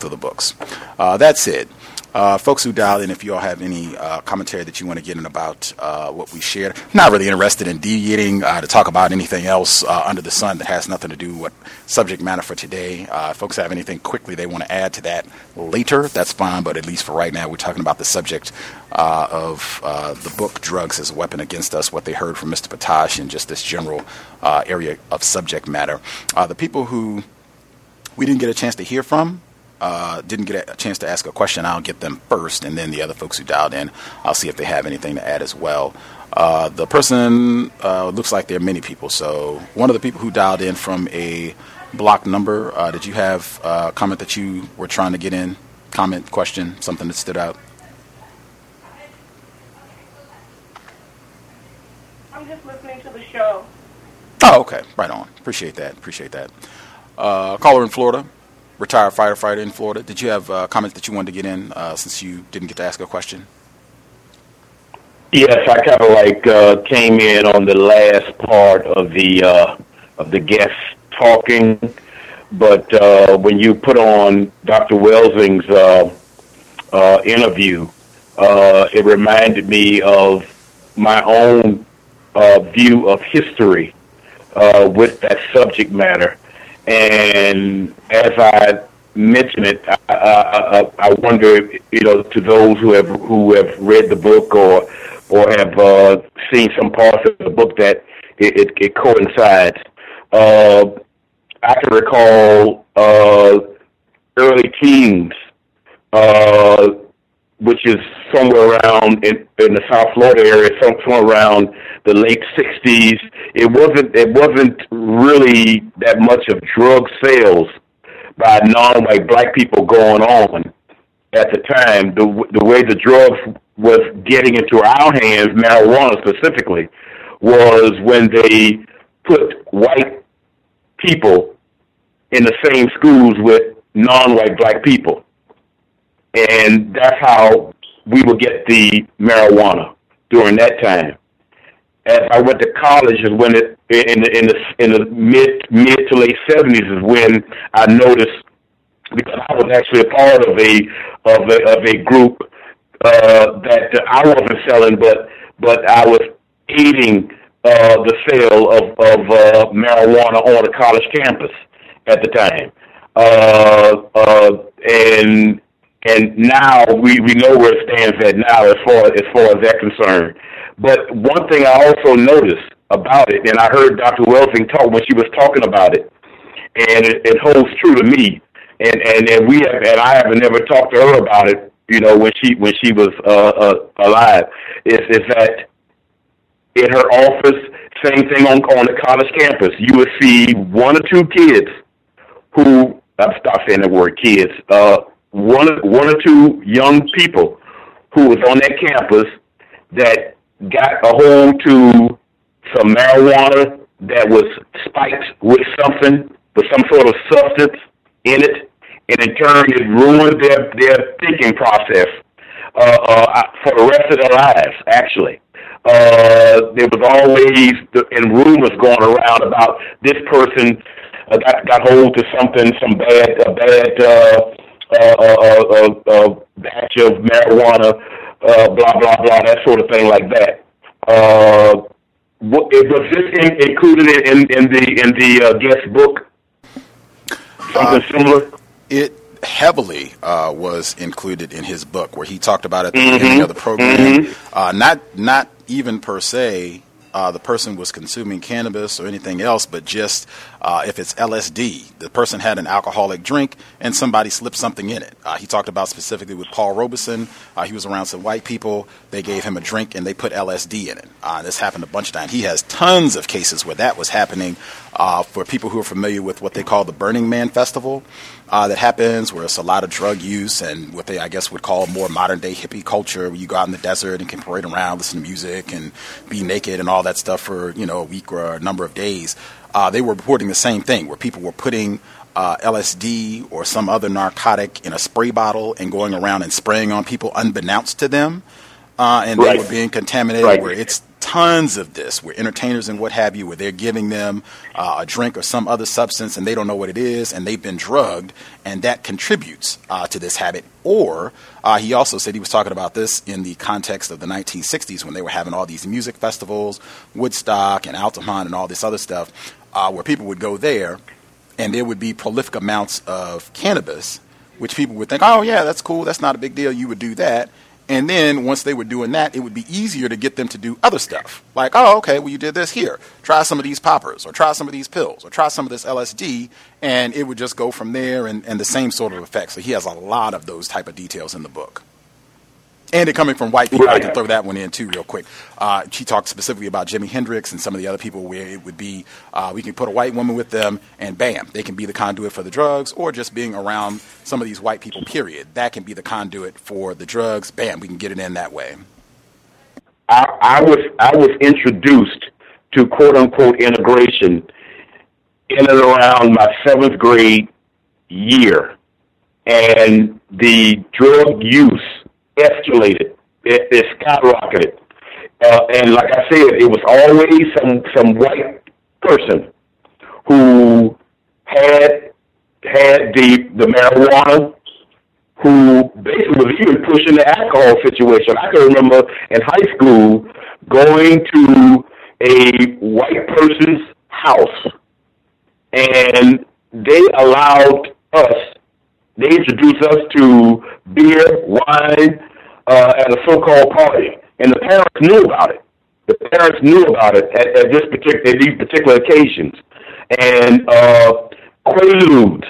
That's it. Folks who dialed in, if you all have any commentary that you want to get in about what we shared, not really interested in deviating to talk about anything else under the sun that has nothing to do with subject matter for today. If folks have anything quickly they want to add to that later, that's fine, but at least for right now, we're talking about the subject of the book, Drugs as a Weapon Against Us, what they heard from Mr. Pataj and just this general area of subject matter. The people who we didn't get a chance to hear from, didn't get a chance to ask a question, I'll get them first, and then the other folks who dialed in, I'll see if they have anything to add as well. The person, looks like there are many people, so one of the people who dialed in from a blocked number, did you have a comment that you were trying to get in? Comment, question, something that stood out? I'm just listening to the show. Oh, okay, right on. Appreciate that. Caller in Florida. Retired firefighter in Florida. Did you have comments that you wanted to get in since you didn't get to ask a question? Yes, I kind of came in on the last part of the guest talking, but when you put on Dr. Welsing's interview, it reminded me of my own view of history with that subject matter. And as I mention it, I wonder, to those who have read the book or have seen some parts of the book that it coincides. I can recall early teens, which is somewhere around in the South Florida area, somewhere around the late 60s. It wasn't really that much of drug sales by non-white black people going on at the time. The way the drugs was getting into our hands, marijuana specifically, was when they put white people in the same schools with non-white black people. And that's how we would get the marijuana during that time. As I went to college, is when in the mid to late 70s is when I noticed, because I was actually a part of a group that I wasn't selling, but I was aiding the sale of marijuana on a college campus at the time, and now we know where it stands at now as far as that's concerned. But one thing I also noticed about it, and I heard Dr. Welsing talk when she was talking about it, and it holds true to me. And I haven't never talked to her about it, when she was alive. Is that in her office, same thing on the college campus. You would see one or two kids who, stop saying the word kids, one or two young people who was on that campus that got a hold to some marijuana that was spiked with some sort of substance in it, and in turn it ruined their thinking process for the rest of their lives, actually. There was always rumors going around about this person got hold to some bad batch of marijuana, blah blah blah, that sort of thing like that. Was this included in the guest book? Something similar? It heavily was included in his book, where he talked about at the beginning of the program. Not even per se the person was consuming cannabis or anything else, but just if it's LSD, the person had an alcoholic drink and somebody slipped something in it. He talked about specifically with Paul Robeson. He was around some white people. They gave him a drink and they put LSD in it. This happened a bunch of times. He has tons of cases where that was happening. For people who are familiar with what they call the Burning Man Festival, that happens where it's a lot of drug use and what they, I guess, would call more modern day hippie culture, where you go out in the desert and can parade around, listen to music and be naked and all that stuff for, a week or a number of days. They were reporting the same thing, where people were putting LSD or some other narcotic in a spray bottle and going around and spraying on people unbeknownst to them. And they were being contaminated, where it's tons of this, where entertainers and what have you, where they're giving them a drink or some other substance and they don't know what it is and they've been drugged, and that contributes to this habit. Or he also said, he was talking about this in the context of the 1960s when they were having all these music festivals, Woodstock and Altamont and all this other stuff, where people would go there and there would be prolific amounts of cannabis, which people would think, oh yeah, that's cool, that's not a big deal, you would do that. And then once they were doing that, it would be easier to get them to do other stuff. Like, oh, okay, well, you did this here. Try some of these poppers, or try some of these pills, or try some of this LSD, and it would just go from there and the same sort of effects. So he has a lot of those type of details in the book. And it coming from white people, I can throw that one in too real quick. She talked specifically about Jimi Hendrix and some of the other people where it would be, we can put a white woman with them and bam, they can be the conduit for the drugs, or just being around some of these white people, period. That can be the conduit for the drugs. Bam, we can get it in that way. I was introduced to quote unquote integration in and around my 7th grade year. And the drug use escalated. It skyrocketed. And like I said, it was always some white person who had the marijuana, who basically was even pushing the alcohol situation. I can remember in high school going to a white person's house, and they introduced us to beer, wine, at a so-called party, and the parents knew about it. The parents knew about it at these particular occasions, and Quaaludes,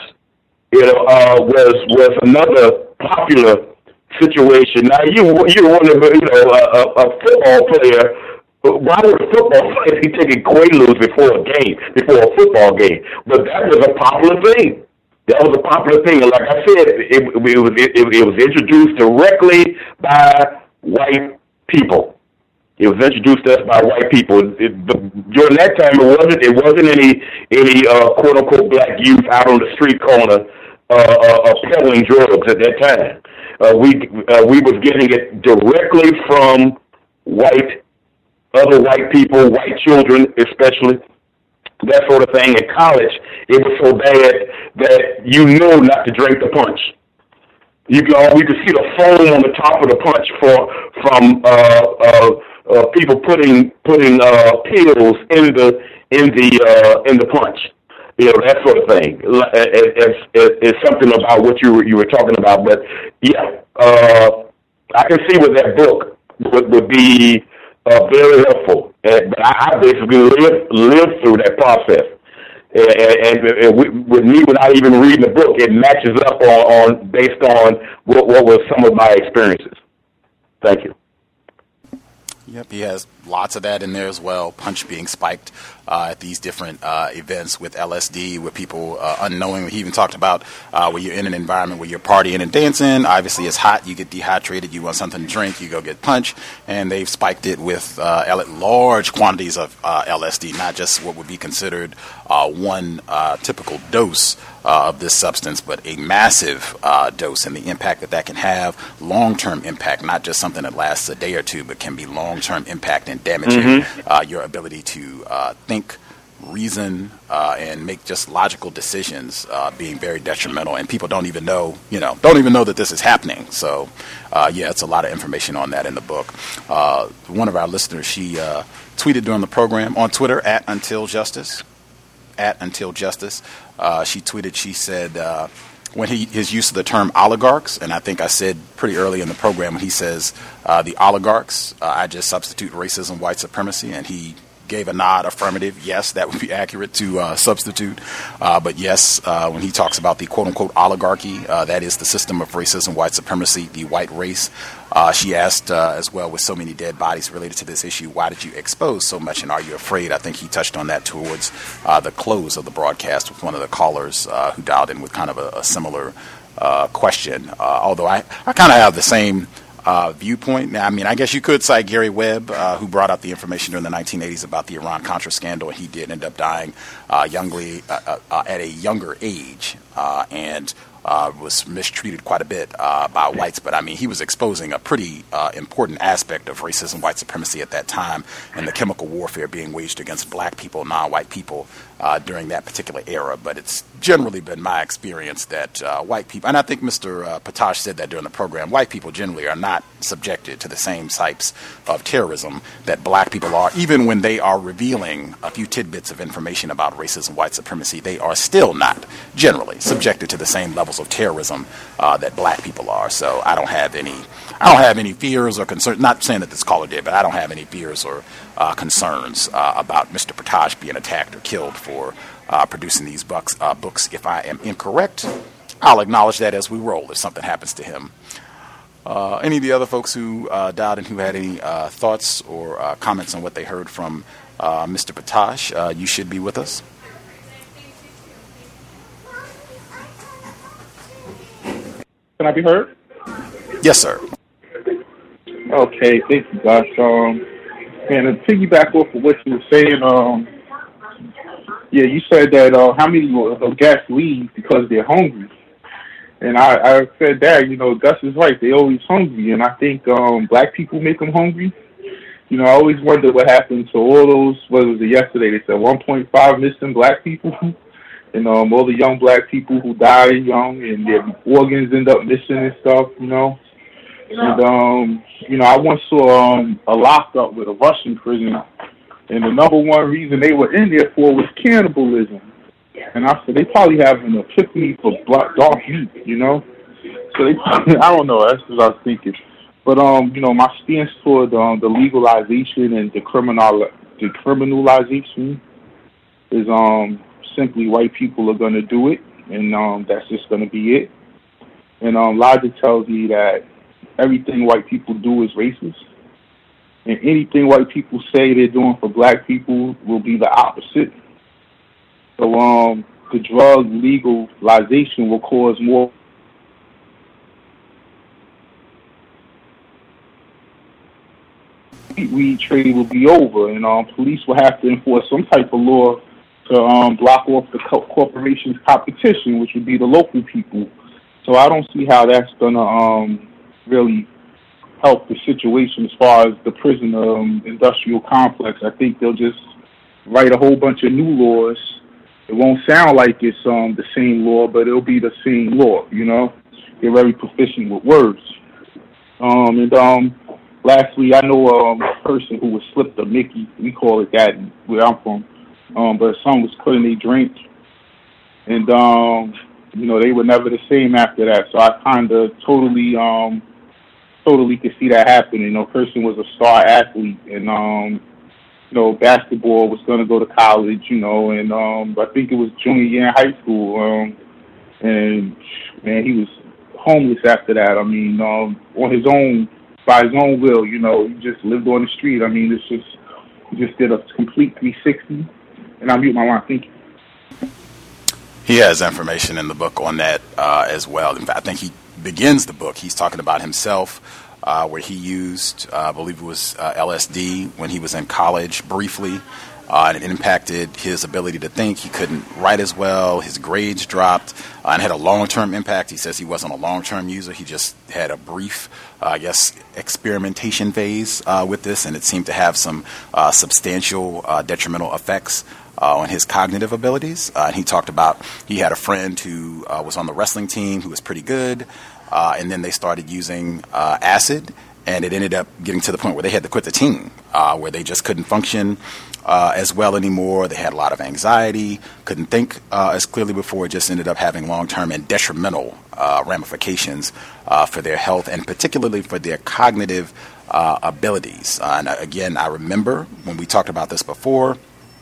was another popular situation. Now you wonder, a football player. Why would a football player be taking Quaaludes before a football game? But that was a popular thing. That was a popular thing, and like I said, it was introduced directly by white people. It was introduced to us by white people. During that time, it wasn't any quote unquote black youth out on the street corner peddling drugs at that time. We was getting it directly from other white people, white children especially. That sort of thing. In college, it was so bad that you knew not to drink the punch. You could see the foam on the top of the punch from people putting pills in the punch. That sort of thing. It's something about what you were talking about. But yeah, I can see where that book would be very helpful But I basically lived through that process. And with me, without even reading the book, it matches up on based on what was some of my experiences. Thank you. Yep, he has lots of that in there as well. Punch being spiked at these different events with LSD, with people unknowingly. He even talked about where you're in an environment where you're partying and dancing. Obviously, it's hot. You get dehydrated. You want something to drink. You go get punch. And they've spiked it with large quantities of LSD, not just what would be considered one typical dose of this substance, but a massive dose, and the impact that can have, long-term impact, not just something that lasts a day or two, but can be long-term impact and damaging your ability to think, reason, and make just logical decisions, being very detrimental. And people don't even know that this is happening. So, it's a lot of information on that in the book. One of our listeners, she tweeted during the program on Twitter @UntilJustice. She tweeted, she said, when his use of the term oligarchs, and I think I said pretty early in the program when he says the oligarchs, I just substitute racism, white supremacy, and he gave a nod, affirmative. Yes, that would be accurate to substitute. But yes, when he talks about the quote-unquote oligarchy, that is the system of racism, white supremacy, the white race. She asked as well, with so many dead bodies related to this issue, why did you expose so much, and are you afraid? I think he touched on that towards the close of the broadcast with one of the callers who dialed in with kind of a similar question. Although I kind of have the same viewpoint. Now, I mean, I guess you could cite Gary Webb, who brought out the information during the 1980s about the Iran-Contra scandal, and he did end up dying at a younger age, and was mistreated quite a bit by whites. But I mean, he was exposing a pretty important aspect of racism, white supremacy at that time, and the chemical warfare being waged against black people, non-white people during that particular era. But it's generally been my experience that white people, and I think Mr. Patash said that during the program, white people generally are not subjected to the same types of terrorism that black people are. Even when they are revealing a few tidbits of information about racism, white supremacy, they are still not generally subjected to the same levels of terrorism that black people are. So I don't have any fears or concerns. Not saying that this caller did, but I don't have any fears or concerns about Mr. Patash being attacked or killed for producing these books. If I am incorrect, I'll acknowledge that as we roll if something happens to him. Any of the other folks who dialed in who had any thoughts or comments on what they heard from Mr. Patash, you should be with us. Can I be heard? Yes, sir. Okay, thank you, Josh. And to piggyback off of what you were saying, you said that how many guests leave because they're hungry. And I said that, Gus is right. They're always hungry. And I think black people make them hungry. I always wonder what happened to all those, what was it yesterday? They said 1.5 missing black people. And all the young black people who die young and their organs end up missing and stuff, And, I once saw a lockup with a Russian prisoner. And the number one reason they were in there for was cannibalism. And I said, they probably have an epiphany for dark meat, So they, I don't know, that's what I was thinking. But, my stance toward the legalization and the criminalization is simply white people are going to do it, and that's just going to be it. And logic tells me that everything white people do is racist. And anything white people say they're doing for black people will be the opposite. So the drug legalization will cause more weed trade will be over, and police will have to enforce some type of law to block off the corporation's competition, which would be the local people. So I don't see how that's going to really help the situation as far as the prison industrial complex. I think they'll just write a whole bunch of new laws. It won't sound like it's the same law, but it'll be the same law, They're very proficient with words. Lastly, I know a person who was slipped a Mickey. We call it that where I'm from. But someone was put in a drink, and they were never the same after that. So I kind of totally could see that happening. Person was a star athlete, and basketball, was going to go to college, and I think it was junior year in high school. And man, he was homeless after that. I mean, on his own, by his own will, he just lived on the street. I mean, he just did a complete 360. And I'll mute my line. Thank you. He has information in the book on that as well. In fact, I think he begins the book. He's talking about himself, where he used, I believe it was LSD when he was in college briefly. And it impacted his ability to think. He couldn't write as well. His grades dropped and had a long-term impact. He says he wasn't a long-term user. He just had a brief, experimentation phase with this, and it seemed to have some substantial detrimental effects on his cognitive abilities. And he talked about he had a friend who was on the wrestling team who was pretty good, and then they started using acid, and it ended up getting to the point where they had to quit the team, where they just couldn't function as well anymore. They had a lot of anxiety, couldn't think as clearly before. It just ended up having long-term and detrimental ramifications for their health, and particularly for their cognitive abilities. And again, I remember when we talked about this before,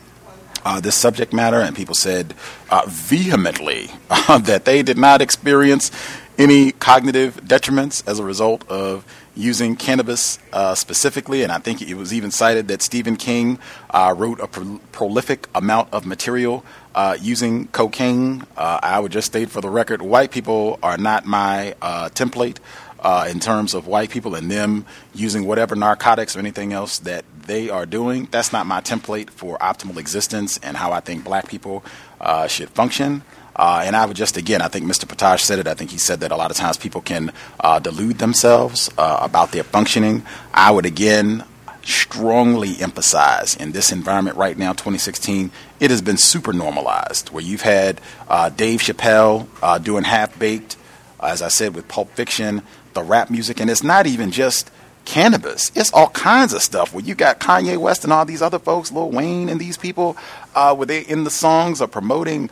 this subject matter, and people said vehemently that they did not experience any cognitive detriments as a result of using cannabis specifically. And I think it was even cited that Stephen King wrote a prolific amount of material using cocaine. I would just state for the record, white people are not my template in terms of white people and them using whatever narcotics or anything else that they are doing. That's not my template for optimal existence and how I think black people should function. And I would just, again, I think Mr. Potash said it. I think he said that a lot of times people can delude themselves about their functioning. I would, again, strongly emphasize in this environment right now, 2016, it has been super normalized, where you've had Dave Chappelle doing Half-Baked, as I said, with Pulp Fiction, the rap music. And it's not even just cannabis. It's all kinds of stuff where you got Kanye West and all these other folks, Lil Wayne and these people, where they in the songs are promoting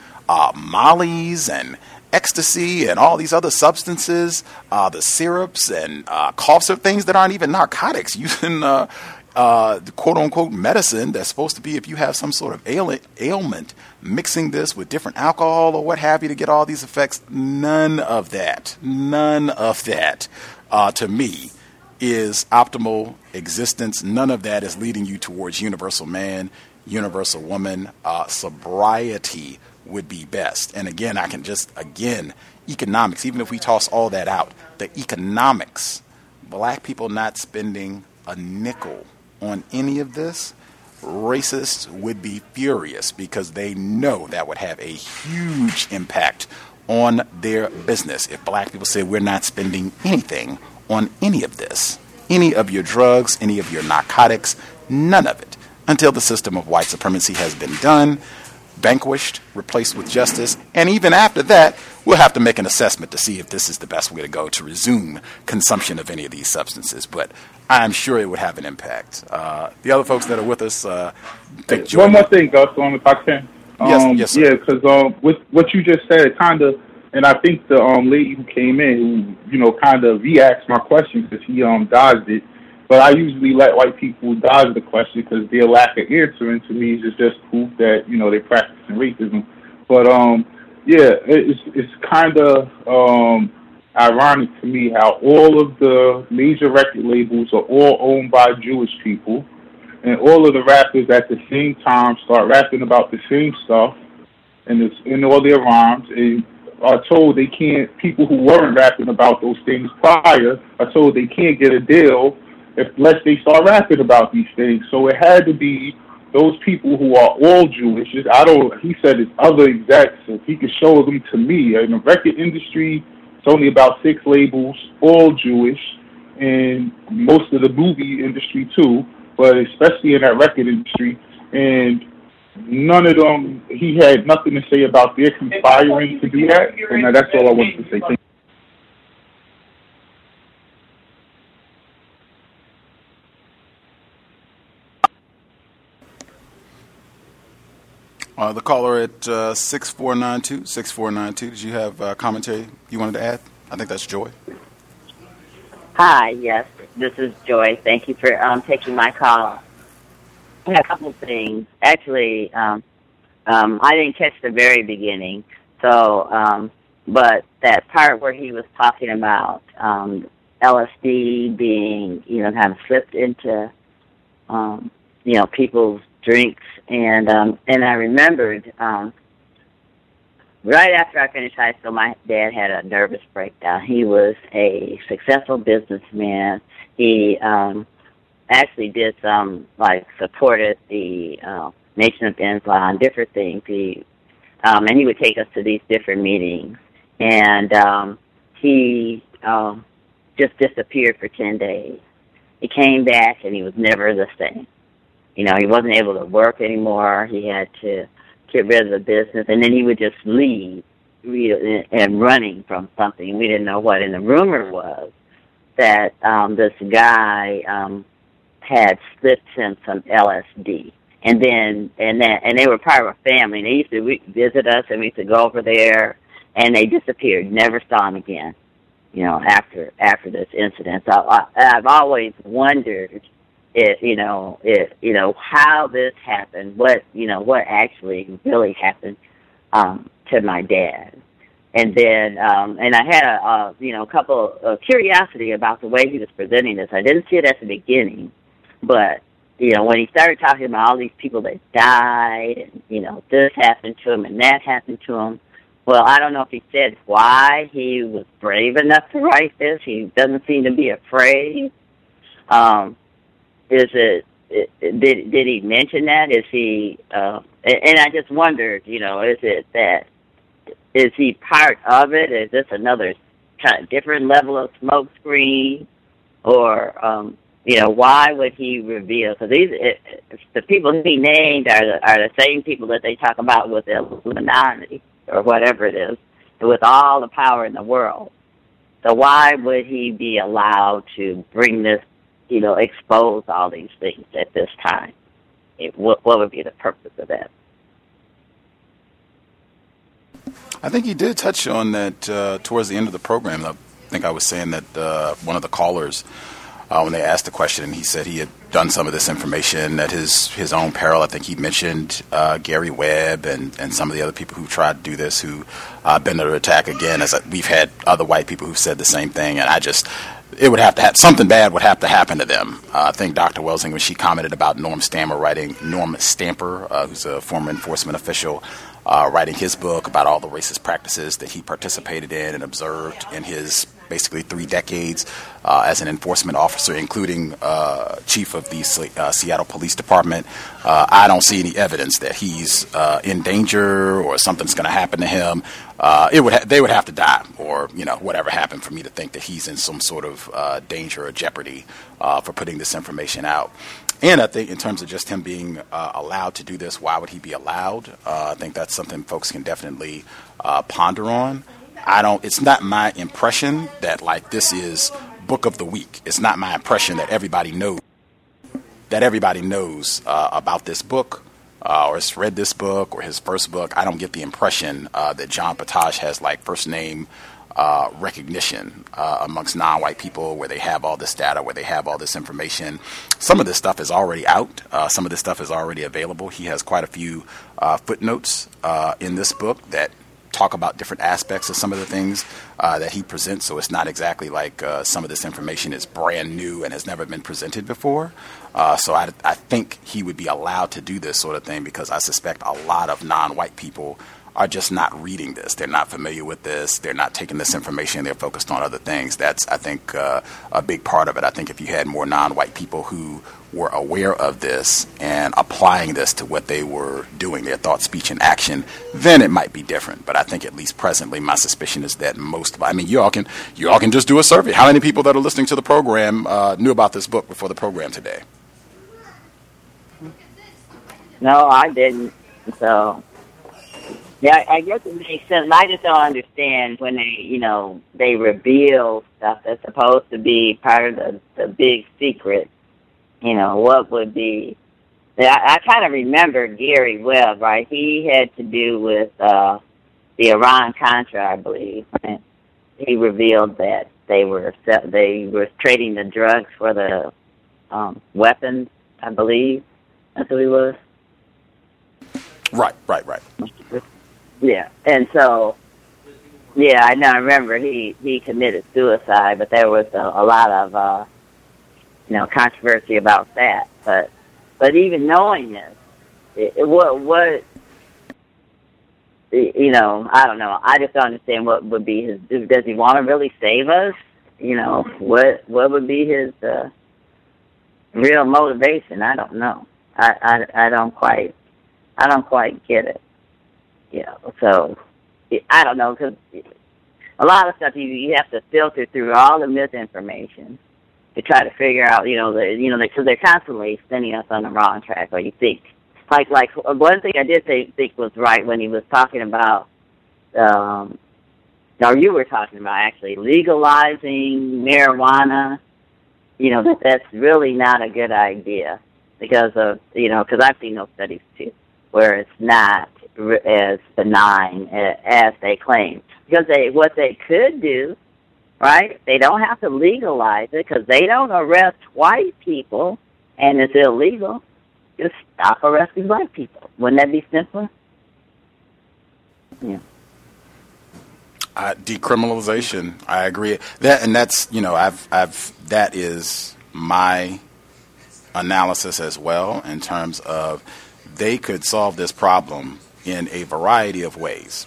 mollies and ecstasy and all these other substances, the syrups and cough syrup, things that aren't even narcotics, using the quote-unquote medicine that's supposed to be, if you have some sort of ailment, mixing this with different alcohol or what have you to get all these effects. None of that to me is optimal existence. None of that is leading you towards universal man, universal woman. Sobriety would be best. And again, economics, even if we toss all that out, the economics, black people not spending a nickel on any of this, racists would be furious because they know that would have a huge impact on their business. If black people say we're not spending anything on any of this, any of your drugs, any of your narcotics, none of it, until the system of white supremacy has been done, vanquished, replaced with justice, and even after that, we'll have to make an assessment to see if this is the best way to go to resume consumption of any of these substances. But I'm sure it would have an impact. The other folks that are with us, one more thing, Gus, if I can. Yes, sir. Yeah, because with what you just said, kind of, and I think the lady who came in, who kind of re-asked my question because he dodged it. But I usually let white people dodge the question because their lack of answering to me is just proof that, they're practicing racism. But, it's kind of ironic to me how all of the major record labels are all owned by Jewish people, and all of the rappers at the same time start rapping about the same stuff and in all their rhymes, and are told they can't, people who weren't rapping about those things prior are told they can't get a deal unless they start rapping about these things. So it had to be those people who are all Jewish. He said it's other execs. If he could show them to me, in the record industry, it's only about 6 labels, all Jewish, and most of the movie industry too, but especially in that record industry. And none of them, he had nothing to say about their conspiring to do that. And that's all I wanted to say. Thank you. The caller at 6492, did you have commentary you wanted to add? I think that's Joy. Hi, yes, this is Joy. Thank you for taking my call. a couple of things. Actually, I didn't catch the very beginning. So, but that part where he was talking about LSD being, kind of slipped into, people's drinks, and I remembered right after I finished high school, my dad had a nervous breakdown. He was a successful businessman. He actually did some, supported the Nation of Islam, different things. And he would take us to these different meetings. And he just disappeared for 10 days. He came back, and he was never the same. He wasn't able to work anymore. He had to get rid of the business, and then he would just leave and running from something. We didn't know what. And the rumor was that this guy had slipped him some LSD. And they were part of a family. They used to visit us, and we used to go over there, and they disappeared. Never saw him again. After this incident, so I've always wondered if how this happened, what actually really happened to my dad. And then and I had a couple of curiosity about the way he was presenting this. I didn't see it at the beginning, but when he started talking about all these people that died, and this happened to him and that happened to him. Well, I don't know if he said why he was brave enough to write this. He doesn't seem to be afraid. Did he mention that? Is he? And I just wondered, is he part of it? Is this another kind of different level of smoke screen, or why would he reveal? Because the people he named are the same people that they talk about with the Illuminati or whatever it is, with all the power in the world. So why would he be allowed to bring this? Expose all these things at this time. What would be the purpose of that? I think he did touch on that towards the end of the program. I think I was saying that one of the callers, when they asked the question, and he said he had done some of this information at his own peril. I think he mentioned Gary Webb and some of the other people who tried to do this, who been under attack again. We've had other white people who said the same thing, and it would have to something bad would have to happen to them. I think Dr. Welsing, when she commented about Norm Stamper, who's a former enforcement official, writing his book about all the racist practices that he participated in and observed in his basically 3 decades as an enforcement officer, including chief of the Seattle Police Department. I don't see any evidence that he's in danger or something's going to happen to him. They would have to die, or whatever happened, for me to think that he's in some sort of danger or jeopardy for putting this information out. And I think in terms of just him being allowed to do this, why would he be allowed? I think that's something folks can definitely ponder on. It's not my impression that this is book of the week. It's not my impression that everybody knows about this book or has read this book or his first book. I don't get the impression that John Potage has first name recognition amongst non-white people, where they have all this data, where they have all this information. Some of this stuff is already out. Some of this stuff is already available. He has quite a few footnotes in this book that talk about different aspects of some of the things that he presents. So it's not exactly like some of this information is brand new and has never been presented before. So I think he would be allowed to do this sort of thing because I suspect a lot of non-white people are just not reading this. They're not familiar with this. They're not taking this information. They're focused on other things. That's, I think, a big part of it. I think if you had more non-white people who were aware of this and applying this to what they were doing, their thought, speech, and action, then it might be different. But I think at least presently, my suspicion is that you all can just do a survey. How many people that are listening to the program knew about this book before the program today? No, I didn't. So, yeah, I guess it makes sense. I just don't understand when they reveal stuff that's supposed to be part of the big secret. What would be... I kind of remember Gary Webb, right? He had to do with the Iran-Contra, I believe. And he revealed that they were trading the drugs for the weapons, I believe. That's who he was? Right. Yeah, and so, yeah, I know. I remember he committed suicide, but there was a lot of controversy about that. But even knowing this, what I don't know. I just don't understand what would be his. Does he want to really save us? What would be his real motivation? I don't know. I don't quite get it. So I don't know, because a lot of stuff you have to filter through all the misinformation to try to figure out, because they're constantly sending us on the wrong track. Or you think, like one thing I did think was right when he was talking about, or you were talking about actually legalizing marijuana. That's really not a good idea because I've seen those studies too, where it's not as benign as they claim. Because what they could do, right? They don't have to legalize it because they don't arrest white people, and it's illegal. Just stop arresting black people. Wouldn't that be simpler? Yeah. Decriminalization. I agree. That's that is my analysis as well, in terms of they could solve this problem in a variety of ways.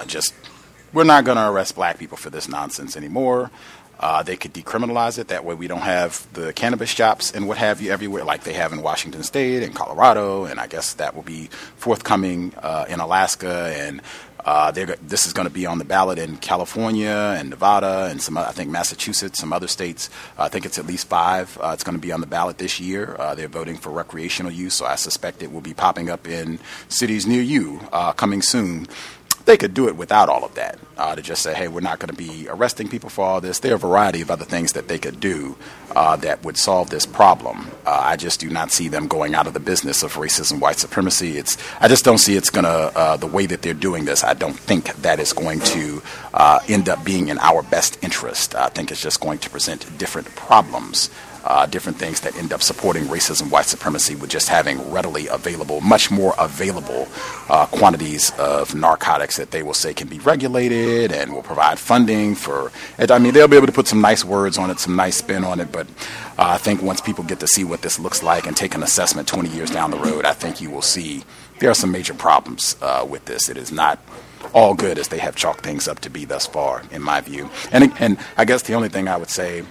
We're not going to arrest black people for this nonsense anymore. They could decriminalize it. That way we don't have the cannabis shops and what have you everywhere like they have in Washington State and Colorado, and I guess that will be forthcoming in Alaska, and this is going to be on the ballot in California and Nevada and I think Massachusetts, some other states. I think it's at least 5. It's going to be on the ballot this year. They're voting for recreational use, so I suspect it will be popping up in cities near you coming soon. They could do it without all of that, to just say, hey, we're not going to be arresting people for all this. There are a variety of other things that they could do that would solve this problem. I just do not see them going out of the business of racism, white supremacy. I just don't see it's going to, the way that they're doing this, I don't think that is going to end up being in our best interest. I think it's just going to present different problems. Different things that end up supporting racism, white supremacy, with just having readily available, much more available quantities of narcotics that they will say can be regulated and will provide funding for. I mean, they'll be able to put some nice words on it, some nice spin on it, but I think once people get to see what this looks like and take an assessment 20 years down the road, I think you will see there are some major problems with this. It is not all good as they have chalked things up to be thus far, in my view. And I guess the only thing I would say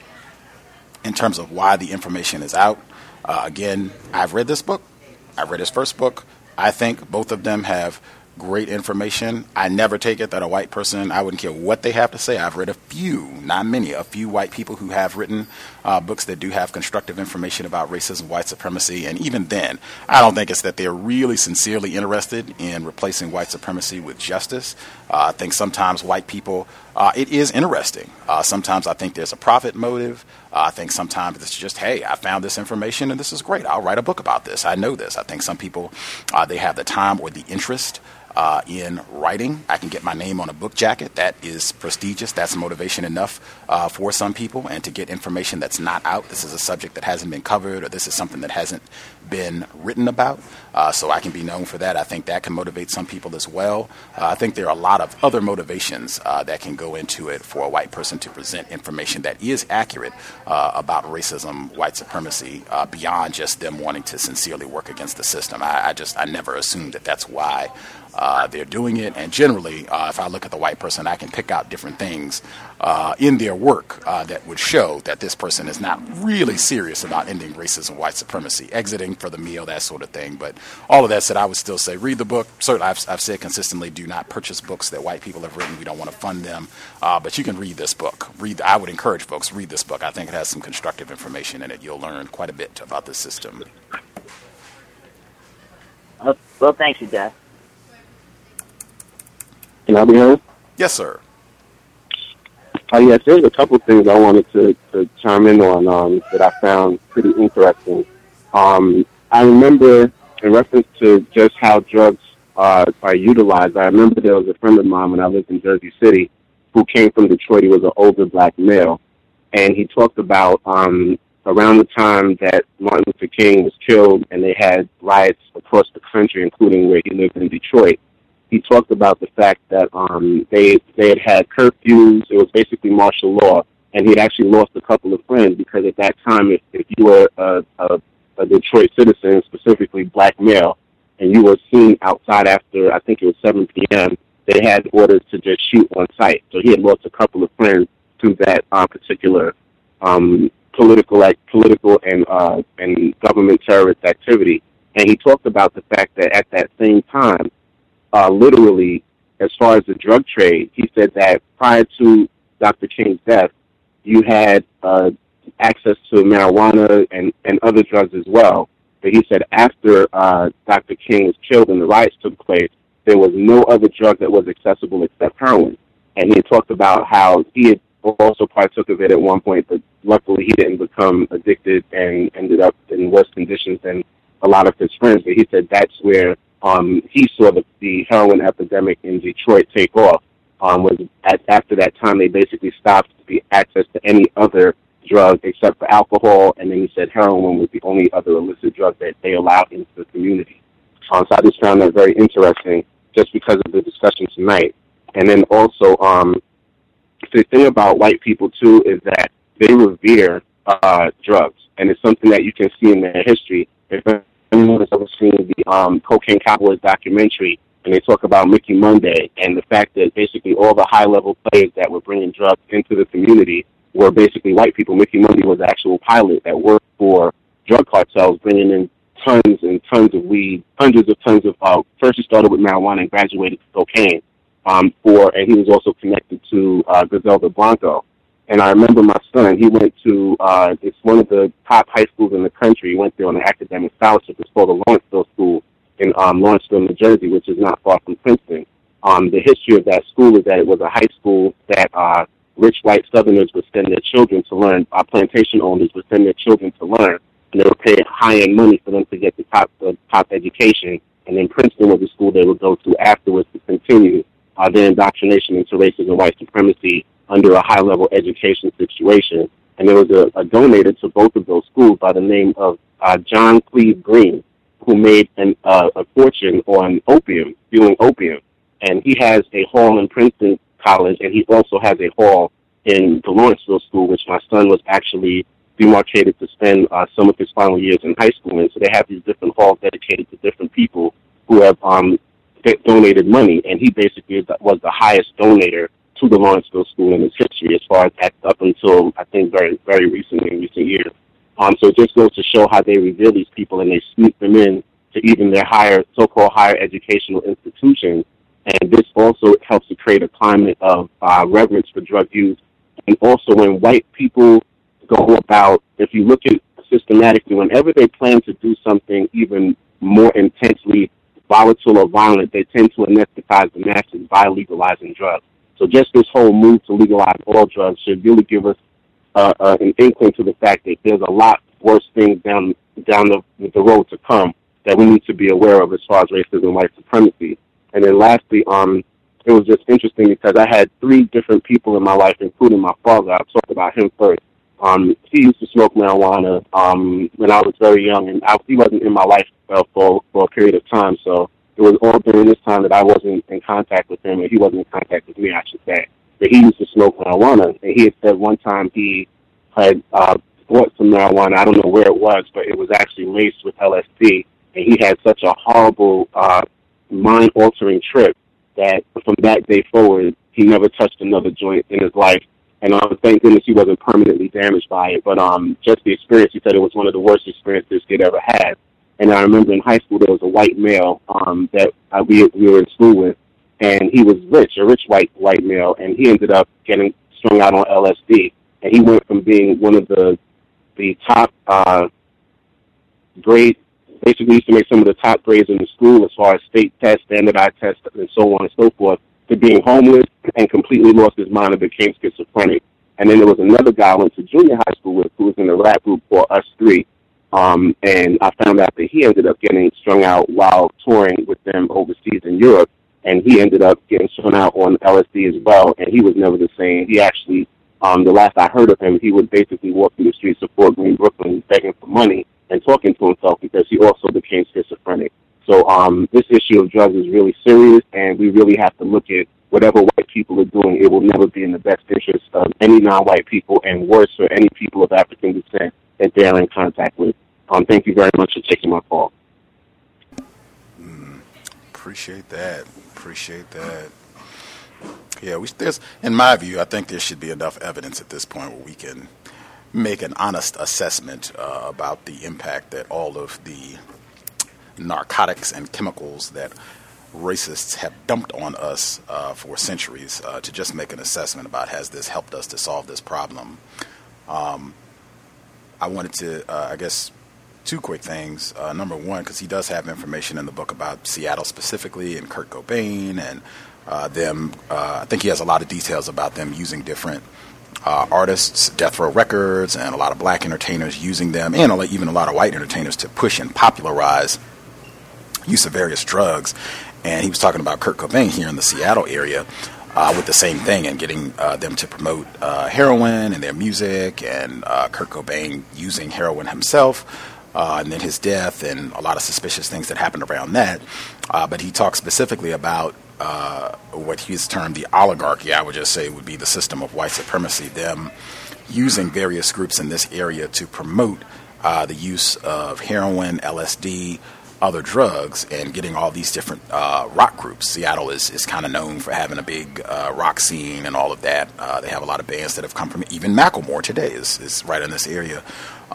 in terms of why the information is out, again, I've read this book. I've read his first book. I think both of them have great information. I never take it that a white person, I wouldn't care what they have to say. I've read a few, not many, a few white people who have written books that do have constructive information about racism, white supremacy, and even then, I don't think it's that they're really sincerely interested in replacing white supremacy with justice. I think sometimes white people, it is interesting. Sometimes I think there's a profit motive. I think sometimes it's just, hey, I found this information and this is great. I'll write a book about this. I know this. I think some people, they have the time or the interest in writing. I can get my name on a book jacket. That is prestigious. That's motivation enough for some people. And to get information that's not out, this is a subject that hasn't been covered, or this is something that hasn't been written about. So I can be known for that. I think that can motivate some people as well. I think there are a lot of other motivations that can go into it for a white person to present information that is accurate about racism, white supremacy, beyond just them wanting to sincerely work against the system. I never assumed that that's why they're doing it. And generally, if I look at the white person, I can pick out different things in their work that would show that this person is not really serious about ending racism, white supremacy, exiting for the meal, that sort of thing. But all of that said, I would still say read the book. Certainly, I've said consistently, do not purchase books that white people have written. We don't want to fund them. But you can read this book. I would encourage folks, read this book. I think it has some constructive information in it. You'll learn quite a bit about the system. Well, thank you, Jeff. Can I be heard? Yes, sir. Yes, there's a couple of things I wanted to chime in on that I found pretty interesting. I remember, in reference to just how drugs are utilized, I remember there was a friend of mine when I lived in Jersey City who came from Detroit. He was an older black male, and he talked about around the time that Martin Luther King was killed and they had riots across the country, including where he lived in Detroit, he talked about the fact that they had curfews. It was basically martial law, and he had actually lost a couple of friends because at that time, if you were a Detroit citizen, specifically black male, and you were seen outside after, I think it was 7 p.m., they had orders to just shoot on sight. So he had lost a couple of friends to that particular political and government terrorist activity. And he talked about the fact that at that same time, literally, as far as the drug trade, he said that prior to Dr. King's death, you had access to marijuana and other drugs as well. But he said after Dr. King was killed and the riots took place, there was no other drug that was accessible except heroin. And he had talked about how he had also partook of it at one point, but luckily he didn't become addicted and ended up in worse conditions than a lot of his friends. But he said that's where he saw the heroin epidemic in Detroit take off. Was after that time, they basically stopped the access to any other drug except for alcohol, and then he said heroin was the only other illicit drug that they allowed into the community. So I just found that very interesting just because of the discussion tonight. And then also, the thing about white people, too, is that they revere drugs, and it's something that you can see in their history. If anyone has ever seen the Cocaine Cowboys documentary, and they talk about Mickey Monday and the fact that basically all the high-level players that were bringing drugs into the community were basically white people. Mickey Monday was the actual pilot that worked for drug cartels, bringing in tons and tons of weed, hundreds of tons of, first he started with marijuana and graduated to cocaine, and he was also connected to Griselda Blanco. And I remember my son, he went to, it's one of the top high schools in the country. He went there on an academic scholarship. It's called the Lawrenceville School in Lawrenceville, New Jersey, which is not far from Princeton. The history of that school is that it was a high school that rich white Southerners would send their children to learn, plantation owners would send their children to learn, and they would pay high-end money for them to get the top education. And then Princeton was the school they would go to afterwards to continue their indoctrination into racism and white supremacy under a high-level education situation. And there was a donator to both of those schools by the name of John Cleve Green, who made a fortune on opium, spewing opium. And he has a hall in Princeton College, and he also has a hall in the Lawrenceville School, which my son was actually demarcated to spend some of his final years in high school in. So they have these different halls dedicated to different people who have donated money, and he basically was the highest donator to the Lawrenceville School in its history, as far as up until, I think, very, very recent years. So it just goes to show how they revere these people and they sneak them in to even their so-called higher educational institutions. And this also helps to create a climate of reverence for drug use. And also when white people go about, if you look at systematically, whenever they plan to do something even more intensely volatile or violent, they tend to anesthetize the masses by legalizing drugs. So just this whole move to legalize all drugs should really give us an inkling to the fact that there's a lot worse things down the road to come that we need to be aware of as far as racism and white supremacy. And then lastly, it was just interesting because I had 3 different people in my life, including my father. I'll talk about him first. He used to smoke marijuana when I was very young, and he wasn't in my life for a period of time. So it was all during this time that I wasn't in contact with him, and he wasn't in contact with me, I should say. But he used to smoke marijuana, and he had said one time he had bought some marijuana. I don't know where it was, but it was actually laced with LSD, and he had such a horrible mind-altering trip that from that day forward, he never touched another joint in his life. And thank goodness he wasn't permanently damaged by it. But just the experience, he said it was one of the worst experiences he'd ever had. And I remember in high school there was a white male that we were in school with, and he was a rich white male, and he ended up getting strung out on LSD. And he went from being one of the top grade, basically used to make some of the top grades in the school as far as state tests, standardized tests, and so on and so forth, to being homeless and completely lost his mind and became schizophrenic. And then there was another guy I went to junior high school with who was in a rap group called Us Three. And I found out that he ended up getting strung out while touring with them overseas in Europe. And he ended up getting strung out on LSD as well. And he was never the same. He actually The last I heard of him, he would basically walk through the streets of Fort Greene, Brooklyn, begging for money and talking to himself because he also became schizophrenic. So this issue of drugs is really serious, and we really have to look at whatever white people are doing. It will never be in the best interest of any non-white people, and worse for any people of African descent that they're in contact with. Thank you very much for taking my call. Appreciate that. Yeah, there's, in my view, I think there should be enough evidence at this point where we can make an honest assessment about the impact that all of the narcotics and chemicals that racists have dumped on us for centuries, to just make an assessment about has this helped us to solve this problem. I wanted to, I guess, two quick things. Number one, because he does have information in the book about Seattle specifically and Kurt Cobain and them. I think he has a lot of details about them using different artists, Death Row Records, and a lot of black entertainers using them, and even a lot of white entertainers to push and popularize use of various drugs. And he was talking about Kurt Cobain here in the Seattle area with the same thing, and getting them to promote heroin and their music, and Kurt Cobain using heroin himself, and then his death, and a lot of suspicious things that happened around that. But he talked specifically about what he's termed the oligarchy. I would just say would be the system of white supremacy, them using various groups in this area to promote the use of heroin, LSD, other drugs, and getting all these different rock groups. Seattle is kind of known for having a big rock scene and all of that. They have a lot of bands that have come from, even Macklemore today is right in this area.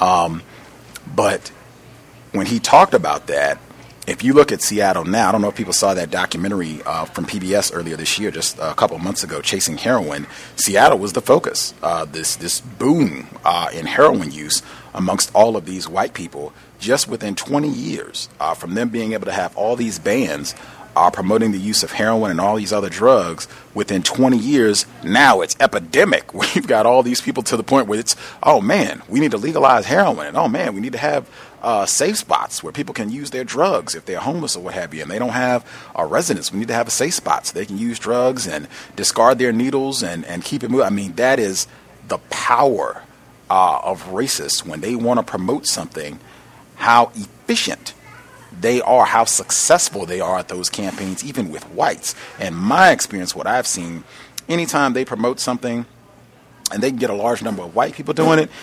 But when he talked about that, if you look at Seattle now, I don't know if people saw that documentary from PBS earlier this year, just a couple of months ago, Chasing Heroin. Seattle was the focus. This boom in heroin use amongst all of these white people just within 20 years, from them being able to have all these bands promoting the use of heroin and all these other drugs. Within 20 years, now it's epidemic. We've got all these people to the point where it's, oh man, we need to legalize heroin. And oh man, we need to have safe spots where people can use their drugs if they're homeless or what have you, and they don't have a residence. We need to have a safe spot so they can use drugs and discard their needles and keep it moving. I mean, that is the power of racists when they want to promote something, how efficient they are, how successful they are at those campaigns, even with whites. And my experience, what I've seen, anytime they promote something and they can get a large number of white people doing it,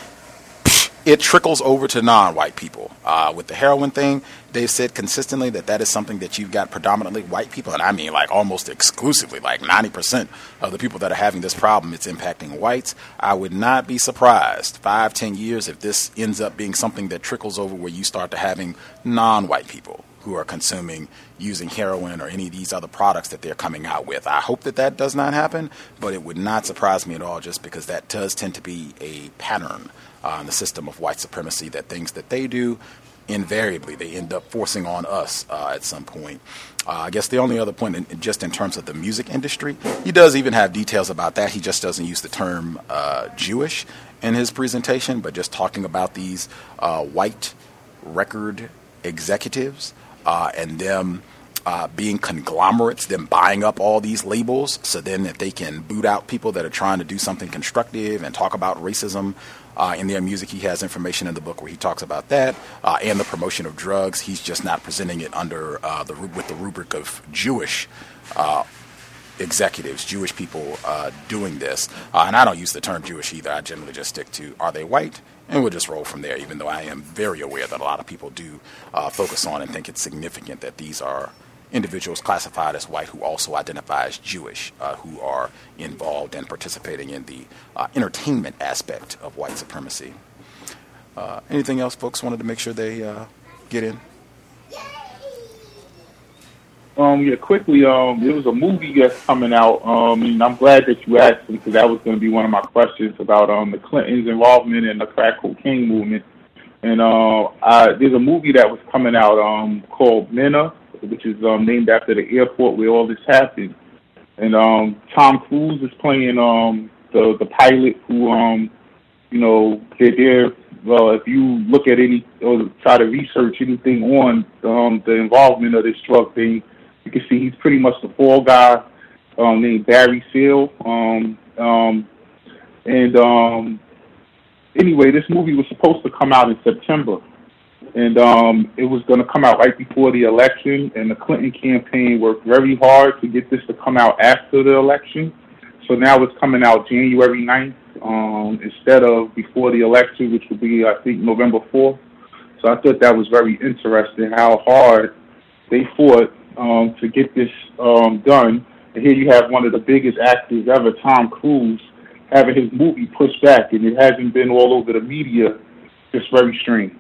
it trickles over to non-white people. With the heroin thing, they've said consistently that is something that you've got predominantly white people, and I mean like almost exclusively, like 90% of the people that are having this problem, it's impacting whites. I would not be surprised 5-10 years if this ends up being something that trickles over where you start to having non-white people who are consuming, using heroin or any of these other products that they're coming out with. I hope that does not happen, but it would not surprise me at all, just because that does tend to be a pattern in the system of white supremacy, that things that they do, invariably, they end up forcing on us at some point. I guess the only other point, just in terms of the music industry, he does even have details about that. He just doesn't use the term Jewish in his presentation, but just talking about these white record executives and them being conglomerates, them buying up all these labels so then that they can boot out people that are trying to do something constructive and talk about racism in their music. He has information in the book where he talks about that and the promotion of drugs. He's just not presenting it under with the rubric of Jewish executives, Jewish people doing this. And I don't use the term Jewish either. I generally just stick to, are they white? And we'll just roll from there, even though I am very aware that a lot of people do focus on and think it's significant that these are individuals classified as white who also identify as Jewish, who are involved and participating in the entertainment aspect of white supremacy. Anything else folks wanted to make sure they get in? Yeah, quickly, there was a movie that's coming out, and I'm glad that you asked me, because that was going to be one of my questions about the Clintons' involvement in the crack cocaine movement. And there's a movie that was coming out called Mena, which is named after the airport where all this happened. And Tom Cruise is playing the pilot who, well, if you look at any or try to research anything on the involvement of this drug thing, you can see he's pretty much the fall guy named Barry Seal. And anyway, this movie was supposed to come out in September. And it was going to come out right before the election, and the Clinton campaign worked very hard to get this to come out after the election. So now it's coming out January 9th instead of before the election, which will be, I think, November 4th. So I thought that was very interesting how hard they fought to get this done. And here you have one of the biggest actors ever, Tom Cruise, having his movie pushed back, and it hasn't been all over the media. Just very strange.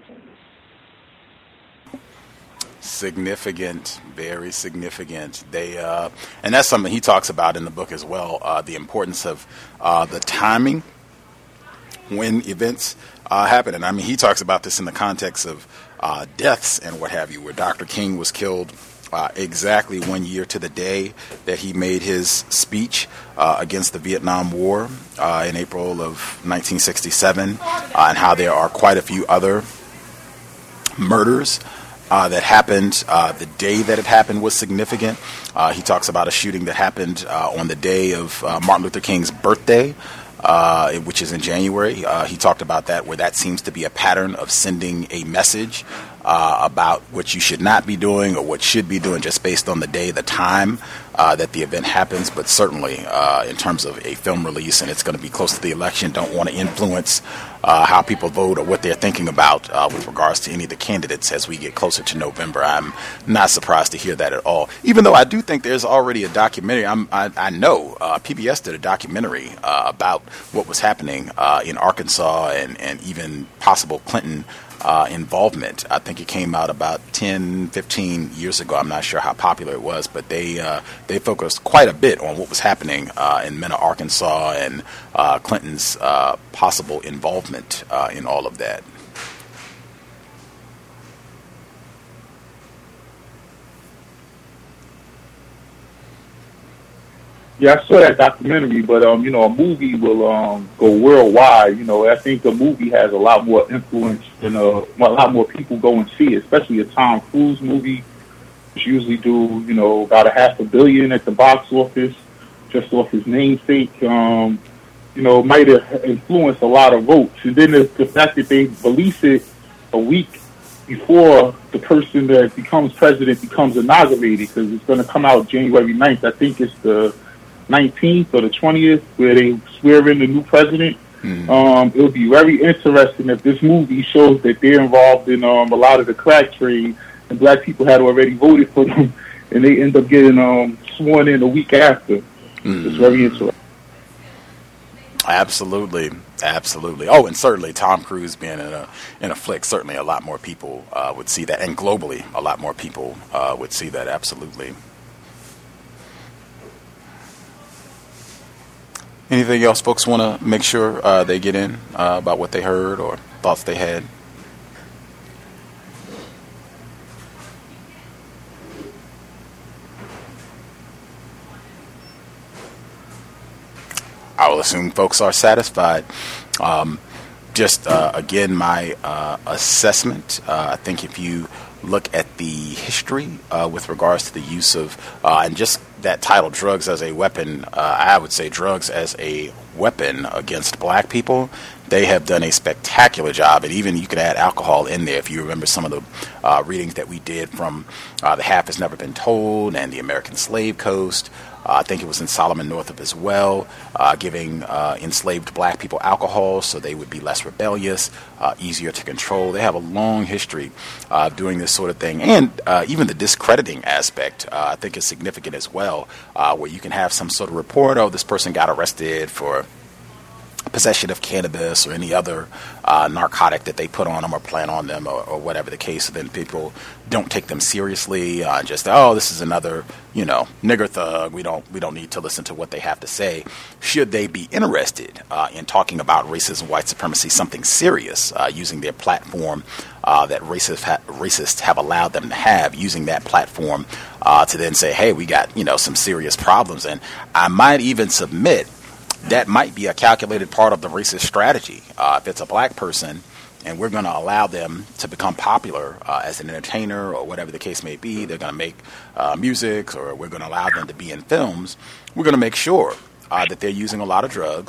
Significant, very significant. They and that's something he talks about in the book as well. The importance of the timing when events happen, and I mean he talks about this in the context of deaths and what have you, where Dr. King was killed exactly 1 year to the day that he made his speech against the Vietnam War in April of 1967, and how there are quite a few other murders that happened. The day that it happened was significant. He talks about a shooting that happened on the day of Martin Luther King's birthday, which is in January. He talked about that, where that seems to be a pattern of sending a message about what you should not be doing or what should be doing just based on the day, the time that the event happens. But certainly in terms of a film release, and it's going to be close to the election, don't want to influence how people vote or what they're thinking about with regards to any of the candidates as we get closer to November. I'm not surprised to hear that at all, even though I do think there's already a documentary. I know PBS did a documentary about what was happening in Arkansas and even possible Clinton involvement. I think it came out about 10, 15 years ago. I'm not sure how popular it was, but they focused quite a bit on what was happening in Mena, Arkansas, and Clinton's possible involvement in all of that. Yeah, I saw that documentary, but a movie will go worldwide. I think a movie has a lot more influence than a lot more people go and see it, especially a Tom Cruise movie, which usually do about $500 million at the box office, just off his namesake. Might have influenced a lot of votes, and then the fact that they release it a week before the person that becomes president becomes inaugurated, because it's going to come out January 9th. I think it's the 19th or the 20th, where they swear in the new president. It'll be very interesting if this movie shows that they're involved in a lot of the crack trade, and black people had already voted for them, and they end up getting sworn in a week after. It's very interesting. Absolutely. Oh, and certainly Tom Cruise being in a flick, certainly a lot more people would see that, and globally, a lot more people would see that. Absolutely. Anything else folks want to make sure they get in about what they heard or thoughts they had? I will assume folks are satisfied. Again, my assessment, I think if you look at the history with regards to the use of, and just that title, Drugs as a Weapon, I would say Drugs as a Weapon against black people, they have done a spectacular job. And even you could add alcohol in there if you remember some of the readings that we did from The Half Has Never Been Told and The American Slave Coast. I think it was in Solomon Northup as well, giving enslaved black people alcohol so they would be less rebellious, easier to control. They have a long history of doing this sort of thing. And even the discrediting aspect, I think, is significant as well, where you can have some sort of report, this person got arrested for possession of cannabis or any other narcotic that they put on them or plant on them or whatever the case. So then people don't take them seriously. This is another, nigger thug. We don't need to listen to what they have to say. Should they be interested in talking about racism, white supremacy, something serious, using their platform that racists have allowed them to have, using that platform to then say, hey, we got, some serious problems. And I might even submit that might be a calculated part of the racist strategy. If it's a black person and we're going to allow them to become popular as an entertainer or whatever the case may be, they're going to make music, or we're going to allow them to be in films, we're going to make sure that they're using a lot of drugs,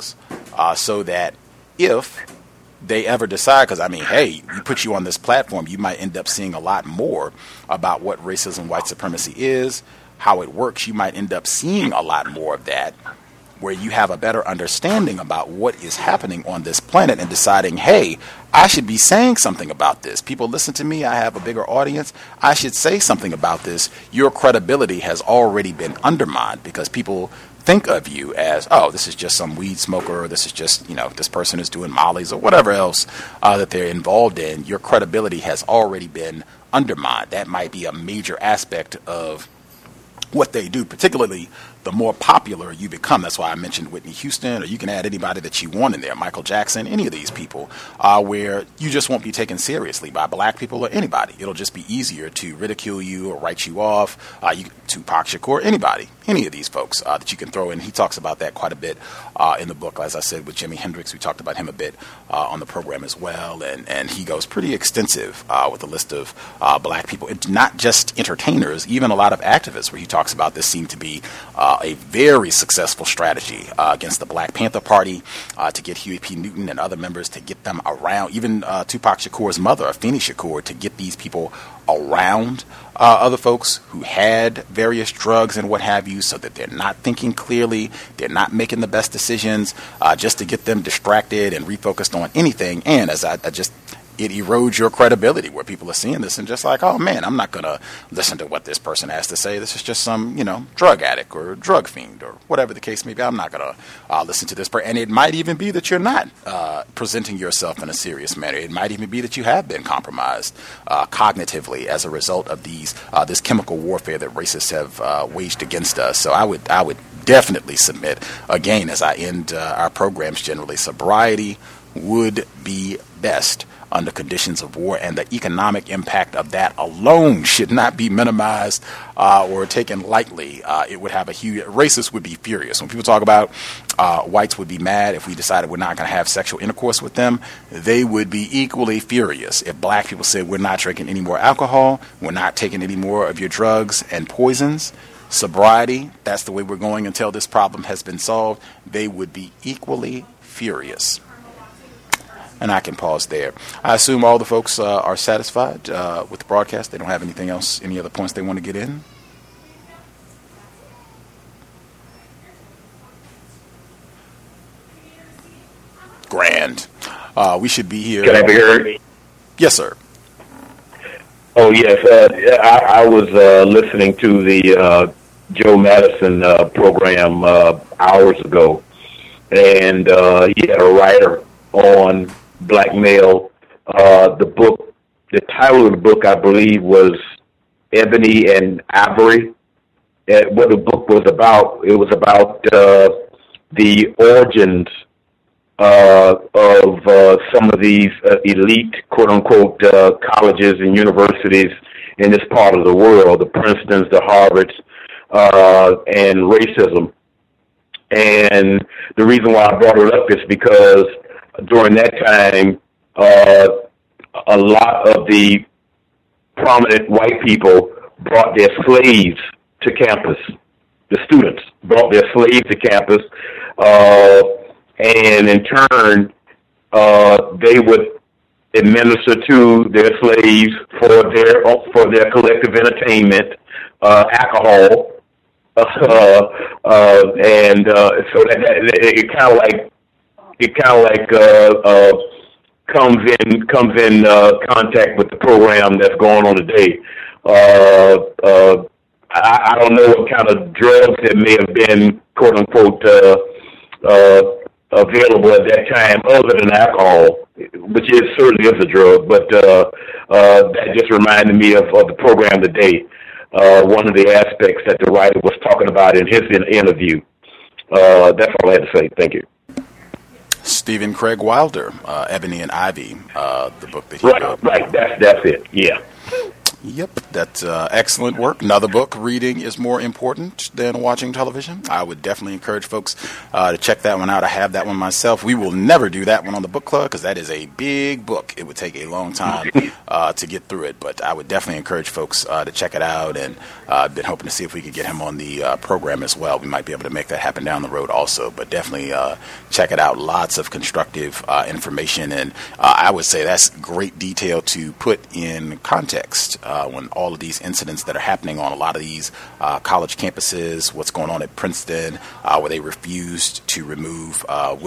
so that if they ever decide, because I mean, hey, you put you on this platform, you might end up seeing a lot more about what racism, white supremacy is, how it works. You might end up seeing a lot more of that, where you have a better understanding about what is happening on this planet and deciding, hey, I should be saying something about this. People listen to me. I have a bigger audience. I should say something about this. Your credibility has already been undermined because people think of you as, oh, this is just some weed smoker, or this is just, this person is doing mollies or whatever else that they're involved in. Your credibility has already been undermined. That might be a major aspect of what they do, particularly the more popular you become. That's why I mentioned Whitney Houston, or you can add anybody that you want in there, Michael Jackson, any of these people, where you just won't be taken seriously by black people or anybody. It'll just be easier to ridicule you or write you off. Tupac Shakur, anybody, any of these folks that you can throw in. He talks about that quite a bit in the book. As I said, with Jimi Hendrix, we talked about him a bit on the program as well, and he goes pretty extensive with a list of black people. It's not just entertainers, even a lot of activists, where he talks about this seem to be a very successful strategy against the Black Panther Party to get Huey P. Newton and other members to get them around, even Tupac Shakur's mother, Afeni Shakur, to get these people around other folks who had various drugs and what have you, so that they're not thinking clearly, they're not making the best decisions, just to get them distracted and refocused on anything. And as it erodes your credibility, where people are seeing this and just like, oh man, I'm not going to listen to what this person has to say. This is just some, drug addict or drug fiend or whatever the case may be. I'm not going to listen to this person. And it might even be that you're not presenting yourself in a serious manner. It might even be that you have been compromised cognitively as a result of this chemical warfare that racists have waged against us. So I would definitely submit, again, as I end our programs generally, sobriety would be best under conditions of war, and the economic impact of that alone should not be minimized or taken lightly. It would have a huge, racists would be furious. When people talk about whites would be mad if we decided we're not going to have sexual intercourse with them, they would be equally furious if black people said we're not drinking any more alcohol, we're not taking any more of your drugs and poisons. Sobriety, that's the way we're going until this problem has been solved. They would be equally furious. And I can pause there. I assume all the folks are satisfied with the broadcast. They don't have anything else, any other points they want to get in? Grand. We should be here. Can I be heard? Yes, sir. Oh, yes. I was listening to the Joe Madison program hours ago, and he had a writer on blackmail. The title of the book, I believe, was Ebony and Ivory. What the book was about, it was about the origins of some of these elite, quote-unquote, colleges and universities in this part of the world, the Princetons, the Harvards, and racism. And the reason why I brought it up is because during that time, a lot of the prominent white people brought their slaves to campus. The students brought their slaves to campus, and in turn, they would administer to their slaves for their collective entertainment, alcohol, and so that it kind of like comes in contact with the program that's going on today. I don't know what kind of drugs that may have been, quote unquote, available at that time, other than alcohol, which certainly is a drug. But that just reminded me of the program today. One of the aspects that the writer was talking about in his interview. That's all I had to say. Thank you. Stephen Craig Wilder, Ebony and Ivy, the book that he wrote. Right, that's it, yeah. Yep, that's excellent work. Another book, Reading is More Important Than Watching Television. I would definitely encourage folks to check that one out. I have that one myself. We will never do that one on the book club because that is a big book. It would take a long time to get through it, but I would definitely encourage folks to check it out, and I've been hoping to see if we could get him on the program as well. We might be able to make that happen down the road also, but definitely check it out. Lots of constructive information, and I would say that's great detail to put in context when all of these incidents that are happening on a lot of these college campuses, what's going on at Princeton, where they refused to remove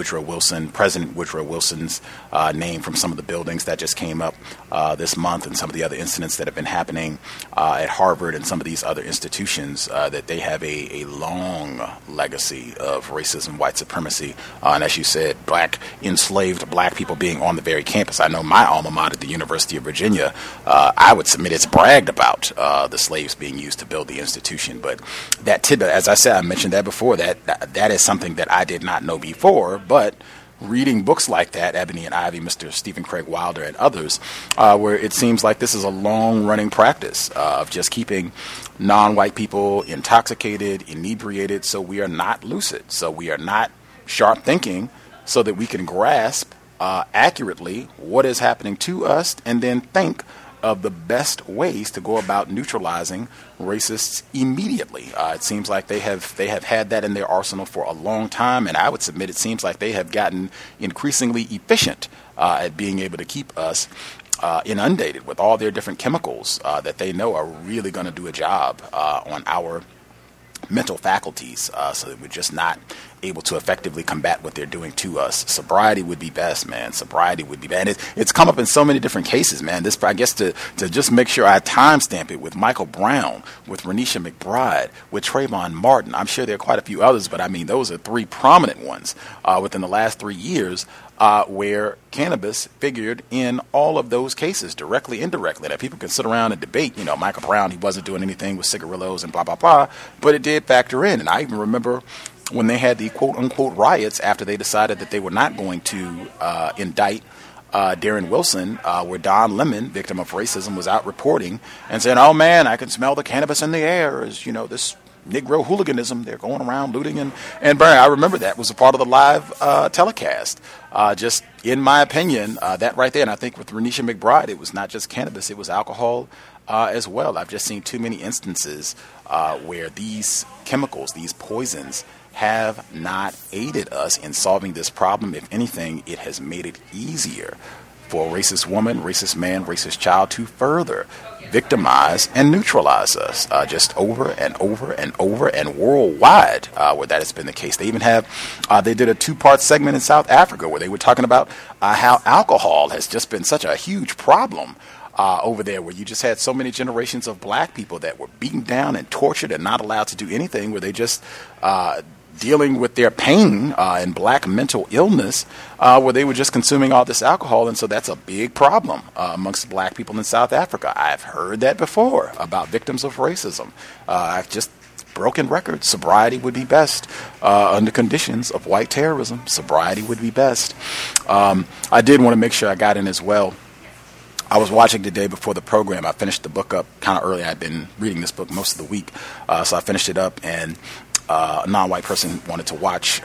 President Woodrow Wilson's name from some of the buildings that just came up this month, and some of the other incidents that have been happening at Harvard and some of these other institutions, that they have a long legacy of racism, white supremacy, and as you said, enslaved black people being on the very campus. I know my alma mater, the University of Virginia, I would submit it's bragged about the slaves being used to build the institution. But that tidbit, as I said, I mentioned that before, that is something that I did not know before, but reading books like that, Ebony and Ivy, Mr. Stephen Craig Wilder, and others, where it seems like this is a long-running practice of just keeping non-white people intoxicated, inebriated, so we are not lucid, so we are not sharp thinking, so that we can grasp accurately what is happening to us, and then think of the best ways to go about neutralizing racists immediately. It seems like they have had that in their arsenal for a long time, and I would submit it seems like they have gotten increasingly efficient at being able to keep us inundated with all their different chemicals that they know are really going to do a job on our mental faculties, so that we're just not able to effectively combat what they're doing to us. Sobriety would be best, man. Sobriety would be bad. And it's come up in so many different cases, man. This, I guess, to just make sure I timestamp it with Michael Brown, with Renisha McBride, with Trayvon Martin. I'm sure there are quite a few others, but I mean, those are three prominent ones within the last 3 years where cannabis figured in all of those cases, directly, indirectly. Now, people can sit around and debate, Michael Brown, he wasn't doing anything with cigarillos and blah, blah, blah, but it did factor in. And I even remember when they had the quote-unquote riots after they decided that they were not going to indict Darren Wilson, where Don Lemon, victim of racism, was out reporting and saying, oh, man, I can smell the cannabis in the air, as, this Negro hooliganism. They're going around looting and burning. I remember that was a part of the live telecast. Just in my opinion, that right there, and I think with Renisha McBride, it was not just cannabis, it was alcohol as well. I've just seen too many instances where these chemicals, these poisons, have not aided us in solving this problem. If anything, it has made it easier for a racist woman, racist man, racist child to further victimize and neutralize us just over and over and over and worldwide where that has been the case. They even have, they did a 2-part segment in South Africa where they were talking about how alcohol has just been such a huge problem over there, where you just had so many generations of black people that were beaten down and tortured and not allowed to do anything, where they just dealing with their pain and black mental illness, where they were just consuming all this alcohol. And so that's a big problem amongst black people in South Africa. I've heard that before about victims of racism. I've just broken record. Sobriety would be best under conditions of white terrorism. Sobriety would be best. I did want to make sure I got in as well. I was watching the day before the program. I finished the book up kind of early. I'd been reading this book most of the week, so I finished it up, and a non-white person wanted to watch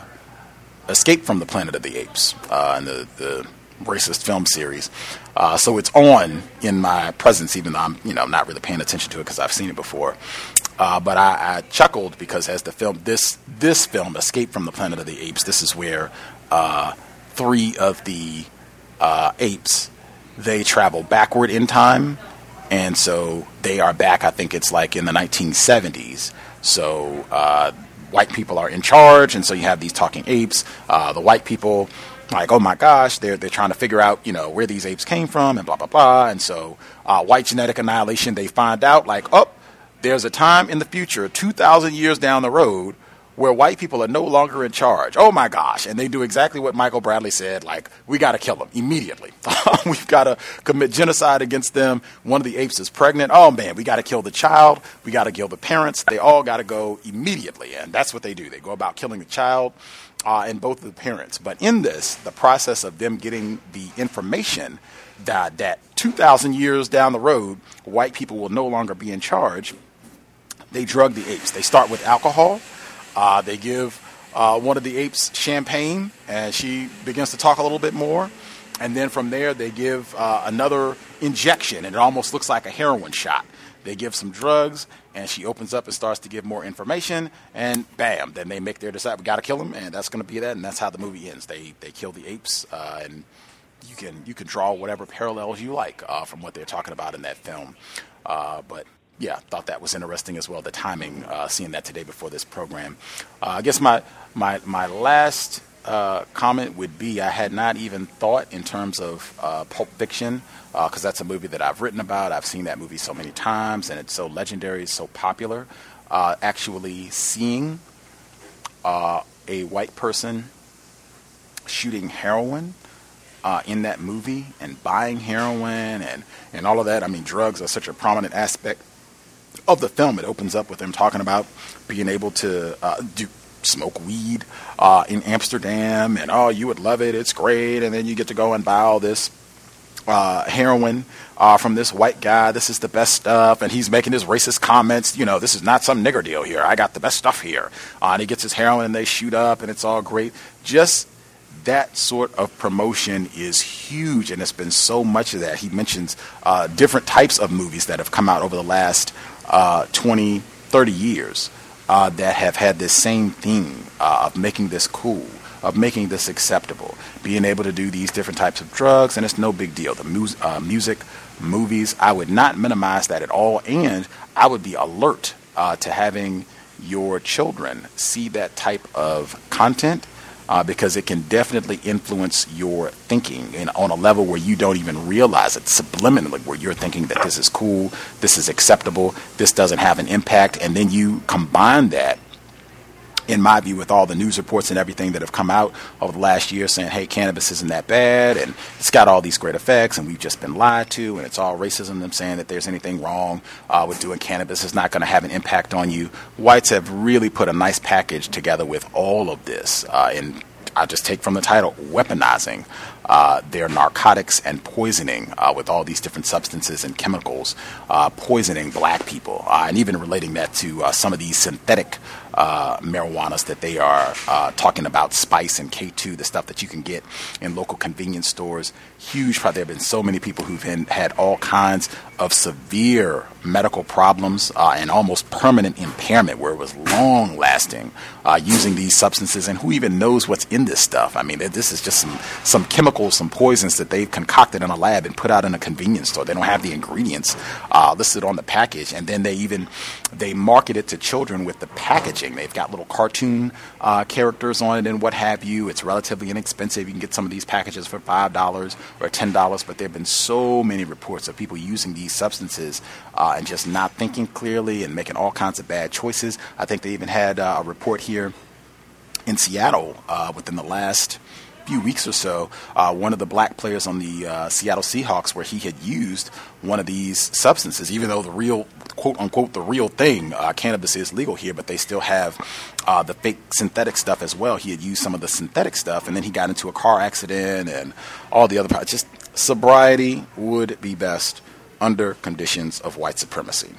Escape from the Planet of the Apes, and the racist film series. So it's on in my presence, even though I'm not really paying attention to it because I've seen it before. But I chuckled because as the film, this film, Escape from the Planet of the Apes, this is where 3 of the apes, they travel backward in time, and so they are back, I think it's like in the 1970s. So white people are in charge, and so you have these talking apes. The white people, like, oh my gosh, they're trying to figure out, where these apes came from and blah, blah, blah. And so white genetic annihilation, they find out, like, there's a time in the future, 2,000 years down the road, where white people are no longer in charge. Oh my gosh. And they do exactly what Michael Bradley said, like, we got to kill them immediately. We've got to commit genocide against them. One of the apes is pregnant. Oh man, we got to kill the child. We got to kill the parents. They all got to go immediately. And that's what they do. They go about killing the child and both of the parents. But in this, the process of them getting the information that 2,000 years down the road, white people will no longer be in charge. They drug the apes. They start with alcohol. They give one of the apes champagne, and she begins to talk a little bit more. And then from there, they give another injection, and it almost looks like a heroin shot. They give some drugs, and she opens up and starts to give more information, and bam, then they make their decide, we got to kill him, and that's going to be that, and that's how the movie ends. They kill the apes, and you can draw whatever parallels you like from what they're talking about in that film. But yeah, thought that was interesting as well, the timing, seeing that today before this program. I guess my last comment would be I had not even thought in terms of Pulp Fiction, because that's a movie that I've written about. I've seen that movie so many times, and it's so legendary, it's so popular. Actually seeing a white person shooting heroin in that movie and buying heroin and all of that. I mean, drugs are such a prominent aspect of the film. It opens up with them talking about being able to smoke weed in Amsterdam, and oh, you would love it, it's great, and then you get to go and buy all this heroin from this white guy. This is the best stuff, and he's making his racist comments. This is not some nigger deal here. I got the best stuff here. And he gets his heroin, and they shoot up, and it's all great. Just that sort of promotion is huge, and it's been so much of that. He mentions different types of movies that have come out over the last 20, 30 years that have had this same theme of making this cool, of making this acceptable, being able to do these different types of drugs, and it's no big deal. The music, movies, I would not minimize that at all, and I would be alert to having your children see that type of content, because it can definitely influence your thinking and on a level where you don't even realize it, subliminally, where you're thinking that this is cool, this is acceptable, this doesn't have an impact, and then you combine that, in my view, with all the news reports and everything that have come out over the last year saying, hey, cannabis isn't that bad, and it's got all these great effects, and we've just been lied to, and it's all racism, them saying that there's anything wrong with doing cannabis. It's not going to have an impact on you. Whites have really put a nice package together with all of this, and I just take from the title, weaponizing their narcotics and poisoning with all these different substances and chemicals, poisoning black people, and even relating that to some of these synthetic marijuanas that they are talking about, Spice and K2, the stuff that you can get in local convenience stores. Huge. There have been so many people who've had all kinds of severe medical problems and almost permanent impairment where it was long lasting using these substances. And who even knows what's in this stuff? I mean, this is just some chemicals, some poisons that they've concocted in a lab and put out in a convenience store. They don't have the ingredients listed on the package. And then they market it to children with the packaging. They've got little cartoon characters on it and what have you. It's relatively inexpensive. You can get some of these packages for $5 or $10, but there have been so many reports of people using these substances and just not thinking clearly and making all kinds of bad choices. I think they even had a report here in Seattle within the last few weeks or so, one of the black players on the Seattle Seahawks, where he had used one of these substances, even though the real, quote unquote, the real thing, cannabis is legal here, but they still have the fake synthetic stuff as well. He had used some of the synthetic stuff, and then he got into a car accident and all the other, just sobriety would be best under conditions of white supremacy.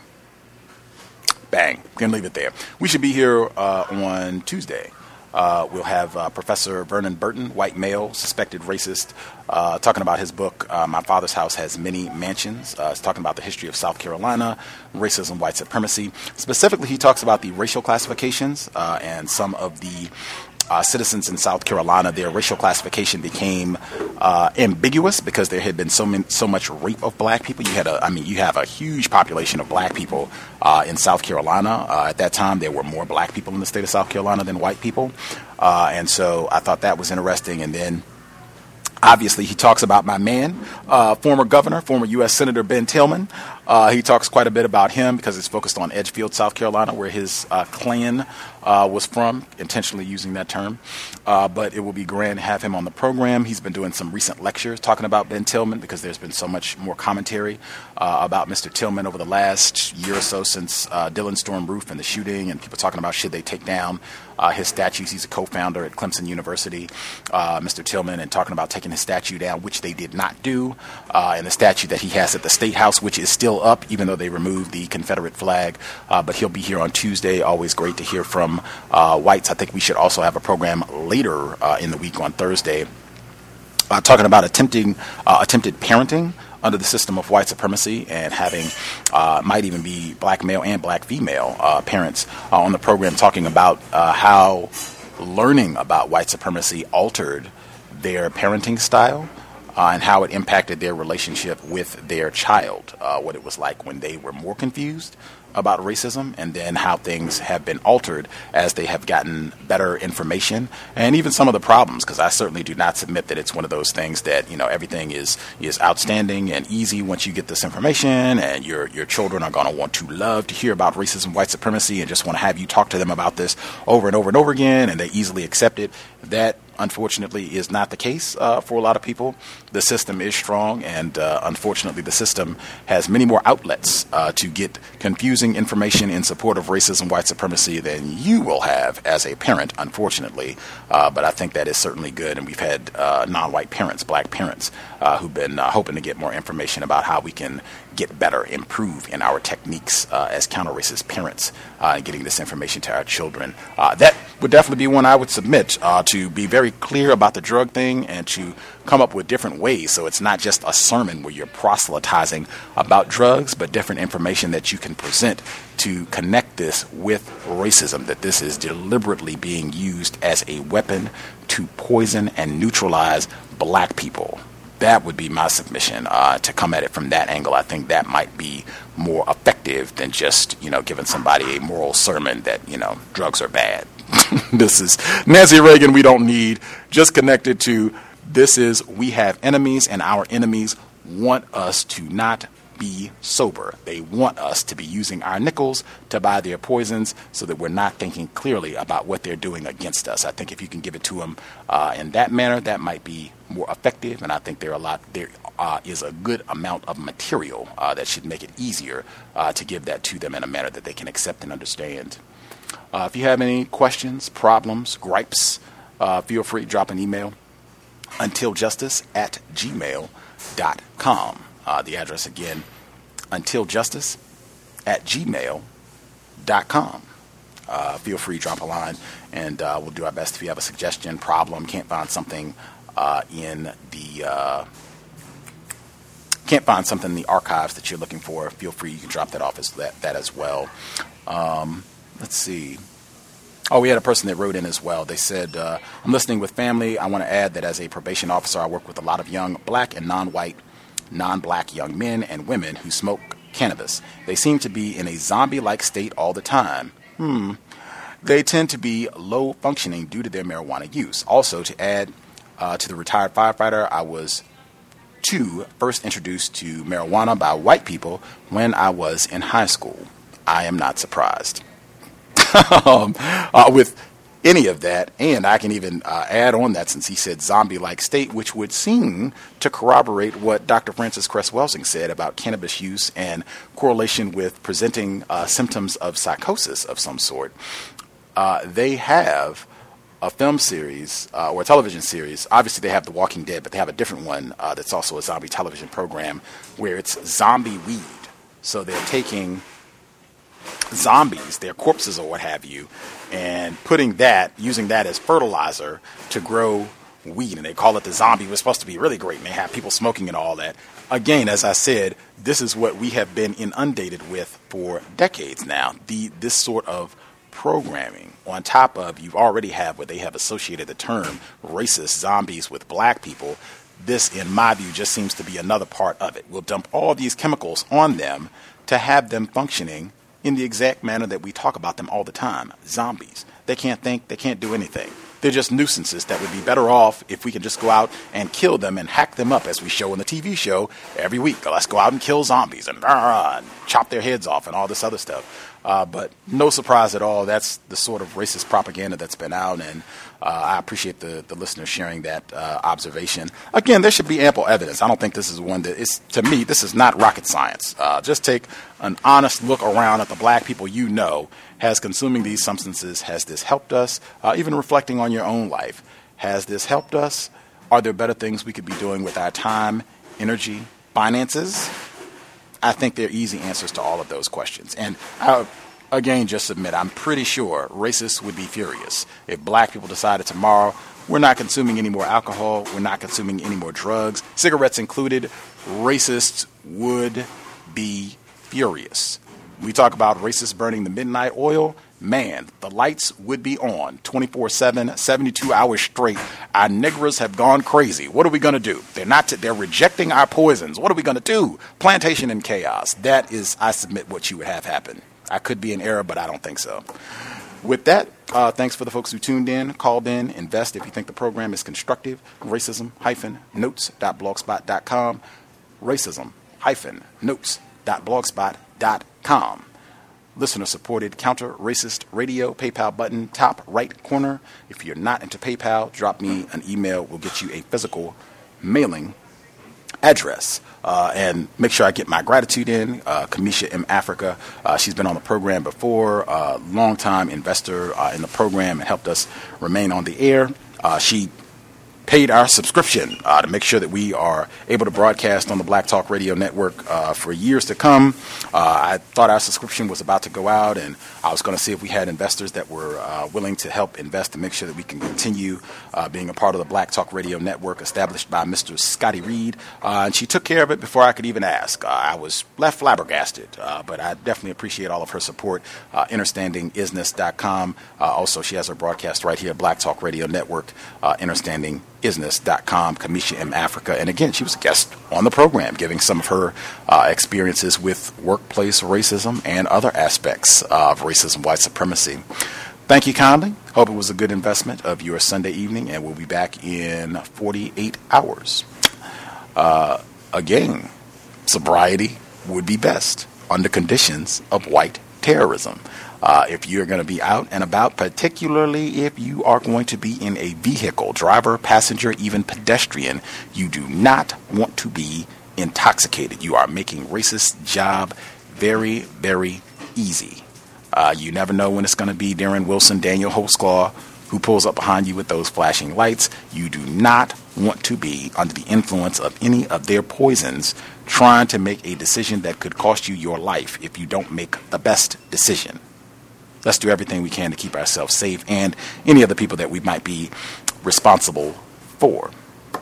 Bang. Gonna leave it there. We should be here on Tuesday. We'll have Professor Vernon Burton, white male, suspected racist, talking about his book, My Father's House Has Many Mansions. He's talking about the history of South Carolina, racism, white supremacy. Specifically, he talks about the racial classifications and some of the citizens in South Carolina. Their racial classification became ambiguous because there had been so much rape of black people. You have a huge population of black people in South Carolina. At that time, there were more black people in the state of South Carolina than white people. And so I thought that was interesting. And then obviously, he talks about my man, former governor, former U.S. Senator Ben Tillman, He talks quite a bit about him because it's focused on Edgefield, South Carolina, where his clan was from, intentionally using that term. But it will be grand to have him on the program. He's been doing some recent lectures talking about Ben Tillman because there's been so much more commentary about Mr. Tillman over the last year or so since Dylan Storm Roof and the shooting, and people talking about should they take down his statues. He's a co-founder at Clemson University, Mr. Tillman, and talking about taking his statue down, which they did not do, and the statue that he has at the State House, which is still up, even though they removed the Confederate flag. But he'll be here on Tuesday. Always great to hear from whites. I think we should also have a program later in the week on Thursday talking about attempted parenting under the system of white supremacy, and having might even be black male and black female parents on the program, talking about how learning about white supremacy altered their parenting style and how it impacted their relationship with their child, what it was like when they were more confused about racism, and then how things have been altered as they have gotten better information, and even some of the problems, because I certainly do not submit that it's one of those things that, everything is outstanding and easy once you get this information, and your children are going to want to love to hear about racism, white supremacy, and just want to have you talk to them about this over and over and over again, and they easily accept it. That, unfortunately, is not the case for a lot of people. The system is strong, and unfortunately, the system has many more outlets to get confusing information in support of racism, white supremacy than you will have as a parent, unfortunately. But I think that is certainly good, and we've had non-white parents, black parents, who've been hoping to get more information about how we can get better, improve in our techniques as counter-racist parents and getting this information to our children. That would definitely be one I would submit, to be very clear about the drug thing and to come up with different ways, so it's not just a sermon where you're proselytizing about drugs, but different information that you can present to connect this with racism, that this is deliberately being used as a weapon to poison and neutralize black people. That would be my submission, to come at it from that angle. I think that might be more effective than just, giving somebody a moral sermon that, drugs are bad. This is Nancy Reagan we don't need, just connected to this is we have enemies, and our enemies want us to not be sober. They want us to be using our nickels to buy their poisons so that we're not thinking clearly about what they're doing against us. I think if you can give it to them in that manner, that might be more effective, and I think there is a good amount of material that should make it easier to give that to them in a manner that they can accept and understand. If you have any questions, problems, gripes, feel free to drop an email, untiljustice@gmail.com. The address again, untiljustice@gmail.com. Feel free to drop a line, and we'll do our best. If you have a suggestion, problem, can't find something in the archives that you're looking for, feel free, you can drop that off as that as well. Let's see. Oh, we had a person that wrote in as well. They said, I'm listening with family. I want to add that as a probation officer, I work with a lot of young black and non-white, non-black young men and women who smoke cannabis. They seem to be in a zombie-like state all the time. They tend to be low functioning due to their marijuana use. Also, to add to the retired firefighter, I was first introduced to marijuana by white people when I was in high school. I am not surprised with any of that, and I can even add on that, since he said zombie-like state, which would seem to corroborate what Dr. Frances Cress Welsing said about cannabis use and correlation with presenting symptoms of psychosis of some sort. They have a film series or a television series. Obviously, they have The Walking Dead, but they have a different one that's also a zombie television program where it's zombie weed. So they're taking zombies, their corpses or what have you, and using that as fertilizer to grow weed. And they call it the zombie. It was supposed to be really great, and they have people smoking and all that. Again, as I said, this is what we have been inundated with for decades now. This sort of programming, on top of you already have what they have associated the term racist zombies with black people. This, in my view, just seems to be another part of it. We'll dump all these chemicals on them to have them functioning in the exact manner that we talk about them all the time. Zombies. They can't think. They can't do anything. They're just nuisances that would be better off if we could just go out and kill them and hack them up, as we show in the TV show every week. Let's go out and kill zombies and chop their heads off and all this other stuff. But no surprise at all, that's the sort of racist propaganda that's been out, and I appreciate the listeners sharing that observation. Again, there should be ample evidence. I don't think this is one that is, to me, this is not rocket science. Just take an honest look around at the black people you know. Has consuming these substances, has this helped us? Even reflecting on your own life, has this helped us? Are there better things we could be doing with our time, energy, finances? I think there are easy answers to all of those questions. And I, again, just submit, I'm pretty sure racists would be furious if black people decided tomorrow, we're not consuming any more alcohol, we're not consuming any more drugs, cigarettes included. Racists would be furious. We talk about racists burning the midnight oil. Man, the lights would be on 24/7, 72 hours straight. Our niggers have gone crazy. What are we going to do? They're rejecting our poisons. What are we going to do? Plantation and chaos. That is, I submit, what you would have happen. I could be in error, but I don't think so. With that, thanks for the folks who tuned in, called in, invest if you think the program is constructive. Racism-notes.blogspot.com. Racism-notes.blogspot.com. Listener-supported counter-racist radio PayPal button, top right corner. If you're not into PayPal, drop me an email. We'll get you a physical mailing address. And make sure I get my gratitude in. Kamisha M. Africa, she's been on the program before, long-time investor in the program and helped us remain on the air. She paid our subscription to make sure that we are able to broadcast on the Black Talk Radio Network for years to come. I thought our subscription was about to go out, and I was going to see if we had investors that were willing to help invest to make sure that we can continue being a part of the Black Talk Radio Network established by Mr. Scotty Reed. And she took care of it before I could even ask. I was left flabbergasted, but I definitely appreciate all of her support. Understandingisness.com. Also, she has her broadcast right here, Black Talk Radio Network, Understandingisness.com, Kamisha M. Africa. And again, she was a guest on the program, giving some of her experiences with workplace racism and other aspects of racism, white supremacy. Thank you kindly. Hope it was a good investment of your Sunday evening, and we'll be back in 48 hours. Again, sobriety would be best under conditions of white terrorism. If you're going to be out and about, particularly if you are going to be in a vehicle, driver, passenger, even pedestrian, you do not want to be intoxicated. You are making racist job very, very easy. You never know when it's going to be Darren Wilson, Daniel Holtzclaw, who pulls up behind you with those flashing lights. You do not want to be under the influence of any of their poisons, trying to make a decision that could cost you your life if you don't make the best decision. Let's do everything we can to keep ourselves safe and any other people that we might be responsible for.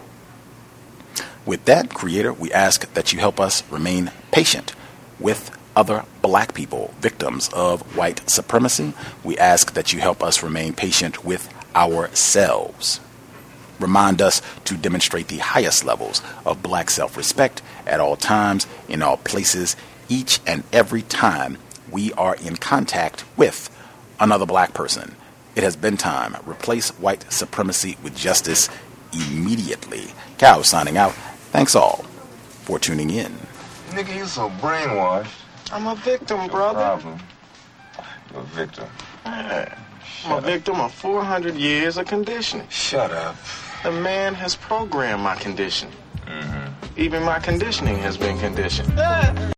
With that, Creator, we ask that you help us remain patient with other black people, victims of white supremacy. We ask that you help us remain patient with ourselves. Remind us to demonstrate the highest levels of black self-respect at all times, in all places, each and every time we are in contact with another black person. It has been time. Replace white supremacy with justice immediately. Cow signing out. Thanks all for tuning in. Nigga, you so brainwashed. I'm a victim, brother. Problem. You're a victim. Yeah. I'm a victim of 400 years of conditioning. Shut up. The man has programmed my condition. Mm-hmm. Even my conditioning has been conditioned.